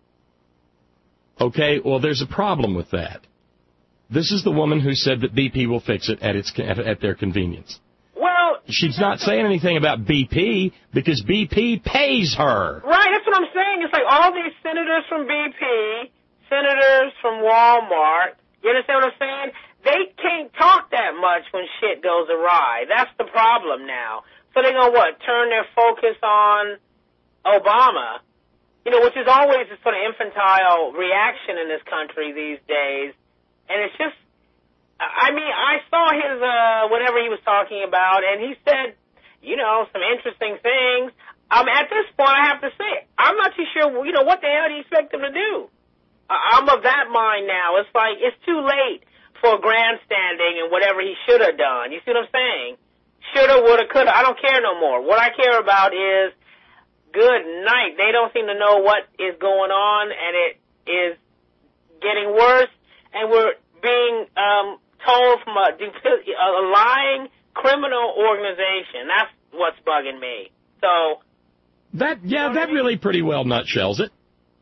B: Okay, well, there's a problem with that. This is the woman who said that B P will fix it at its at, at their convenience.
N: Well,
B: she's not saying anything about B P because B P pays her.
N: Right, that's what I'm saying. It's like all these senators from B P, senators from Walmart, you understand what I'm saying? They can't talk that much when shit goes awry. That's the problem now. So they're going to, what, turn their focus on Obama, you know, which is always a sort of infantile reaction in this country these days. And it's just, I mean, I saw his, uh, whatever he was talking about, and he said, you know, some interesting things. Um, at this point, I have to say, I'm not too sure, you know, what the hell do you expect him to do? Uh, I'm of that mind now. It's like, it's too late for grandstanding and whatever he should have done. You see what I'm saying? Shoulda, woulda, coulda. I don't care no more. What I care about is good night. They don't seem to know what is going on, and it is getting worse, and we're being um, told from a, a lying criminal organization. That's what's bugging me. So
B: that yeah, that really pretty well nutshells it.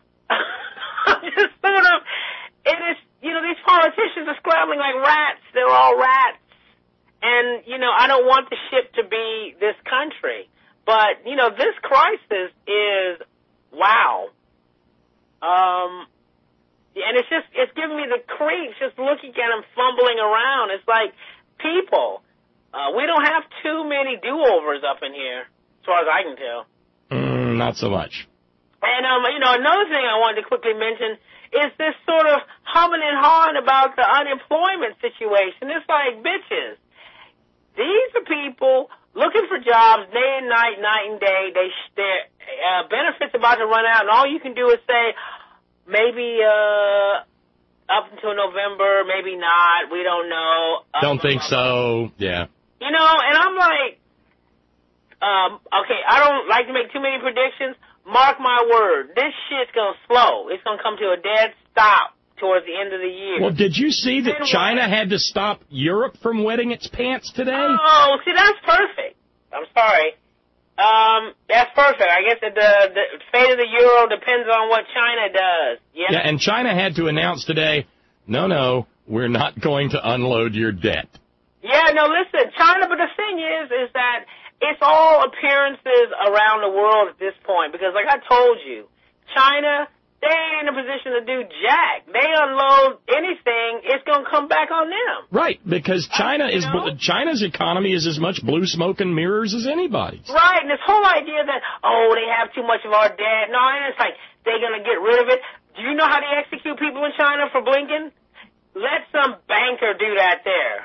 N: Just sort of, it is. You know, these politicians are scrabbling like rats. They're all rats. And, you know, I don't want the ship to be this country. But, you know, this crisis is, wow. Um, and it's just, it's giving me the creeps just looking at them fumbling around. It's like, people, uh, we don't have too many do-overs up in here. as far as I can tell.
B: Mm, not so much.
N: And, um, you know, another thing I wanted to quickly mention is this sort of humming and hawing about the unemployment situation. It's like, bitches, these are people looking for jobs day and night, night and day. They, their uh, benefits about to run out, and all you can do is say, maybe uh, up until November, maybe not. We don't know.
B: Don't think so. Yeah.
N: You know, and I'm like, um, okay, I don't like to make too many predictions. Mark my word, this shit's going to slow. It's going to come to a dead stop towards the end of the year.
B: Well, did you see that
N: Then
B: China
N: what?
B: had to stop Europe from wetting its pants today?
N: Oh, see, that's perfect. I'm sorry. Um, that's perfect. I guess that the, the fate of the euro depends on what China does. Yeah?
B: Yeah, and China had to announce today, no, no, we're not going to unload your debt.
N: Yeah, no, listen, China, but the thing is, is that it's all appearances around the world at this point, because like I told you, China, they ain't in a position to do jack. They unload anything, it's going to come back on them.
B: Right, because China
N: I,
B: is
N: know?
B: China's economy is as much blue smoke and mirrors as anybody's.
N: Right, and this whole idea that, oh, they have too much of our debt. No, and it's like, they're going to get rid of it. Do you know how they execute people in China for blinking? Let some banker do that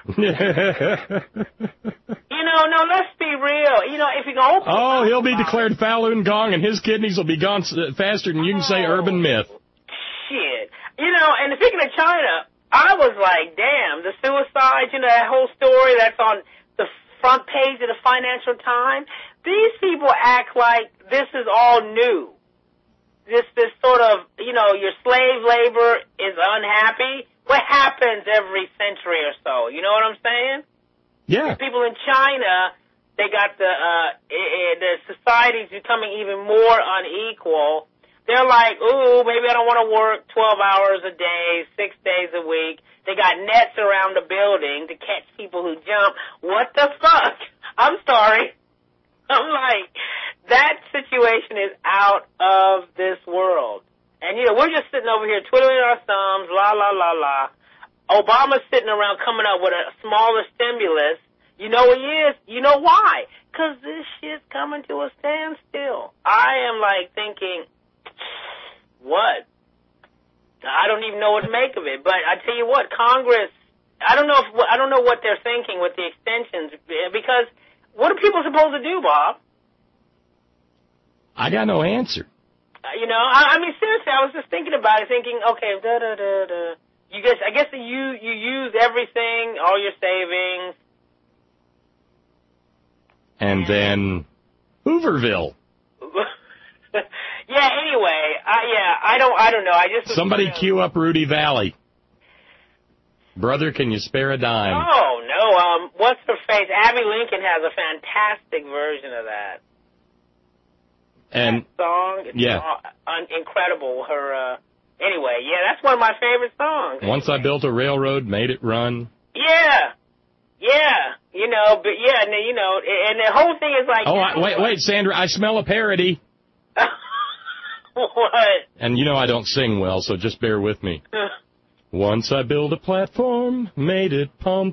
N: there. You know, no, let's be real. You know, if you go open...
B: Oh, he'll be declared Falun Gong, and his kidneys will be gone faster than you can say urban myth.
N: Shit. You know, and speaking of China, I was like, damn, the suicide, you know, that whole story that's on the front page of the Financial Times. These people act like this is all new. This, this sort of, you know, your slave labor is unhappy. What happens every century or so? You know what I'm saying?
B: Yeah.
N: People in China, they got the uh, the society's becoming even more unequal. They're like, ooh, maybe I don't want to work twelve hours a day, six days a week. They got nets around the building to catch people who jump. What the fuck? I'm sorry. I'm like, that situation is out of this world. And, you know, we're just sitting over here twiddling our thumbs, la, la, la, la. Obama's sitting around coming up with a smaller stimulus. You know he is. You know why? Because this shit's coming to a standstill. I am, like, thinking, what? I don't even know what to make of it. But I tell you what, Congress, I don't know if I don't know what they're thinking with the extensions. Because what are people supposed to do, Bob?
B: I got no answer.
N: You know, I, I mean, seriously, I was just thinking about it, thinking, okay, da da da da. You guess, I guess that you you use everything, all your savings,
B: and then Hooverville.
N: Yeah. Anyway, I, yeah, I don't, I don't know. I just
B: somebody
N: kind of,
B: cue up Rudy Valley. Brother, can you spare a dime?
N: Oh no, um, what's her face? Abby Lincoln has a fantastic version of that.
B: And
N: that song, it's
B: yeah,
N: un- incredible. Her, uh, anyway, yeah, that's one of my favorite songs.
B: Once I built a railroad, made it run.
N: Yeah, yeah, you know, but yeah, and you know, and the whole thing is like.
B: Oh, I, wait, wait, Sandra, I smell a parody.
N: What?
B: And you know I don't sing well, so just bear with me. Once I built a platform, made it pump.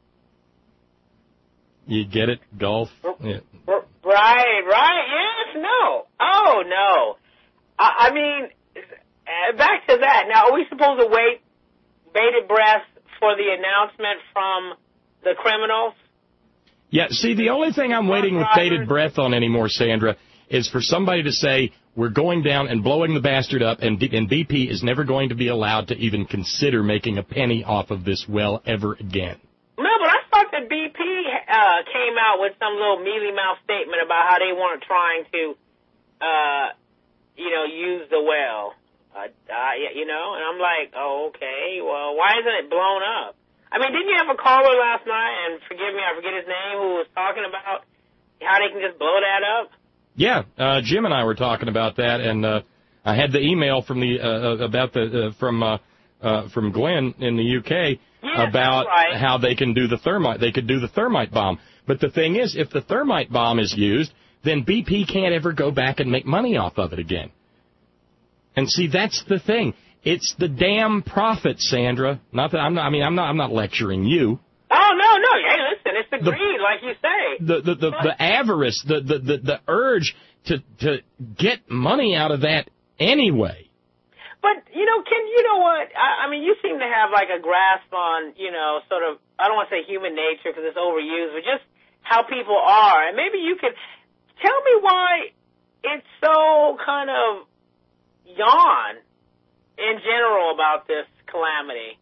B: You get it, golf. Yeah.
N: Right, right, yes, no. Oh, no. I, I mean, back to that. Now, are we supposed to wait bated breath for the announcement from the criminals?
B: Yeah, see, the only thing I'm waiting with bated breath on anymore, Sandra, is for somebody to say, we're going down and blowing the bastard up, and, D- and B P is never going to be allowed to even consider making a penny off of this well ever again.
N: No, but I thought that B P uh, came out with some little mealy-mouthed statement about how they weren't trying to, uh, you know, use the well. Uh, uh, you know, and I'm like, oh, okay, well, why isn't it blown up? I mean, didn't you have a caller last night, and forgive me, I forget his name, who was talking about how they can just blow that up?
B: Yeah, uh, Jim and I were talking about that, and uh, I had the email from the uh, about the uh, from uh, uh, from Glenn in the U K
N: yeah,
B: about
N: right.
B: how they can do the thermite. They could do the thermite bomb, but the thing is, if the thermite bomb is used, then B P can't ever go back and make money off of it again. And see, that's the thing. It's the damn profit, Sandra. Not that I'm not. I mean, I'm not. I'm not lecturing you.
N: Oh no, no. Hey, listen, it's the,
B: the
N: greed. like you say.
B: The the the, the avarice, the, the the the urge to to get money out of that anyway.
N: But, you know, Ken, you know what? I, I mean, you seem to have, like, a grasp on, you know, sort of, I don't want to say human nature because it's overused, but just how people are. And maybe you could tell me why it's so kind of yawn in general about this calamity.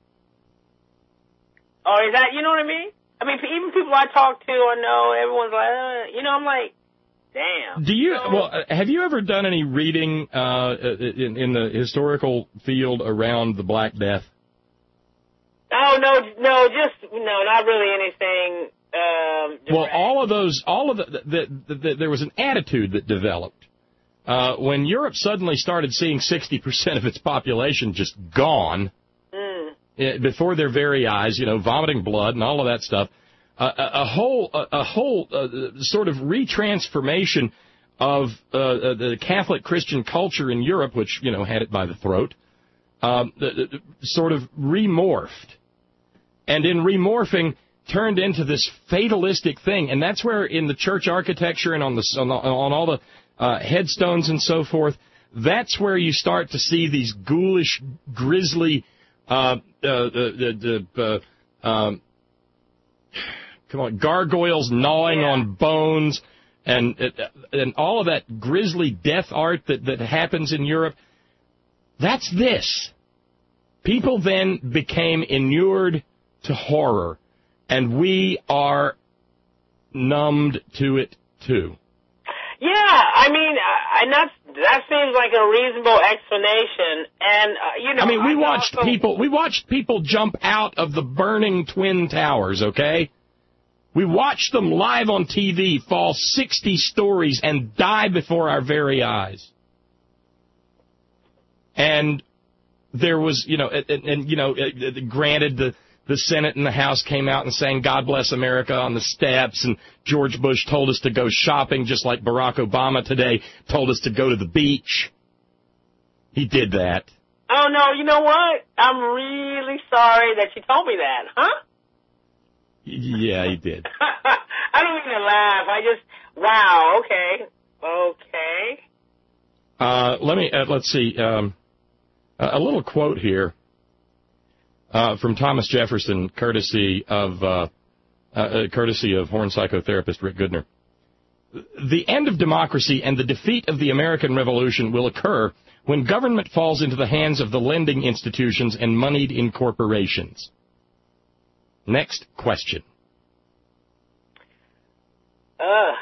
N: Or is that, you know what I mean? I mean, even people I talk to or know, everyone's like, uh, you know, I'm like, damn.
B: Do you, well, have you ever done any reading uh, in, in the historical field around the Black Death?
N: Oh, no, no, just, no, not really anything. Um,
B: well, all of those, all of the, the, the, the, there was an attitude that developed. Uh, when Europe suddenly started seeing sixty percent of its population just gone mm. before their very eyes, you know, vomiting blood and all of that stuff, Uh, a, a whole, a, a whole uh, sort of retransformation of uh, uh, the Catholic Christian culture in Europe, which, you know, had it by the throat, um, the, the, sort of remorphed. And in remorphing, turned into this fatalistic thing. And that's where in the church architecture and on, the, on, the, on all the uh, headstones and so forth, that's where you start to see these ghoulish, grisly, uh, uh, the, the, uh, um, come on, gargoyles gnawing yeah. on bones, and and all of that grisly death art that, that happens in Europe. That's this. People then became inured to horror, and we are numbed to it too.
N: Yeah, I mean, and that's that seems like a reasonable explanation. And uh, you know,
B: I mean, we
N: I
B: watched
N: also...
B: people. We watched people jump out of the burning Twin Towers. Okay. We watched them live on T V fall sixty stories and die before our very eyes. And there was, you know, and, and you know, granted, the, the Senate and the House came out and sang God Bless America on the steps, and George Bush told us to go shopping just like Barack Obama today told us to go to the beach. He did that.
N: Oh, no, you know what? I'm really sorry that you told me that, huh?
B: Yeah, he did.
N: I don't mean to laugh. I just, wow, okay, okay.
B: Uh, let me, uh, let's see, um, a little quote here uh, from Thomas Jefferson, courtesy of, uh, uh, courtesy of Horn psychotherapist Rick Goodner. The end of democracy and the defeat of the American Revolution will occur when government falls into the hands of the lending institutions and moneyed in corporations. Next question.
N: Uh.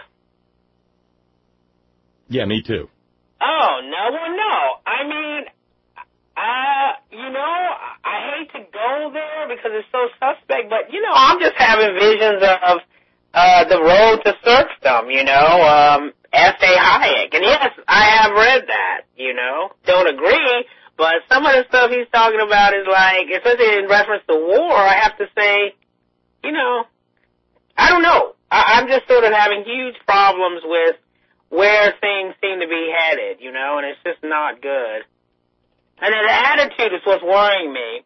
B: Yeah, me too.
N: Oh, no, well, no. I mean, uh, you know, I hate to go there because it's so suspect, but, you know, I'm just having visions of uh, the road to serfdom, you know, um, F A Hayek. And, yes, I have read that, you know. Don't agree. But some of the stuff he's talking about is like, especially in reference to war, I have to say, you know, I don't know. I, I'm just sort of having huge problems with where things seem to be headed, you know, and it's just not good. And the attitude is what's worrying me.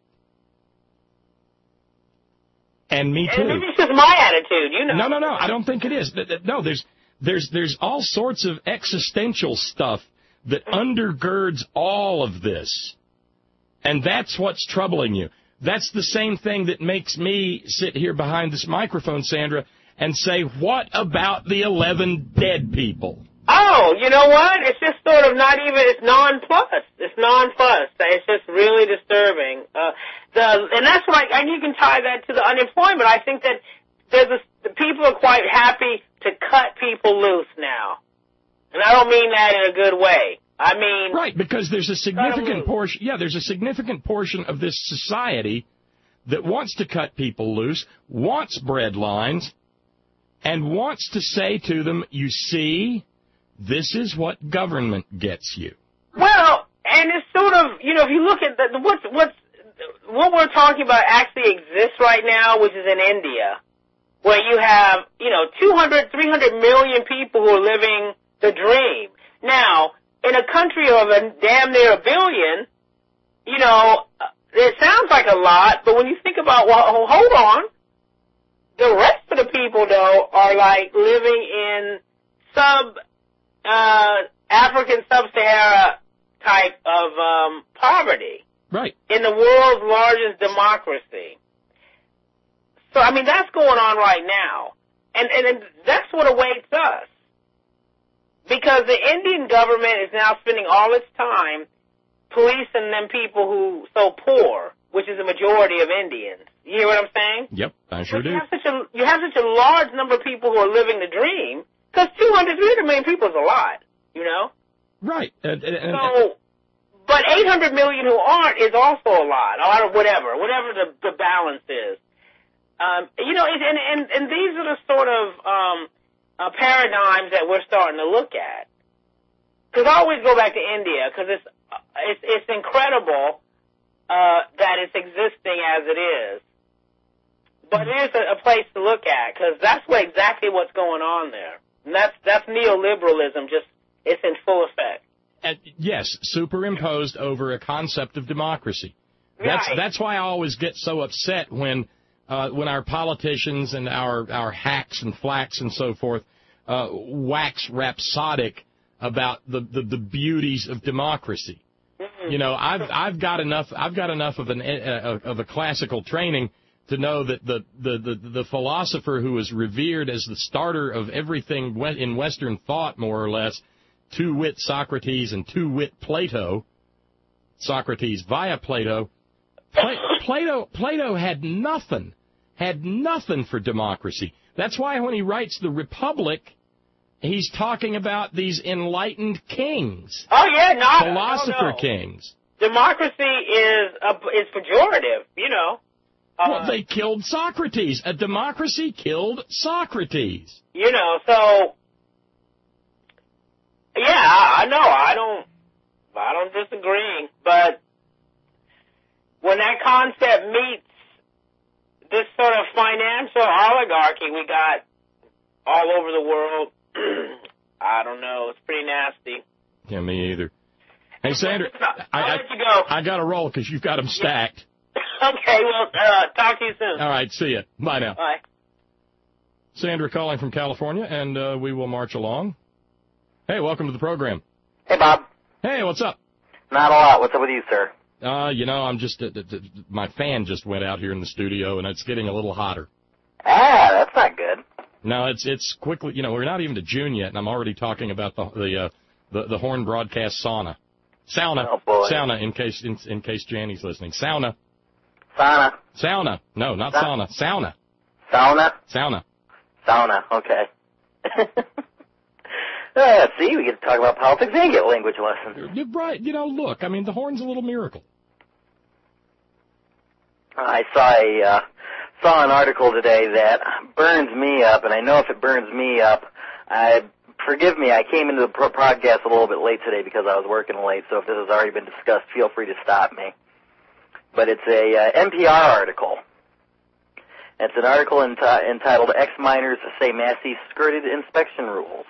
B: And me too.
N: And maybe it's just my attitude, you know.
B: No, no, no, I don't think it is. No, there's, there's, there's all sorts of existential stuff that undergirds all of this. And that's what's troubling you. That's the same thing that makes me sit here behind this microphone, Sandra, and say, what about the eleven dead people?
N: Oh, you know what? It's just sort of not even, it's nonplussed. It's nonplussed. It's just really disturbing. Uh, the, and that's why, and you can tie that to the unemployment. I think that there's a, the people are quite happy to cut people loose now. And I don't mean that in a good way. I mean...
B: Right, because there's a significant portion, yeah, there's a significant portion of this society that wants to cut people loose, wants bread lines, and wants to say to them, you see, this is what government gets you.
N: Well, and it's sort of, you know, if you look at the, what's, what's, what we're talking about actually exists right now, which is in India, where you have, you know, two hundred, three hundred million people who are living the dream. Now, in a country of a damn near a billion, you know, it sounds like a lot, but when you think about, well, hold on, the rest of the people, though, are like living in sub uh, African sub-Sahara type of um, poverty.
B: Right.
N: In the world's largest democracy. So, I mean, that's going on right now. And, and, and that's what awaits us. Because the Indian government is now spending all its time policing them people who so poor, which is the majority of Indians. You hear what I'm saying?
B: Yep, I sure
N: but
B: do.
N: You have, such a, you have such a large number of people who are living the dream, because two hundred, three hundred million people is a lot, you know?
B: Right. And, and, and,
N: so, but eight hundred million who aren't is also a lot, or whatever, whatever the, the balance is. Um, you know, and, and, and these are the sort of um, uh, paradigms that we're starting to look at. Because I always go back to India, because it's, it's, it's incredible uh, that it's existing as it is. But it is a, a place to look at, because that's what exactly what's going on there. And that's, that's neoliberalism, just it's in full effect.
B: Uh, yes, superimposed over a concept of democracy. That's
N: right.
B: That's why I always get so upset when uh, when our politicians and our, our hacks and flacks and so forth uh, wax rhapsodic about the, the, the beauties of democracy. Mm-hmm. You know, I've I've got enough I've got enough of an uh, of a classical training to know that the, the, the, the philosopher who is revered as the starter of everything in Western thought, more or less, to-wit Socrates and to-wit Plato, Socrates via Plato, Pla- Plato, Plato had nothing, had nothing for democracy. That's why when he writes The Republic, he's talking about these enlightened kings.
N: Oh, yeah, no.
B: Philosopher
N: no, no.
B: kings.
N: Democracy is, a, is pejorative, you know. Uh,
B: well, they killed Socrates. A democracy killed Socrates.
N: You know, so, yeah, I, I know, I don't, I don't disagree, but when that concept meets this sort of financial oligarchy we got all over the world, I don't know, it's pretty nasty.
B: Yeah, me either. Hey, Sandra,
N: I'll
B: I,
N: let you go.
B: I, I got to roll because you've got them stacked.
N: Okay, well, uh, talk to you soon.
B: All right, see ya. Bye now.
N: Bye.
B: Sandra calling from California, and uh, we will march along. Hey, welcome to the program.
O: Hey, Bob.
B: Hey, what's up?
O: Not a lot. What's up with you, sir?
B: Uh, you know, I'm just, uh, d- d- my fan just went out here in the studio, and it's getting a little hotter.
O: Ah, that's not good.
B: No, it's it's quickly, you know, we're not even to June yet, and I'm already talking about the the uh, the, the Horn Broadcast sauna. Sauna.
O: Oh, boy.
B: Sauna, in case in, in case Janny's listening. Sauna.
O: Sauna.
B: Sauna. No, not
O: Sa-
B: sauna. Sauna.
O: Sauna?
B: Sauna.
O: Sauna, okay. uh, see, we get to talk about politics and get language lessons.
B: You're right. You know, look, I mean, the Horn's a little miracle.
O: I saw a, uh, saw an article today that burns me up, and I know if it burns me up, I, forgive me, I came into the pro- podcast a little bit late today because I was working late, so if this has already been discussed, feel free to stop me. But it's a uh, N P R article. It's an article enti- entitled Ex-Miners Say Massey Skirted Inspection Rules.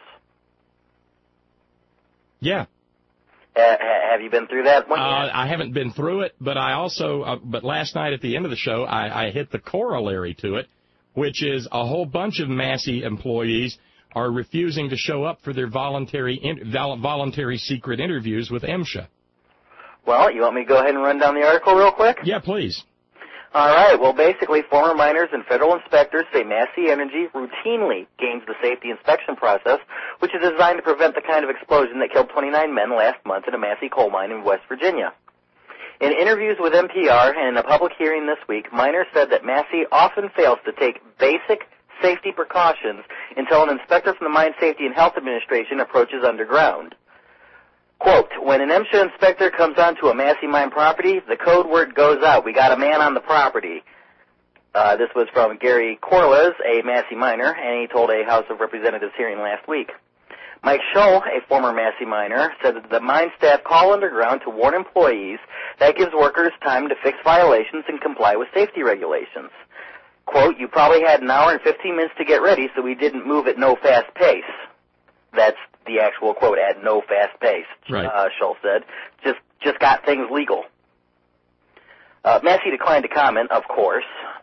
B: Yeah.
O: Uh, have you been through that one
B: Uh,
O: yet?
B: I haven't been through it, but I also, uh, but last night at the end of the show, I, I hit the corollary to it, which is a whole bunch of Massey employees are refusing to show up for their voluntary in, vol- voluntary secret interviews with MSHA.
O: Well, you want me to go ahead and run down the article real quick?
B: Yeah, please.
O: All right. Well, basically, former miners and federal inspectors say Massey Energy routinely games the safety inspection process, which is designed to prevent the kind of explosion that killed twenty-nine men last month in a Massey coal mine in West Virginia. In interviews with N P R and in a public hearing this week, miners said that Massey often fails to take basic safety precautions until an inspector from the Mine Safety and Health Administration approaches underground. Quote, when an MSHA inspector comes onto a Massey mine property, the code word goes out. We got a man on the property. Uh, this was from Gary Corliss, a Massey miner, and he told a House of Representatives hearing last week. Mike Scholl, a former Massey miner, said that the mine staff call underground to warn employees that gives workers time to fix violations and comply with safety regulations. Quote, you probably had an hour and fifteen minutes to get ready, so we didn't move at no fast pace. That's the actual quote, at no fast pace,
B: right.
O: uh, Scholl said. Just just got things legal. Uh, Massey declined to comment, of course.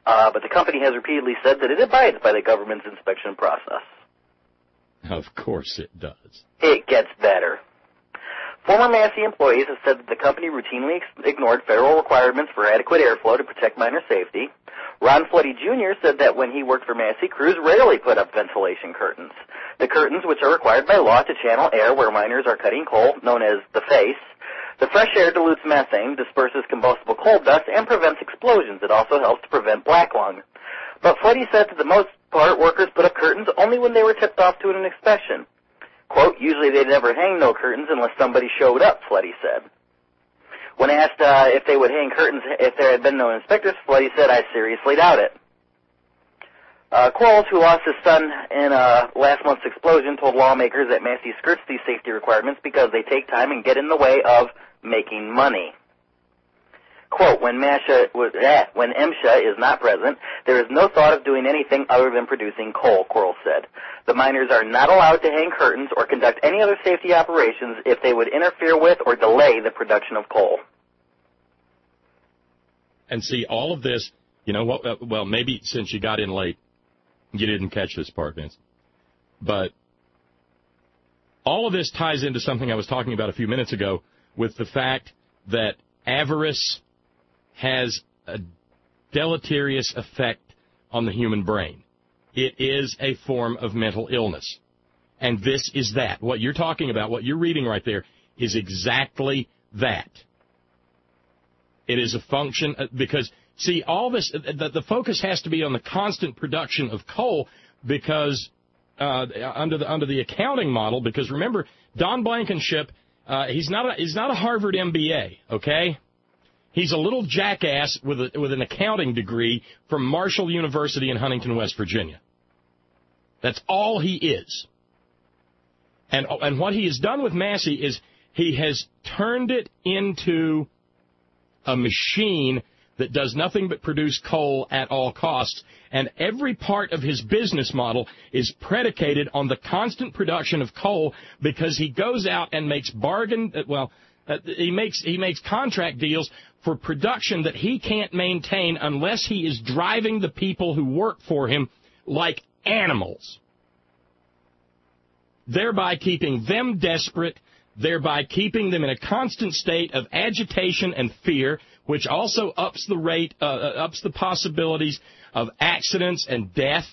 O: Uh, but the company has repeatedly said that it abides by the government's inspection process.
B: Of course it does.
O: It gets better. Former Massey employees have said that the company routinely ex- ignored federal requirements for adequate airflow to protect miner safety. Ron Floody Junior said that when he worked for Massey, crews rarely put up ventilation curtains. The curtains, which are required by law to channel air where miners are cutting coal, known as the face. The fresh air dilutes methane, disperses combustible coal dust, and prevents explosions. It also helps to prevent black lung. But Floody said that the most part, workers put up curtains only when they were tipped off to an inspection. Quote, usually they'd never hang no curtains unless somebody showed up, Floody said. When asked uh, if they would hang curtains if there had been no inspectors, Floody said, I seriously doubt it. Uh, Quarles, who lost his son in uh, last month's explosion, told lawmakers that Massey skirts these safety requirements because they take time and get in the way of making money. Quote, when MSHA, eh, when MSHA is not present, there is no thought of doing anything other than producing coal, Quarles said. The miners are not allowed to hang curtains or conduct any other safety operations if they would interfere with or delay the production of coal.
B: And see, all of this, you know what, uh, well, maybe since you got in late, you didn't catch this part, Vince. But all of this ties into something I was talking about a few minutes ago with the fact that avarice has a deleterious effect on the human brain. It is a form of mental illness. And this is that. What you're talking about, what you're reading right there, is exactly that. It is a function, because, see, all this, the, the focus has to be on the constant production of coal because, uh, under the under the accounting model, because remember, Don Blankenship, uh, he's not a, he's not a Harvard M B A, okay? He's a little jackass with a, with an accounting degree from Marshall University in Huntington, West Virginia. That's all he is. And and what he has done with Massey is he has turned it into a machine that does nothing but produce coal at all costs. And every part of his business model is predicated on the constant production of coal because he goes out and makes bargain, well, uh, he makes he makes contract deals for production that he can't maintain unless he is driving the people who work for him like animals, thereby keeping them desperate, thereby keeping them in a constant state of agitation and fear, which also ups the rate, uh, ups the possibilities of accidents and death,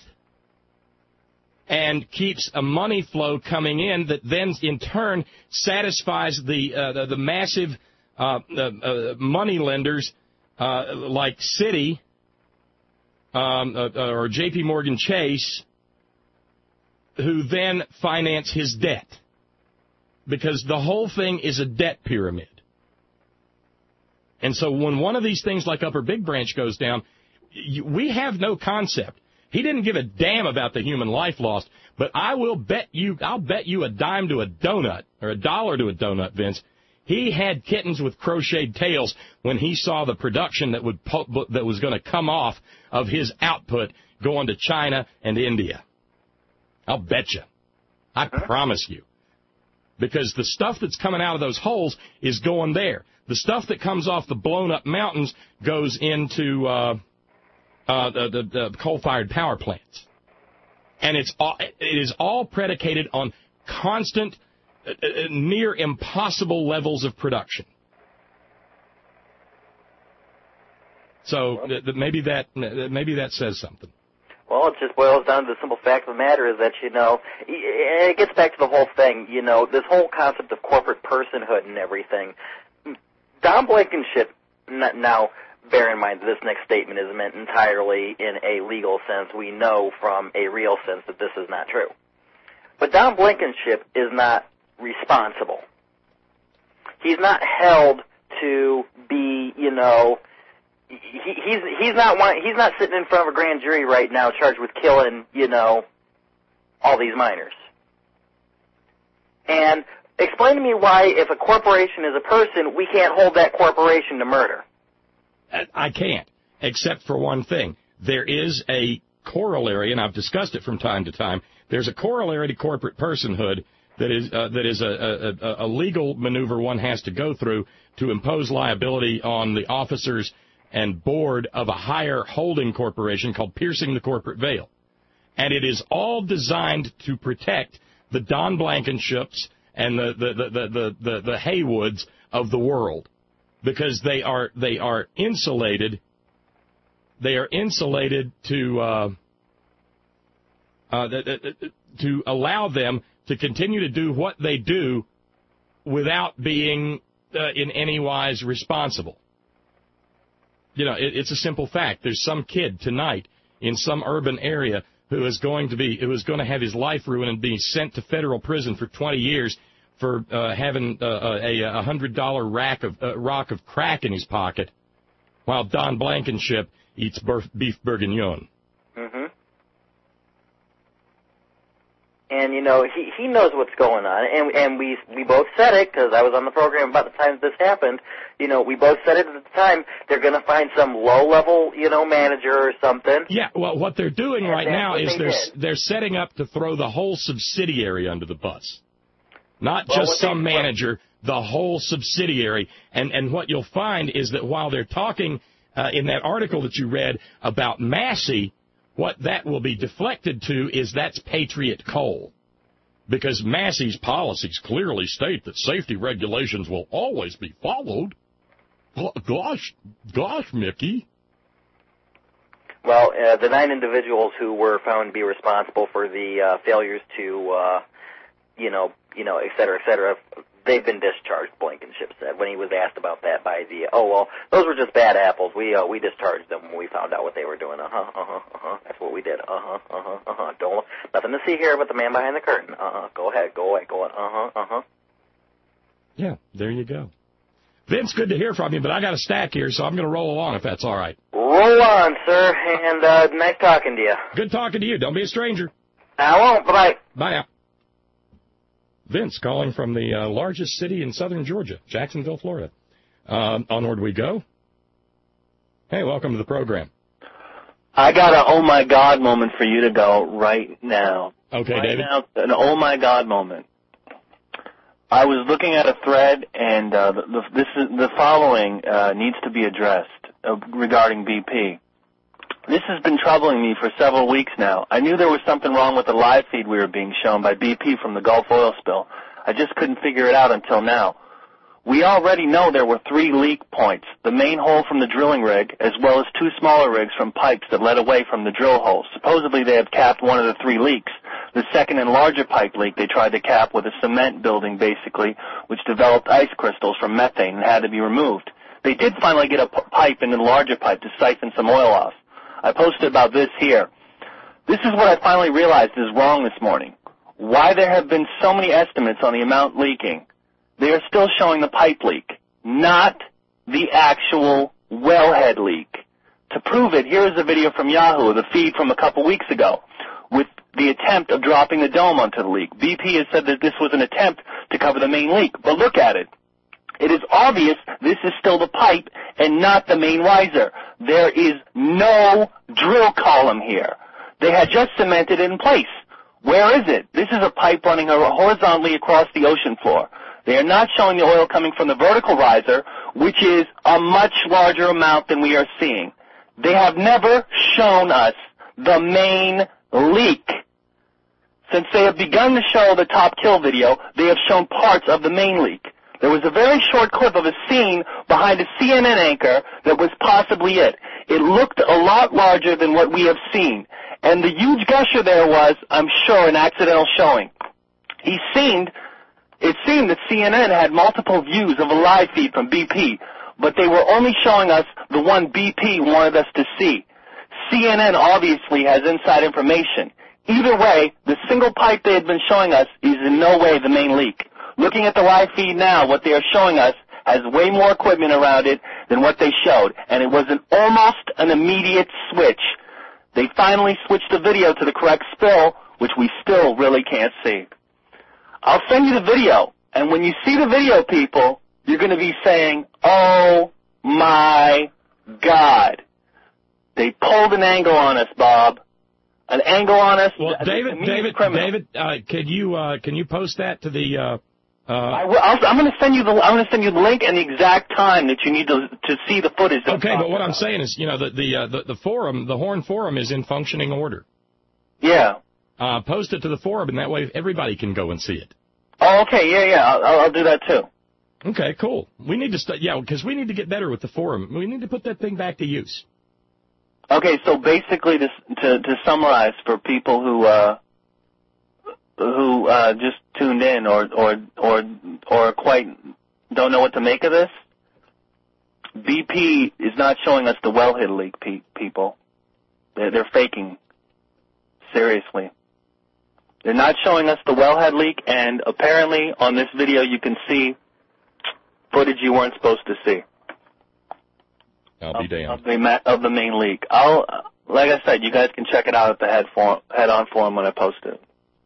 B: and keeps a money flow coming in that then in turn satisfies the uh, the, the massive uh, uh, uh, money lenders uh, like Citi um, uh, or J P Morgan Chase, who then finance his debt, because the whole thing is a debt pyramid. And so when one of these things like Upper Big Branch goes down, we have no concept. He didn't give a damn about the human life lost, but I will bet you, I'll bet you a dime to a donut, or a dollar to a donut, Vince. He had kittens with crocheted tails when he saw the production that would that was going to come off of his output going to China and India. I'll bet you. I promise you. Because the stuff that's coming out of those holes is going there. The stuff that comes off the blown-up mountains goes into uh, uh, the, the, the coal-fired power plants. And it's all, it is all predicated on constant, uh, near impossible levels of production. So uh, maybe that maybe that says something.
O: Well, it just boils down to the simple fact of the matter is that, you know, it gets back to the whole thing, you know, this whole concept of corporate personhood and everything. Don Blankenship, now, bear in mind that this next statement is meant entirely in a legal sense. We know from a real sense that this is not true. But Don Blankenship is not responsible. He's not held to be, you know, He, he's he's not one, he's not sitting in front of a grand jury right now charged with killing, you know, all these miners. And explain to me why, if a corporation is a person, we can't hold that corporation to murder.
B: I can't, except for one thing. There is a corollary, and I've discussed it from time to time. There's a corollary to corporate personhood that is uh, that is a, a, a legal maneuver one has to go through to impose liability on the officers and board of a higher holding corporation called Piercing the Corporate Veil. And it is all designed to protect the Don Blankenships and the, the, the, the, the, the, the Haywoods of the world, because they are they are insulated. They are insulated to uh, uh, to allow them to continue to do what they do without being uh, in any wise responsible. You know, it, it's a simple fact. There's some kid tonight in some urban area who is going to be who is going to have his life ruined and be sent to federal prison for twenty years for uh, having uh, a a hundred dollar rack of uh, rock of crack in his pocket, while Don Blankenship eats beef bourguignon.
O: Mm-hmm. And, you know, he, he knows what's going on. And and we we both said it, because I was on the program about the time this happened. You know, we both said it at the time. They're going to find some low-level, you know, manager or something.
B: Yeah, well, what they're doing
O: and
B: right now is
O: they
B: they're
O: did.
B: they're setting up to throw the whole subsidiary under the bus. Not
O: Well,
B: just
O: what
B: some
O: they-
B: manager, the whole subsidiary. And, and what you'll find is that while they're talking uh, in that article that you read about Massey, what that will be deflected to is that's Patriot Coal. Because Massey's policies clearly state that safety regulations will always be followed. Gosh, gosh, Mickey.
O: Well, uh, the nine individuals who were found to be responsible for the uh, failures to, uh, you know, you know, et cetera, et cetera, they've been discharged, Blankenship said, when he was asked about that by the, oh, well, those were just bad apples. We uh, we discharged them when we found out what they were doing. Uh-huh, uh-huh, uh-huh. That's what we did. Uh-huh, uh-huh, uh-huh. Don't, nothing to see here but the man behind the curtain. Uh-huh. Go ahead, go ahead, go on. Uh-huh, uh-huh.
B: Yeah, there you go. Vince, good to hear from you, but I got a stack here, so I'm going to roll along if that's all right.
O: Roll on, sir, and uh, nice talking to you.
B: Good talking to you. Don't be a stranger.
O: I won't. Bye-bye.
B: Bye now. Vince calling from the uh, largest city in southern Georgia, Jacksonville, Florida. Uh, onward we go. Hey, welcome to the program.
P: I got an oh my God moment for you to go right now.
B: Okay,
P: right
B: David.
P: Now, an oh my God moment. I was looking at a thread, and uh, the, the, this is, the following uh, needs to be addressed uh, regarding B P. This has been troubling me for several weeks now. I knew there was something wrong with the live feed we were being shown by B P from the Gulf oil spill. I just couldn't figure it out until now. We already know there were three leak points, the main hole from the drilling rig, as well as two smaller rigs from pipes that led away from the drill hole. Supposedly they have capped one of the three leaks. The second and larger pipe leak they tried to cap with a cement building, basically, which developed ice crystals from methane and had to be removed. They did finally get a p- pipe into the larger pipe to siphon some oil off. I posted about this here. This is what I finally realized is wrong this morning. Why there have been so many estimates on the amount leaking. They are still showing the pipe leak, not the actual wellhead leak. To prove it, here is a video from Yahoo, the feed from a couple weeks ago, with the attempt of dropping the dome onto the leak. B P has said that this was an attempt to cover the main leak, but look at it. It is obvious this is still the pipe and not the main riser. There is no drill column here. They had just cemented it in place. Where is it? This is a pipe running horizontally across the ocean floor. They are not showing the oil coming from the vertical riser, which is a much larger amount than we are seeing. They have never shown us the main leak. Since they have begun to show the top kill video, they have shown parts of the main leak. There was a very short clip of a scene behind a C N N anchor that was possibly it. It looked a lot larger than what we have seen. And the huge gusher there was, I'm sure, an accidental showing. He seemed, it seemed that C N N had multiple views of a live feed from B P, but they were only showing us the one B P wanted us to see. C N N obviously has inside information. Either way, the single pipe they had been showing us is in no way the main leak. Looking at the live feed now, what they are showing us has way more equipment around it than what they showed, and it was an almost an immediate switch. They finally switched the video to the correct spill, which we still really can't see. I'll send you the video, and when you see the video, people, you're going to be saying, oh my God. They pulled an angle on us, Bob. An angle on us.
B: Well, David, David, David, uh, can you uh, can you post that to the uh, Uh,
P: I will, I'll, I'm going to send you the I'm going to send you the link and the exact time that you need to to see the footage.
B: Okay, but what I'm saying is, you know, the the, uh, the the forum, the Horn Forum, is in functioning order.
P: Yeah.
B: Uh, post it to the forum, and that way everybody can go and see it.
P: Oh, okay. Yeah, yeah. I'll, I'll do that too.
B: Okay, cool. We need to st- yeah, because we need to get better with the forum. We need to put that thing back to use.
P: Okay, so basically, to to, to summarize for people who uh, who uh, just tuned in or or or or quite don't know what to make of this, B P is not showing us the wellhead leak, pe- people. They're, they're faking. Seriously. They're not showing us the wellhead leak, and apparently on this video you can see footage you weren't supposed to see.
B: I'll be damned.
P: Of the, ma- of the main leak. I'll, like I said, you guys can check it out at the head forum, head-on forum when I post it.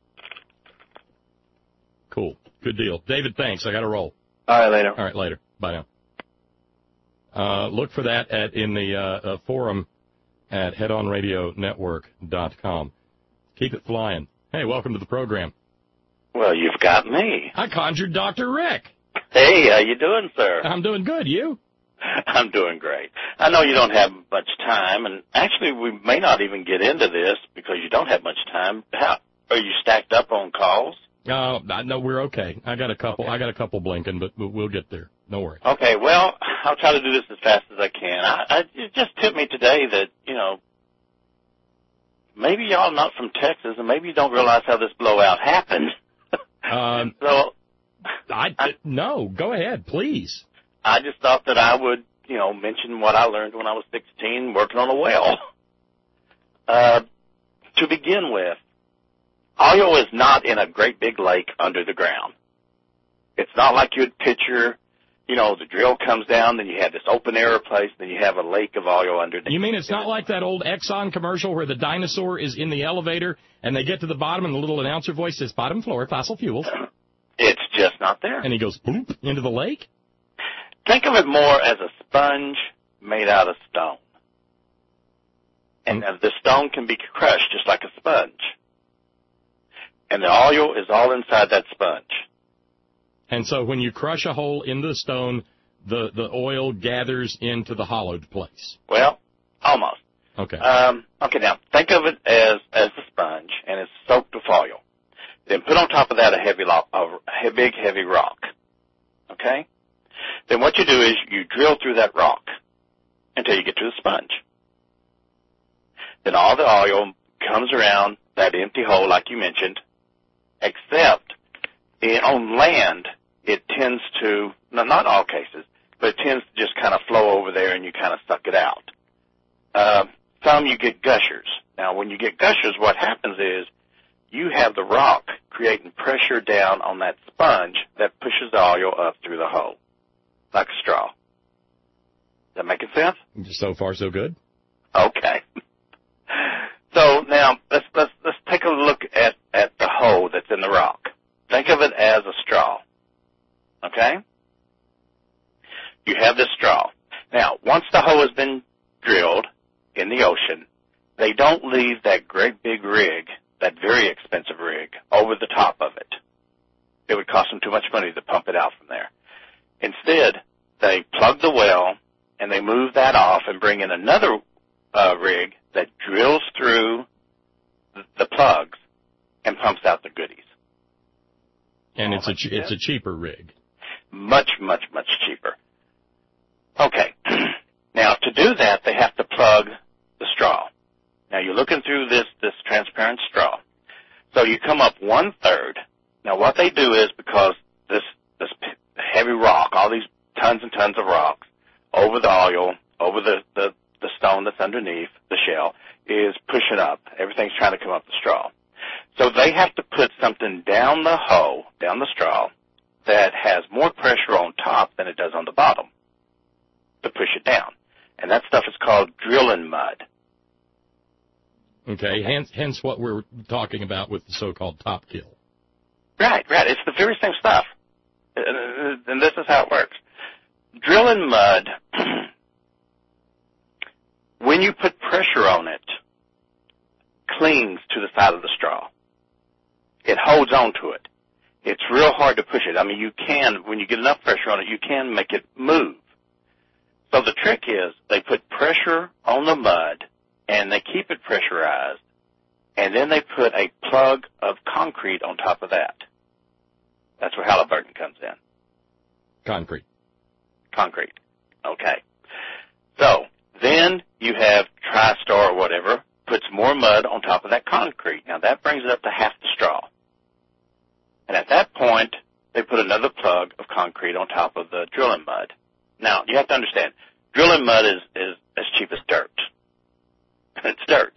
B: Cool. Good deal. David, thanks. I got to roll.
P: All right, later.
B: All right, later. Bye now. Uh, look for that at in the uh, uh, forum at head on radio network dot com. Keep it flying. Hey, welcome to the program.
Q: Well, you've got me.
B: I conjured Doctor Rick.
Q: Hey, how you doing, sir?
B: I'm doing good. You?
Q: I'm doing great. I know you don't have much time, and actually we may not even get into this because you don't have much time. How are you stacked up on calls?
B: Uh, no, we're okay. I got a couple. I got a couple blinking, but we'll get there. No worry.
Q: Okay. Well, I'll try to do this as fast as I can. I, I it just tipped me today that you know maybe y'all not from Texas, and maybe you don't realize how this blowout happened.
B: Um,
Q: so,
B: I, I no. Go ahead, please.
Q: I just thought that I would, you know, mention what I learned when I was sixteen working on a well. Uh, to begin with, Oyo is not in a great big lake under the ground. It's not like you'd picture, you know, the drill comes down, then you have this open air place, then you have a lake of oil underneath.
B: You mean it's not like that old Exxon commercial where the dinosaur is in the elevator and they get to the bottom and the little announcer voice says, bottom floor, fossil fuels.
Q: It's just not there.
B: And he goes, boop, into the lake?
Q: Think of it more as a sponge made out of stone. And mm-hmm. the stone can be crushed just like a sponge. And the oil is all inside that sponge.
B: And so when you crush a hole in the stone, the, the oil gathers into the hollowed place.
Q: Well, almost.
B: Okay.
Q: Um, okay, now, think of it as, as the sponge, and it's soaked with oil. Then put on top of that a heavy, lo- a big, heavy rock. Okay? Then what you do is you drill through that rock until you get to the sponge. Then all the oil comes around that empty hole like you mentioned, except in, on land it tends to, no, not all cases, but it tends to just kind of flow over there and you kind of suck it out. Uh, some you get gushers. Now when you get gushers, what happens is you have the rock creating pressure down on that sponge that pushes the oil up through the hole. Like a straw. Does that make sense?
B: So far, so good.
Q: Okay. So now let's let's let's take a look at at the hole that's in the rock. Think of it as a straw. Okay. You have this straw. Now, once the hole has been drilled in the ocean, they don't leave that great big rig, that very expensive rig, over the top of it. It would cost them too much money to pump it out from there. Instead, they plug the well, and they move that off and bring in another uh, rig that drills through the, the plugs and pumps out the goodies.
B: And it's a ch- it's a cheaper rig.
Q: Much, much, much cheaper. Okay. Now, to do that, they have to plug the straw. Now, you're looking through this, this transparent straw. So you come up one-third. Now, what they do is, because this this heavy rock, all these tons and tons of rocks, over the oil, over the, the, the stone that's underneath the shell, is pushing up. Everything's trying to come up the straw. So they have to put something down the hole, down the straw, that has more pressure on top than it does on the bottom to push it down. And that stuff is called drilling mud.
B: Okay, hence, hence what we're talking about with the so-called top kill.
Q: Right, right. It's the very same stuff. And this is how it works. Drilling mud, when you put pressure on it, clings to the side of the straw. It holds on to it. It's real hard to push it. I mean, you can, when you get enough pressure on it, you can make it move. So the trick is they put pressure on the mud, and they keep it pressurized, and then they put a plug of concrete on top of that. That's where Halliburton comes in.
B: Concrete.
Q: Concrete. Okay. So then you have TriStar or whatever, puts more mud on top of that concrete. Now that brings it up to half the straw. And at that point, they put another plug of concrete on top of the drilling mud. Now, you have to understand, drilling mud is, is as cheap as dirt. It's dirt.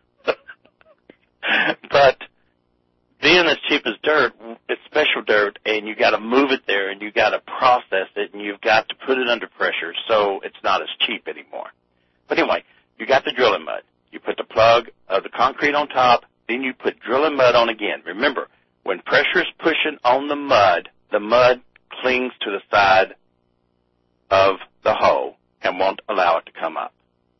Q: But being as cheap as dirt, it's special dirt, and you got to move it there, and you got to process it, and you've got to put it under pressure, so it's not as cheap anymore. But anyway, you got the drilling mud. You put the plug of the concrete on top, then you put drilling mud on again. Remember, when pressure is pushing on the mud, the mud clings to the side of the hole and won't allow it to come up.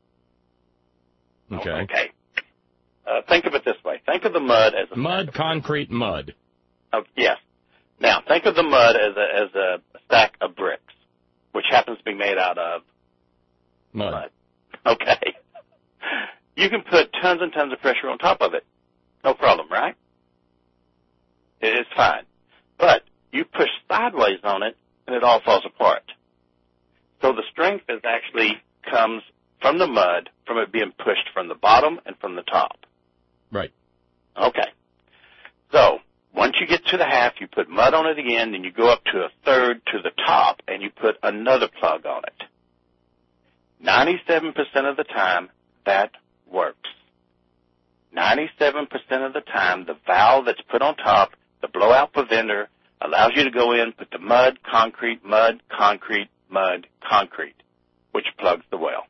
B: Okay.
Q: Okay. Uh, think of it this way. Think of the mud as a
B: mud, concrete, mud.
Q: Oh, yes. Now, think of the mud as a, as a stack of bricks, which happens to be made out of
B: mud.
Q: mud. Okay. You can put tons and tons of pressure on top of it. No problem, right? It's fine. But you push sideways on it, and it all falls apart. So the strength is actually comes from the mud, from it being pushed from the bottom and from the top.
B: Right.
Q: Okay. So once you get to the half, you put mud on it again, then you go up to a third to the top, and you put another plug on it. ninety-seven percent of the time, that works. ninety-seven percent of the time, the valve that's put on top, the blowout preventer, allows you to go in, put the mud, concrete, mud, concrete, mud, concrete, which plugs the well.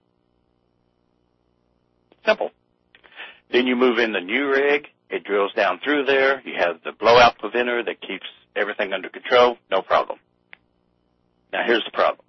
Q: Simple. Then you move in the new rig. It drills down through there. You have the blowout preventer that keeps everything under control. No problem. Now, here's the problem.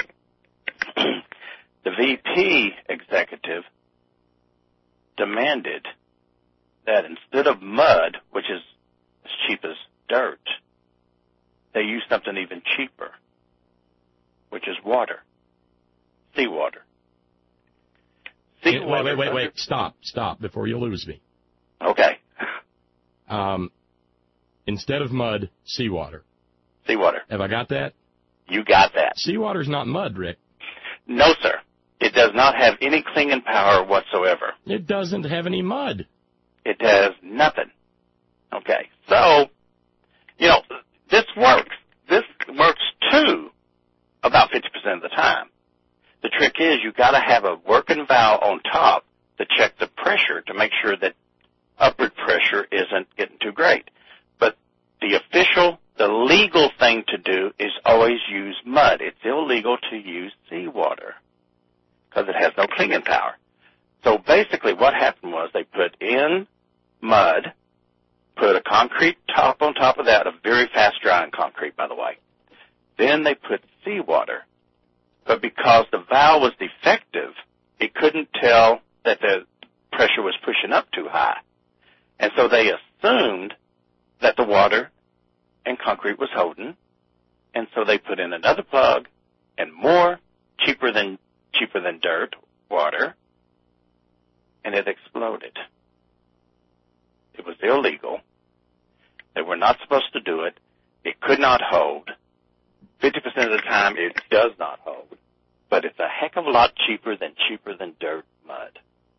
Q: The V P executive demanded that instead of mud, which is as cheap as dirt, they use something even cheaper, which is water, seawater.
B: Wait, wait, wait, wait. Stop, stop before you lose me.
Q: Okay.
B: Um, instead of mud, seawater.
Q: Seawater.
B: Have I got that?
Q: You got that.
B: Seawater's not mud, Rick.
Q: No, sir. It does not have any clinging power whatsoever.
B: It doesn't have any mud.
Q: It has nothing. Okay. So, you know, this works. This works, too, about fifty percent of the time. The trick is you got to have a working valve on top to check the pressure to make sure that upward pressure isn't getting too great. But the official, the legal thing to do is always use mud. It's illegal to use seawater because it has no clinging power. So basically what happened was they put in mud, put a concrete top on top of that, a very fast drying concrete, by the way. Then they put seawater. But because the valve was defective, it couldn't tell that the pressure was pushing up too high. And so they assumed that the water and concrete was holding, and so they put in another plug and more, cheaper than cheaper than dirt, water, and it exploded. It was illegal. They were not supposed to do it. It could not hold. fifty percent of the time, it does not hold. But it's a heck of a lot cheaper than cheaper than dirt mud.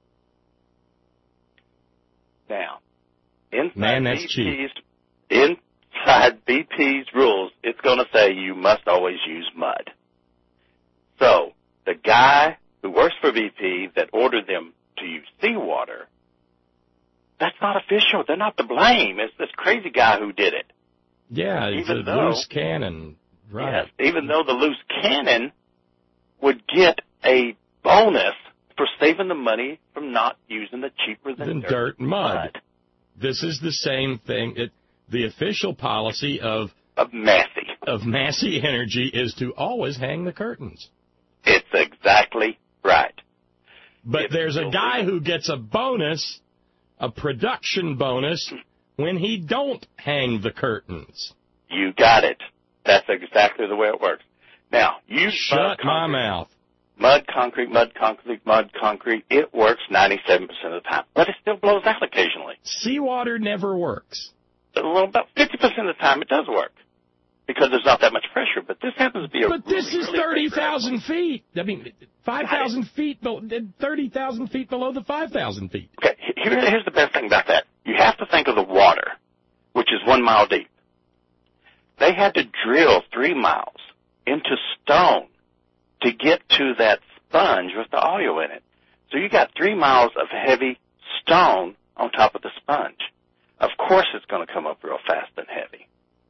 Q: Now, inside
B: Man, that's
Q: B P's,
B: cheap.
Q: inside B P's rules, it's going to say you must always use mud. So, the guy who works for B P that ordered them to use seawater, that's not official. They're not to blame. It's this crazy guy who did it.
B: Yeah, it's
Q: Even
B: a
Q: though-
B: loose cannon. Right.
Q: Yes, even though the loose cannon would get a bonus for saving the money from not using the cheaper than,
B: Than
Q: dirt,
B: dirt and mud.
Q: mud.
B: This is the same thing. It, the official policy of
Q: Of Massey.
B: of Massey Energy is to always hang the curtains.
Q: It's exactly right.
B: But
Q: It's
B: there's a
Q: illegal.
B: guy who gets a bonus, a production bonus, when he don't hang the curtains.
Q: You got it. That's exactly the way it works. Now, you
B: Shut my mouth.
Q: Mud, concrete, mud, concrete, mud, concrete. It works ninety-seven percent of the time, but it still blows out occasionally.
B: Seawater never works.
Q: Well, about fifty percent of the time it does work because there's not that much pressure, but this happens to be a
B: But this
Q: really,
B: is
Q: really
B: thirty thousand feet. I mean, five thousand feet, thirty thousand feet below the five thousand feet.
Q: Okay, here, here's the best thing about that. You have to think of the water, which is one mile deep. They had to drill three miles into stone to get to that sponge with the oil in it. So you got three miles of heavy stone on top of the sponge. Of course it's going to come up real fast and heavy.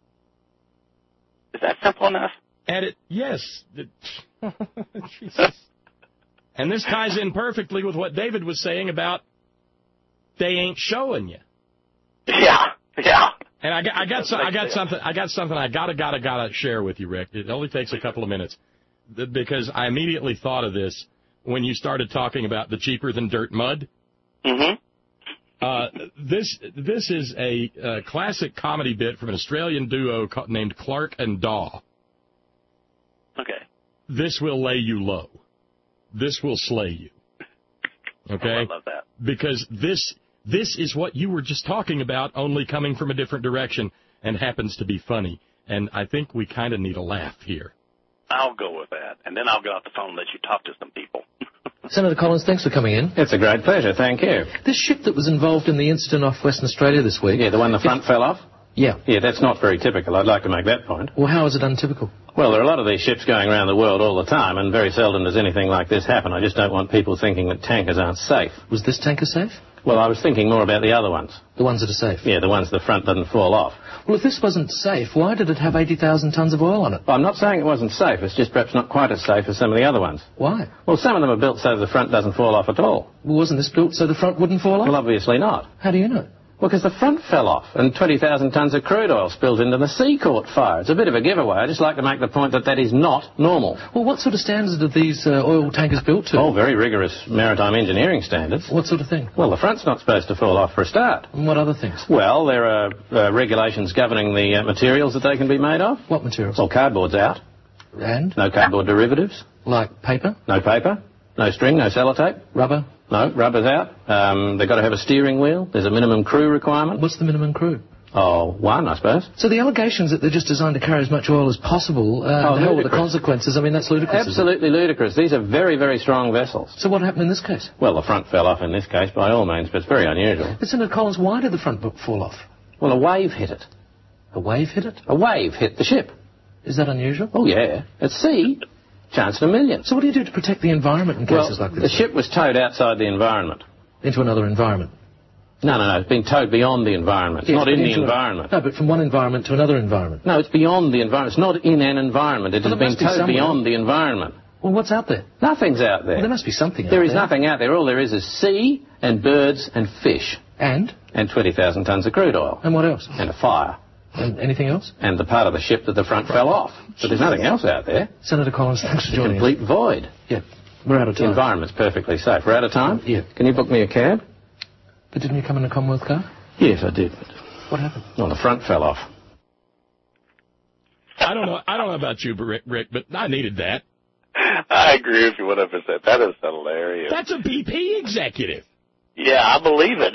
Q: Is that simple enough?
B: And it, yes. Jesus. And this ties in perfectly with what David was saying about they ain't showing you.
Q: Yeah, yeah.
B: And I got, I got, so, I got something. I got something. I gotta, gotta, gotta share with you, Rick. It only takes a couple of minutes because I immediately thought of this when you started talking about the cheaper than dirt mud.
Q: Mm-hmm.
B: Uh, this this is a uh, classic comedy bit from an Australian duo co- named Clark and Daw.
Q: Okay.
B: This will lay you low. This will slay you. Okay?
Q: Oh, I love that.
B: Because this this is what you were just talking about, only coming from a different direction and happens to be funny. And I think we kind of need a laugh here.
Q: I'll go with that, and then I'll get off the phone and let you talk to some people.
R: Senator Collins, thanks for coming in.
S: It's a great pleasure, thank you.
R: This ship that was involved in the incident off Western Australia this week...
S: Yeah, the one the front
R: it,
S: fell off?
R: Yeah.
S: Yeah, that's not very typical. I'd like to make that point.
R: Well, how is it untypical?
S: Well, there are a lot of these ships going around the world all the time, and very seldom does anything like this happen. I just don't want people thinking that tankers aren't safe.
R: Was this tanker safe?
S: Well, I was thinking more about the other ones.
R: The ones that are safe?
S: Yeah, the ones the front doesn't fall off.
R: Well, if this wasn't safe, why did it have eighty thousand tonnes of oil on it?
S: Well, I'm not saying it wasn't safe. It's just perhaps not quite as safe as some of the other ones.
R: Why?
S: Well, some of them are built so the front doesn't fall off at all.
R: Well, wasn't this built so the front wouldn't fall off?
S: Well, obviously not.
R: How do you know?
S: Well, because the front fell off and twenty thousand tonnes of crude oil spilled into the sea caught fire. It's a bit of a giveaway. I just like to make the point that that is not normal.
R: Well, what sort of standards are these uh, oil tankers built to?
S: Oh, very rigorous maritime engineering standards.
R: What sort of thing?
S: Well, the front's not supposed to fall off for a start.
R: And what other things?
S: Well, there are uh, regulations governing the uh, materials that they can be made of.
R: What materials?
S: Well, cardboard's out.
R: And?
S: No cardboard derivatives.
R: Like paper?
S: No paper. No string, no sellotape.
R: Rubber?
S: No, rubber's out. Um, they've got to have a steering wheel. There's a minimum crew requirement.
R: What's the minimum crew?
S: Oh, one, I suppose.
R: So the allegations that they're just designed to carry as much oil as possible, uh,
S: oh,
R: the hell with the consequences, I mean, that's ludicrous.
S: Absolutely ludicrous. These are very, very strong vessels.
R: So what happened in this case?
S: Well, the front fell off in this case, by all means, but it's very unusual.
R: But Senator Collins, why did the front fall off?
S: Well, a wave hit it.
R: A wave hit it?
S: A wave hit the ship.
R: Is that unusual?
S: Oh, yeah. At sea, chance in a million.
R: So what do you do to protect the environment in cases
S: well,
R: like this?
S: The ship was towed outside the environment.
R: Into another environment?
S: No, no, no. It's been towed beyond the environment. It's
R: yes,
S: not in the
R: a,
S: environment.
R: No, but from one environment to another environment.
S: No, it's beyond the environment. It's not in an environment. It
R: well,
S: has been
R: be
S: towed
R: somewhere.
S: beyond the environment.
R: Well, what's out there?
S: Nothing's out there.
R: Well, there must be something out
S: there.
R: There
S: is nothing out there. All there is is sea and birds and fish.
R: And?
S: And twenty thousand tonnes of crude oil.
R: And what else?
S: And a fire.
R: And anything else?
S: And the part of the ship that the front fell off. But there's nothing else out there.
R: Senator Collins, thanks for joining
S: us. A complete void.
R: Yeah. We're out of time.
S: The environment's perfectly safe. We're out of time?
R: Yeah.
S: Can you book me a cab?
R: But didn't you come in a Commonwealth car?
S: Yes, I did.
R: What happened?
S: Well, the front fell off.
B: I don't know. I don't know about you, Rick, Rick, but I needed that.
Q: I agree with you one hundred percent. That is hilarious.
B: That's a B P executive.
Q: Yeah, I believe it.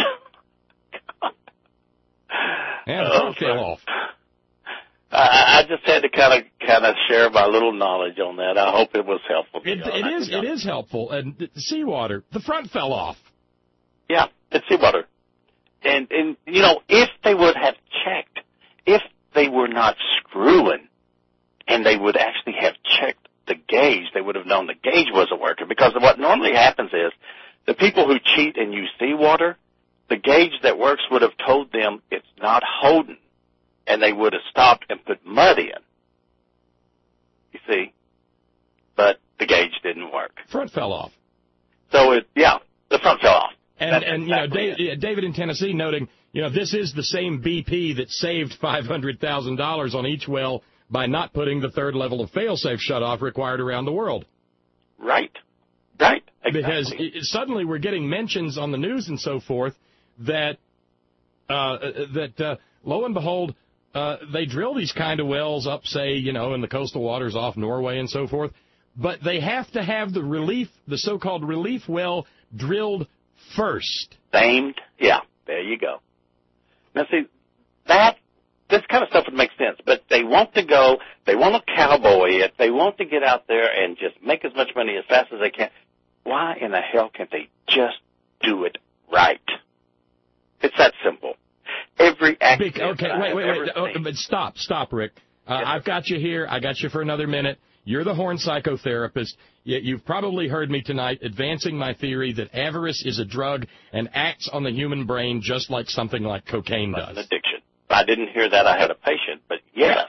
B: Yeah, the front fell off.
Q: I, I just had to kind of kind of share my little knowledge on that. I hope it was helpful.
B: It, it is. It is helpful. And the seawater, the front fell off.
Q: Yeah, it's seawater. And, and, you know, if they would have checked, if they were not screwing, and they would actually have checked the gauge, they would have known the gauge wasn't working. Because what normally happens is, the people who cheat and use seawater, the gauge that works would have told them it's not holding, and they would have stopped and put mud in. You see? But the gauge didn't work.
B: Front fell off.
Q: So, it, yeah, the front fell off.
B: And,
Q: That's
B: and
Q: exactly
B: you know, David, David in Tennessee noting, you know, this is the same B P that saved five hundred thousand dollars on each well by not putting the third level of fail-safe shutoff required around the world.
Q: Right. Right. Exactly.
B: Because it, suddenly we're getting mentions on the news and so forth that, uh, that uh, lo and behold, uh, they drill these kind of wells up, say, you know, in the coastal waters off Norway and so forth, but they have to have the relief, the so-called relief well drilled first.
Q: Famed? Yeah, there you go. Now, see, that, this kind of stuff would make sense, but they want to go, they want to cowboy it, they want to get out there and just make as much money as fast as they can. Why in the hell can't they just do it right? It's that simple. Every accident.
B: Big, okay, wait, wait, wait. Oh, but stop, stop, Rick. Uh, yes. I've got you here. I got you for another minute. You're the horn psychotherapist. You've probably heard me tonight advancing my theory that avarice is a drug and acts on the human brain just like something like cocaine does.
Q: An addiction. I didn't hear that. I had a patient, but yes,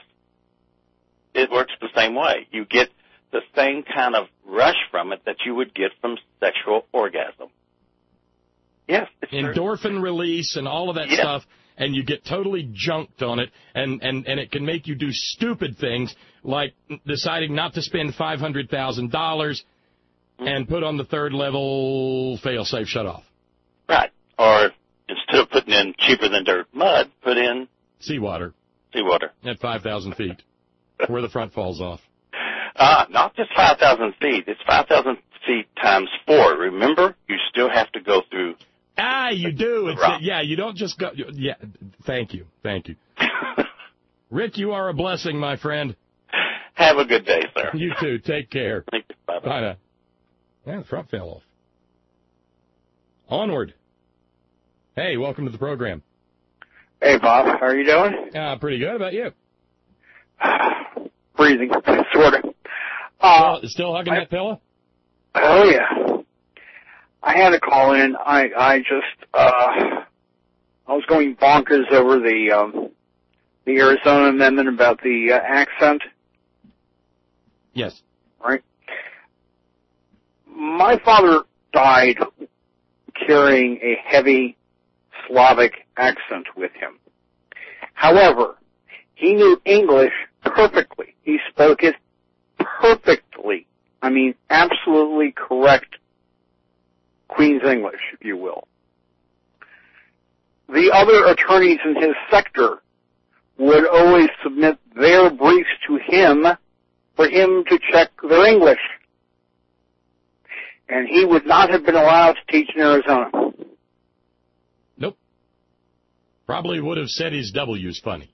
Q: it works the same way. You get the same kind of rush from it that you would get from sexual orgasm. Yes. It's
B: endorphin
Q: true.
B: Release and all of that
Q: yes.
B: stuff, and you get totally junked on it, and, and, and it can make you do stupid things like deciding not to spend five hundred thousand dollars mm-hmm. and put on the third level fail-safe shut-off.
Q: Right. Or instead of putting in cheaper than dirt mud, put in
B: seawater.
Q: Seawater.
B: At five thousand feet, where the front falls off.
Q: Uh, not just five thousand feet. It's five thousand feet times four. Remember, you still have to go through.
B: Ah, you do. It's a, yeah, you don't just go. Yeah, thank you. Thank you. Rick, you are a blessing, my friend.
Q: Have a good day, sir.
B: You too. Take care.
Q: Thank you. Bye-bye.
B: Bye now. Yeah, the front fell off. Onward. Hey, welcome to the program.
T: Hey, Bob. How are you doing?
B: Uh, pretty good. How about you?
T: Breathing, sort of. Uh,
B: still, still hugging I, that pillow?
T: Oh, yeah. I had to call in. I, I just, uh, I was going bonkers over the, um, the Arizona amendment about the uh, accent.
B: Yes.
T: Right? My father died carrying a heavy Slavic accent with him. However, he knew English perfectly. He spoke it perfectly. I mean, absolutely correct Queen's English, if you will. The other attorneys in his sector would always submit their briefs to him for him to check their English. And he would not have been allowed to teach in Arizona.
B: Nope. Probably would have said his W's funny.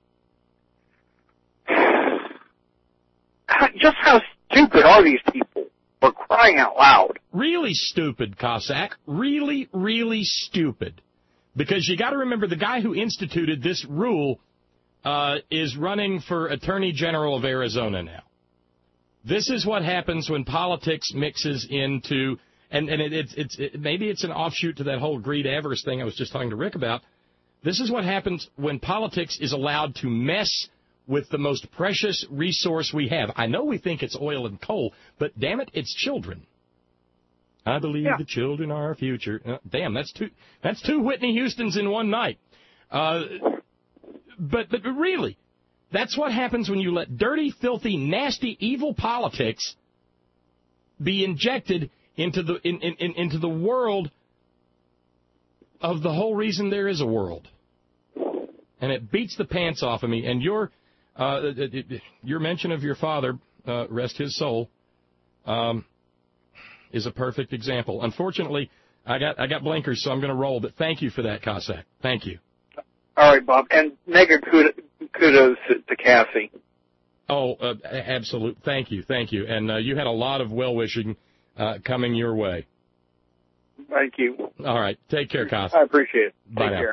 T: Just how stupid are these people? For crying out loud.
B: Really stupid, Cossack. Really, really stupid. Because you got to remember, the guy who instituted this rule uh, is running for Attorney General of Arizona now. This is what happens when politics mixes into, and, and it, it's, it's, it, maybe it's an offshoot to that whole greed avarice thing I was just talking to Rick about. This is what happens when politics is allowed to mess with the most precious resource we have. I know we think it's oil and coal, but damn it, it's children. I believe yeah. the children are our future. Uh, damn, that's two, that's two Whitney Houstons in one night. Uh, but, but really, that's what happens when you let dirty, filthy, nasty, evil politics be injected into the in, in, into the world of the whole reason there is a world. And it beats the pants off of me. And your uh, it, it, your mention of your father, uh, rest his soul, um, is a perfect example. Unfortunately, I got I got blinkers, so I'm going to roll. But thank you for that, Cossack. Thank you.
T: All right, Bob. And mega kudos to Cassie.
B: Oh, uh, absolute. Thank you. Thank you. And uh, you had a lot of well-wishing uh, coming your way.
T: Thank you.
B: All right. Take care, Cossack.
T: I appreciate it.
B: Bye
T: Take
B: now.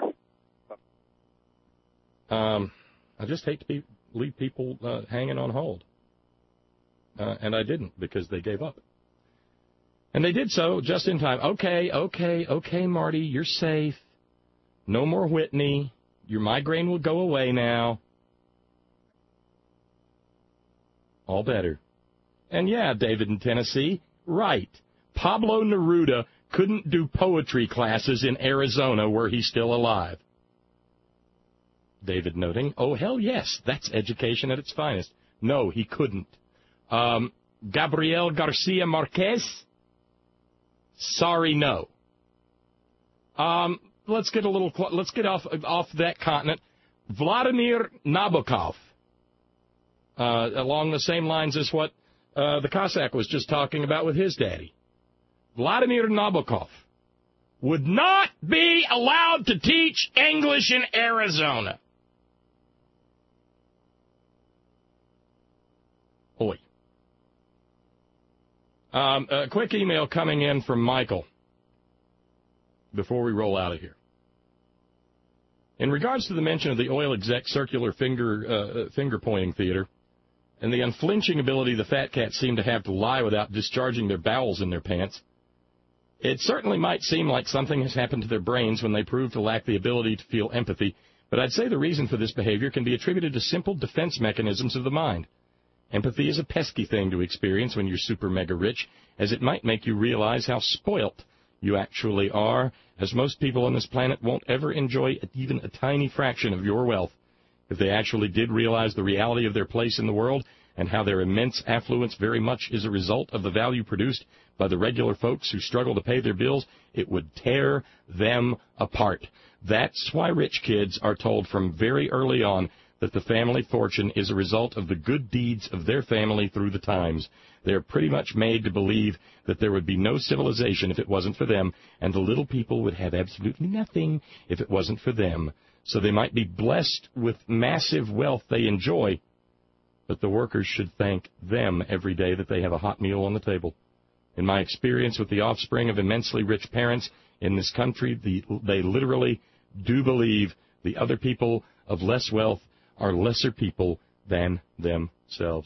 T: care.
B: Um, I just hate to be, leave people uh, hanging on hold. Uh, and I didn't, because they gave up. And they did so just in time. Okay, okay, okay, Marty, you're safe. No more Whitney. Your migraine will go away now. All better. And yeah, David in Tennessee, right. Pablo Neruda couldn't do poetry classes in Arizona where he's still alive. David noting, oh, hell yes, that's education at its finest. No, he couldn't. Um, Gabriel Garcia Marquez? Sorry, no. Um, let's get a little, let's get off, off that continent. Vladimir Nabokov, uh, along the same lines as what uh, the Cossack was just talking about with his daddy. Vladimir Nabokov would not be allowed to teach English in Arizona. Oi. Um, a quick email coming in from Michael before we roll out of here. In regards to the mention of the oil exec circular finger uh, finger pointing theater and the unflinching ability the fat cats seem to have to lie without discharging their bowels in their pants, it certainly might seem like something has happened to their brains when they prove to lack the ability to feel empathy, but I'd say the reason for this behavior can be attributed to simple defense mechanisms of the mind. Empathy is a pesky thing to experience when you're super mega rich, as it might make you realize how spoilt you actually are, as most people on this planet won't ever enjoy even a tiny fraction of your wealth. If they actually did realize the reality of their place in the world and how their immense affluence very much is a result of the value produced by the regular folks who struggle to pay their bills, it would tear them apart. That's why rich kids are told from very early on that the family fortune is a result of the good deeds of their family through the times. They're pretty much made to believe that there would be no civilization if it wasn't for them, and the little people would have absolutely nothing if it wasn't for them. So they might be blessed with massive wealth they enjoy, but the workers should thank them every day that they have a hot meal on the table. In my experience with the offspring of immensely rich parents in this country, the, they literally do believe the other people of less wealth are lesser people than themselves.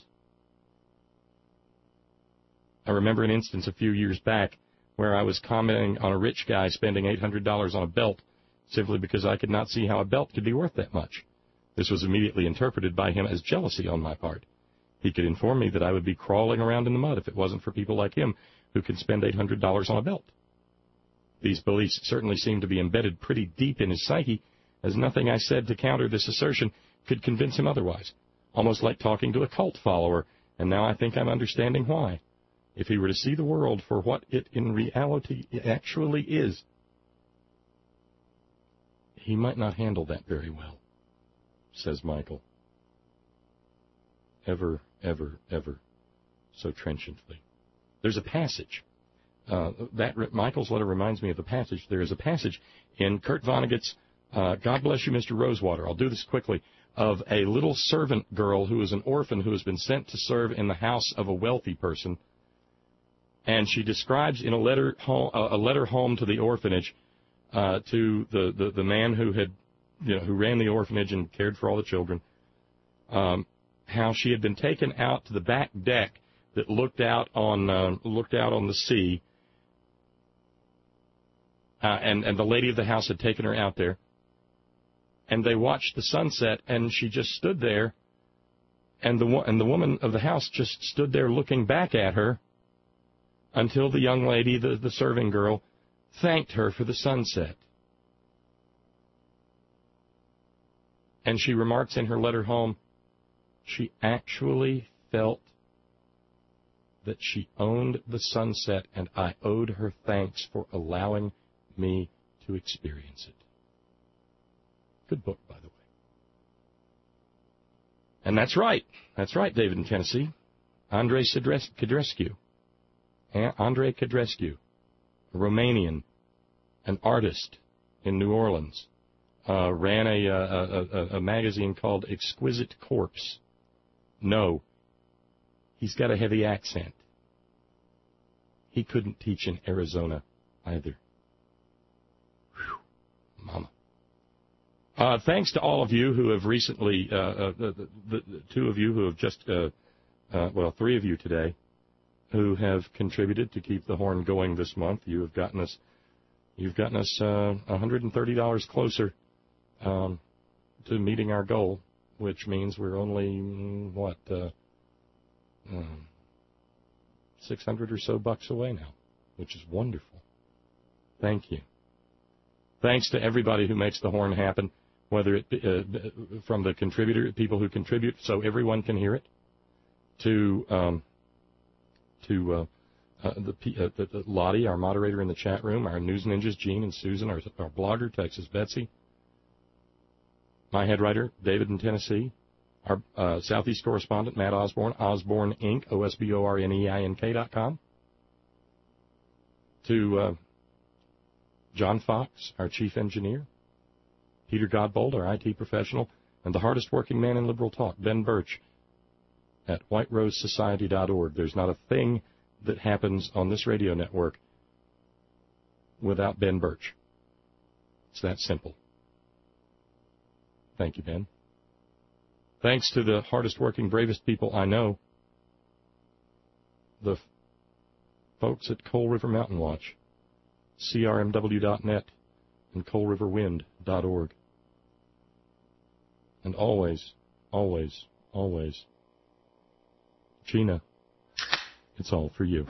B: I remember an instance a few years back where I was commenting on a rich guy spending eight hundred dollars on a belt simply because I could not see how a belt could be worth that much. This was immediately interpreted by him as jealousy on my part. He could inform me that I would be crawling around in the mud if it wasn't for people like him who can spend eight hundred dollars on a belt. These beliefs certainly seem to be embedded pretty deep in his psyche, as nothing I said to counter this assertion could convince him otherwise, almost like talking to a cult follower, and now I think I'm understanding why. If he were to see the world for what it in reality actually is, he might not handle that very well, says Michael. Ever, ever, ever so trenchantly. There's a passage. Uh, that Michael's letter reminds me of the passage. There is a passage in Kurt Vonnegut's uh, God Bless You, Mister Rosewater. I'll do this quickly. Of a little servant girl who is an orphan who has been sent to serve in the house of a wealthy person. And she describes in a letter home, a letter home to the orphanage, uh, to the, the, the man who had, you know, who ran the orphanage and cared for all the children, um, how she had been taken out to the back deck that looked out on uh, looked out on the sea, uh, and and the lady of the house had taken her out there. And they watched the sunset, and she just stood there, and the and the woman of the house just stood there looking back at her until the young lady, the, the serving girl, thanked her for the sunset. And she remarks in her letter home, she actually felt that she owned the sunset, and I owed her thanks for allowing me to experience it. Good book, by the way. And that's right. That's right, David in Tennessee. Andrei Codrescu. Andrei Codrescu, a Romanian, an artist in New Orleans, uh, ran a, a, a, a magazine called Exquisite Corpse. No, he's got a heavy accent. He couldn't teach in Arizona either. Whew, mama. Uh, thanks to all of you who have recently, uh, uh, the, the, the two of you who have just, uh, uh, well, three of you today, who have contributed to keep the horn going this month. You have gotten us, you've gotten us uh, one hundred thirty dollars closer um, to meeting our goal, which means we're only what uh, um, six hundred or so bucks away now, which is wonderful. Thank you. Thanks to everybody who makes the horn happen, whether it uh, from the contributor, people who contribute so everyone can hear it, to um, to uh, uh, the, uh, the, the Lottie, our moderator in the chat room, our news ninjas, Gene and Susan, our, our blogger, Texas Betsy, My head writer, David in Tennessee. Our uh, Southeast correspondent, Matt Osborne, Osborne Incorporated, O S B O R N E I N K dot com. To uh, John Fox, our chief engineer. Peter Godbold, our I T professional. And the hardest working man in liberal talk, Ben Birch, at white rose society dot org. There's not a thing that happens on this radio network without Ben Birch. It's that simple. Thank you, Ben. Thanks to the hardest working, bravest people I know, the f- folks at Coal River Mountain Watch, C R M W dot net, and coal river wind dot org. And always, always, always, Gina, it's all for you.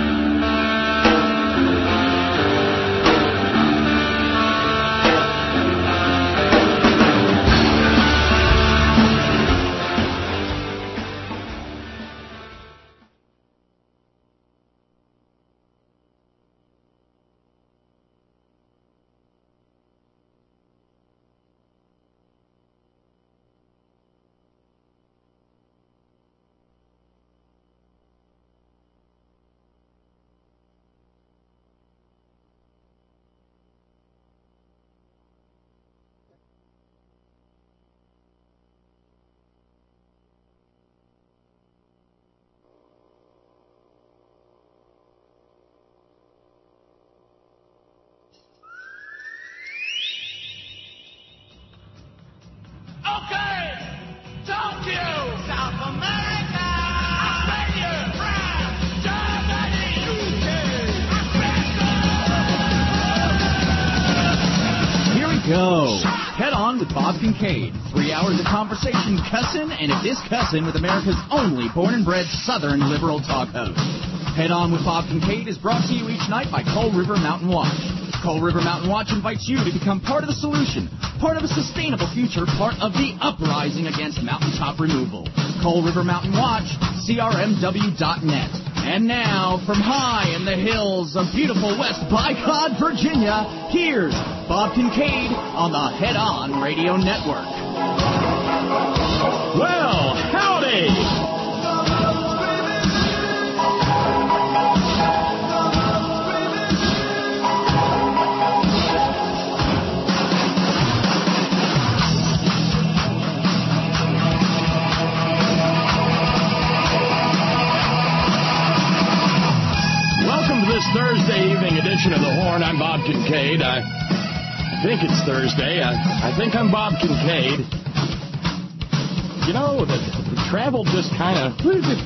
A: Go. Head on with Bob Kincaid. Three hours of conversation, cussin' and a discussin' with America's only born and bred Southern liberal talk host. Head on with Bob Kincaid is brought to you each night by Coal River Mountain Watch. Coal River Mountain Watch invites you to become part of the solution, part of a sustainable future, part of the uprising against mountaintop removal. Coal River Mountain Watch, C R M W dot net. And now, from high in the hills of beautiful West Bicod, Virginia, here's Bob Kincaid on the Head On Radio Network.
B: Well, howdy! This Thursday evening edition of The Horn. I'm Bob Kincaid. I think it's Thursday. I, I think I'm Bob Kincaid. You know, the, the travel just kind of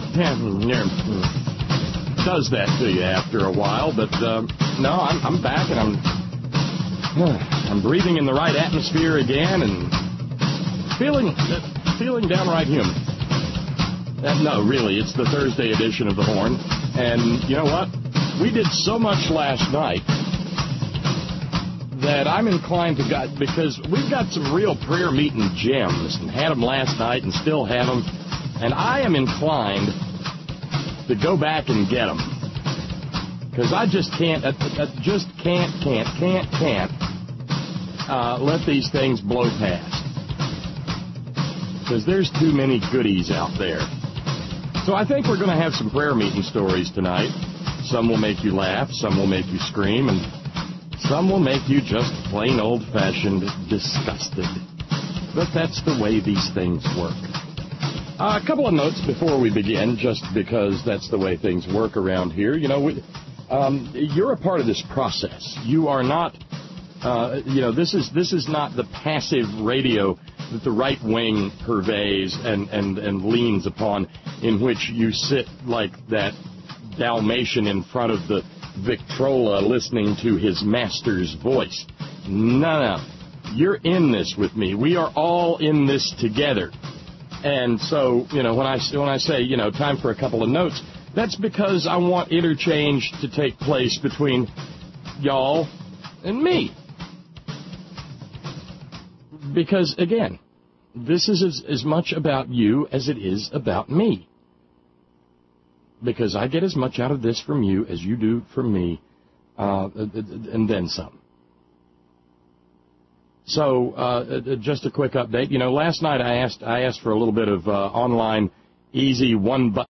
B: does that to you after a while. But um, no, I'm, I'm back and I'm I'm breathing in the right atmosphere again and feeling feeling downright human. Uh, no, really, it's the Thursday edition of The Horn. And you know what? We did so much last night that I'm inclined to go, because we've got some real prayer meeting gems and had them last night and still have them, and I am inclined to go back and get them because I just can't, I, I just can't, can't, can't, can't uh, let these things blow past because there's too many goodies out there. So I think we're going to have some prayer meeting stories tonight. Some will make you laugh, some will make you scream, and some will make you just plain old-fashioned disgusted. But that's the way these things work. Uh, a couple of notes before we begin, just because that's the way things work around here. You know, we, um, you're a part of this process. You are not, uh, you know, this is this is not the passive radio that the right wing purveys and, and, and leans upon, in which you sit like that Dalmatian in front of the Victrola listening to his master's voice. No, no. You're in this with me. We are all in this together. And so, you know, when I, when I say, you know, time for a couple of notes, that's because I want interchange to take place between y'all and me. Because, again, this is as, as much about you as it is about me. Because I get as much out of this from you as you do from me, uh, and then some. So uh, just a quick update. You know, last night I asked I asked for a little bit of uh, online, easy one button.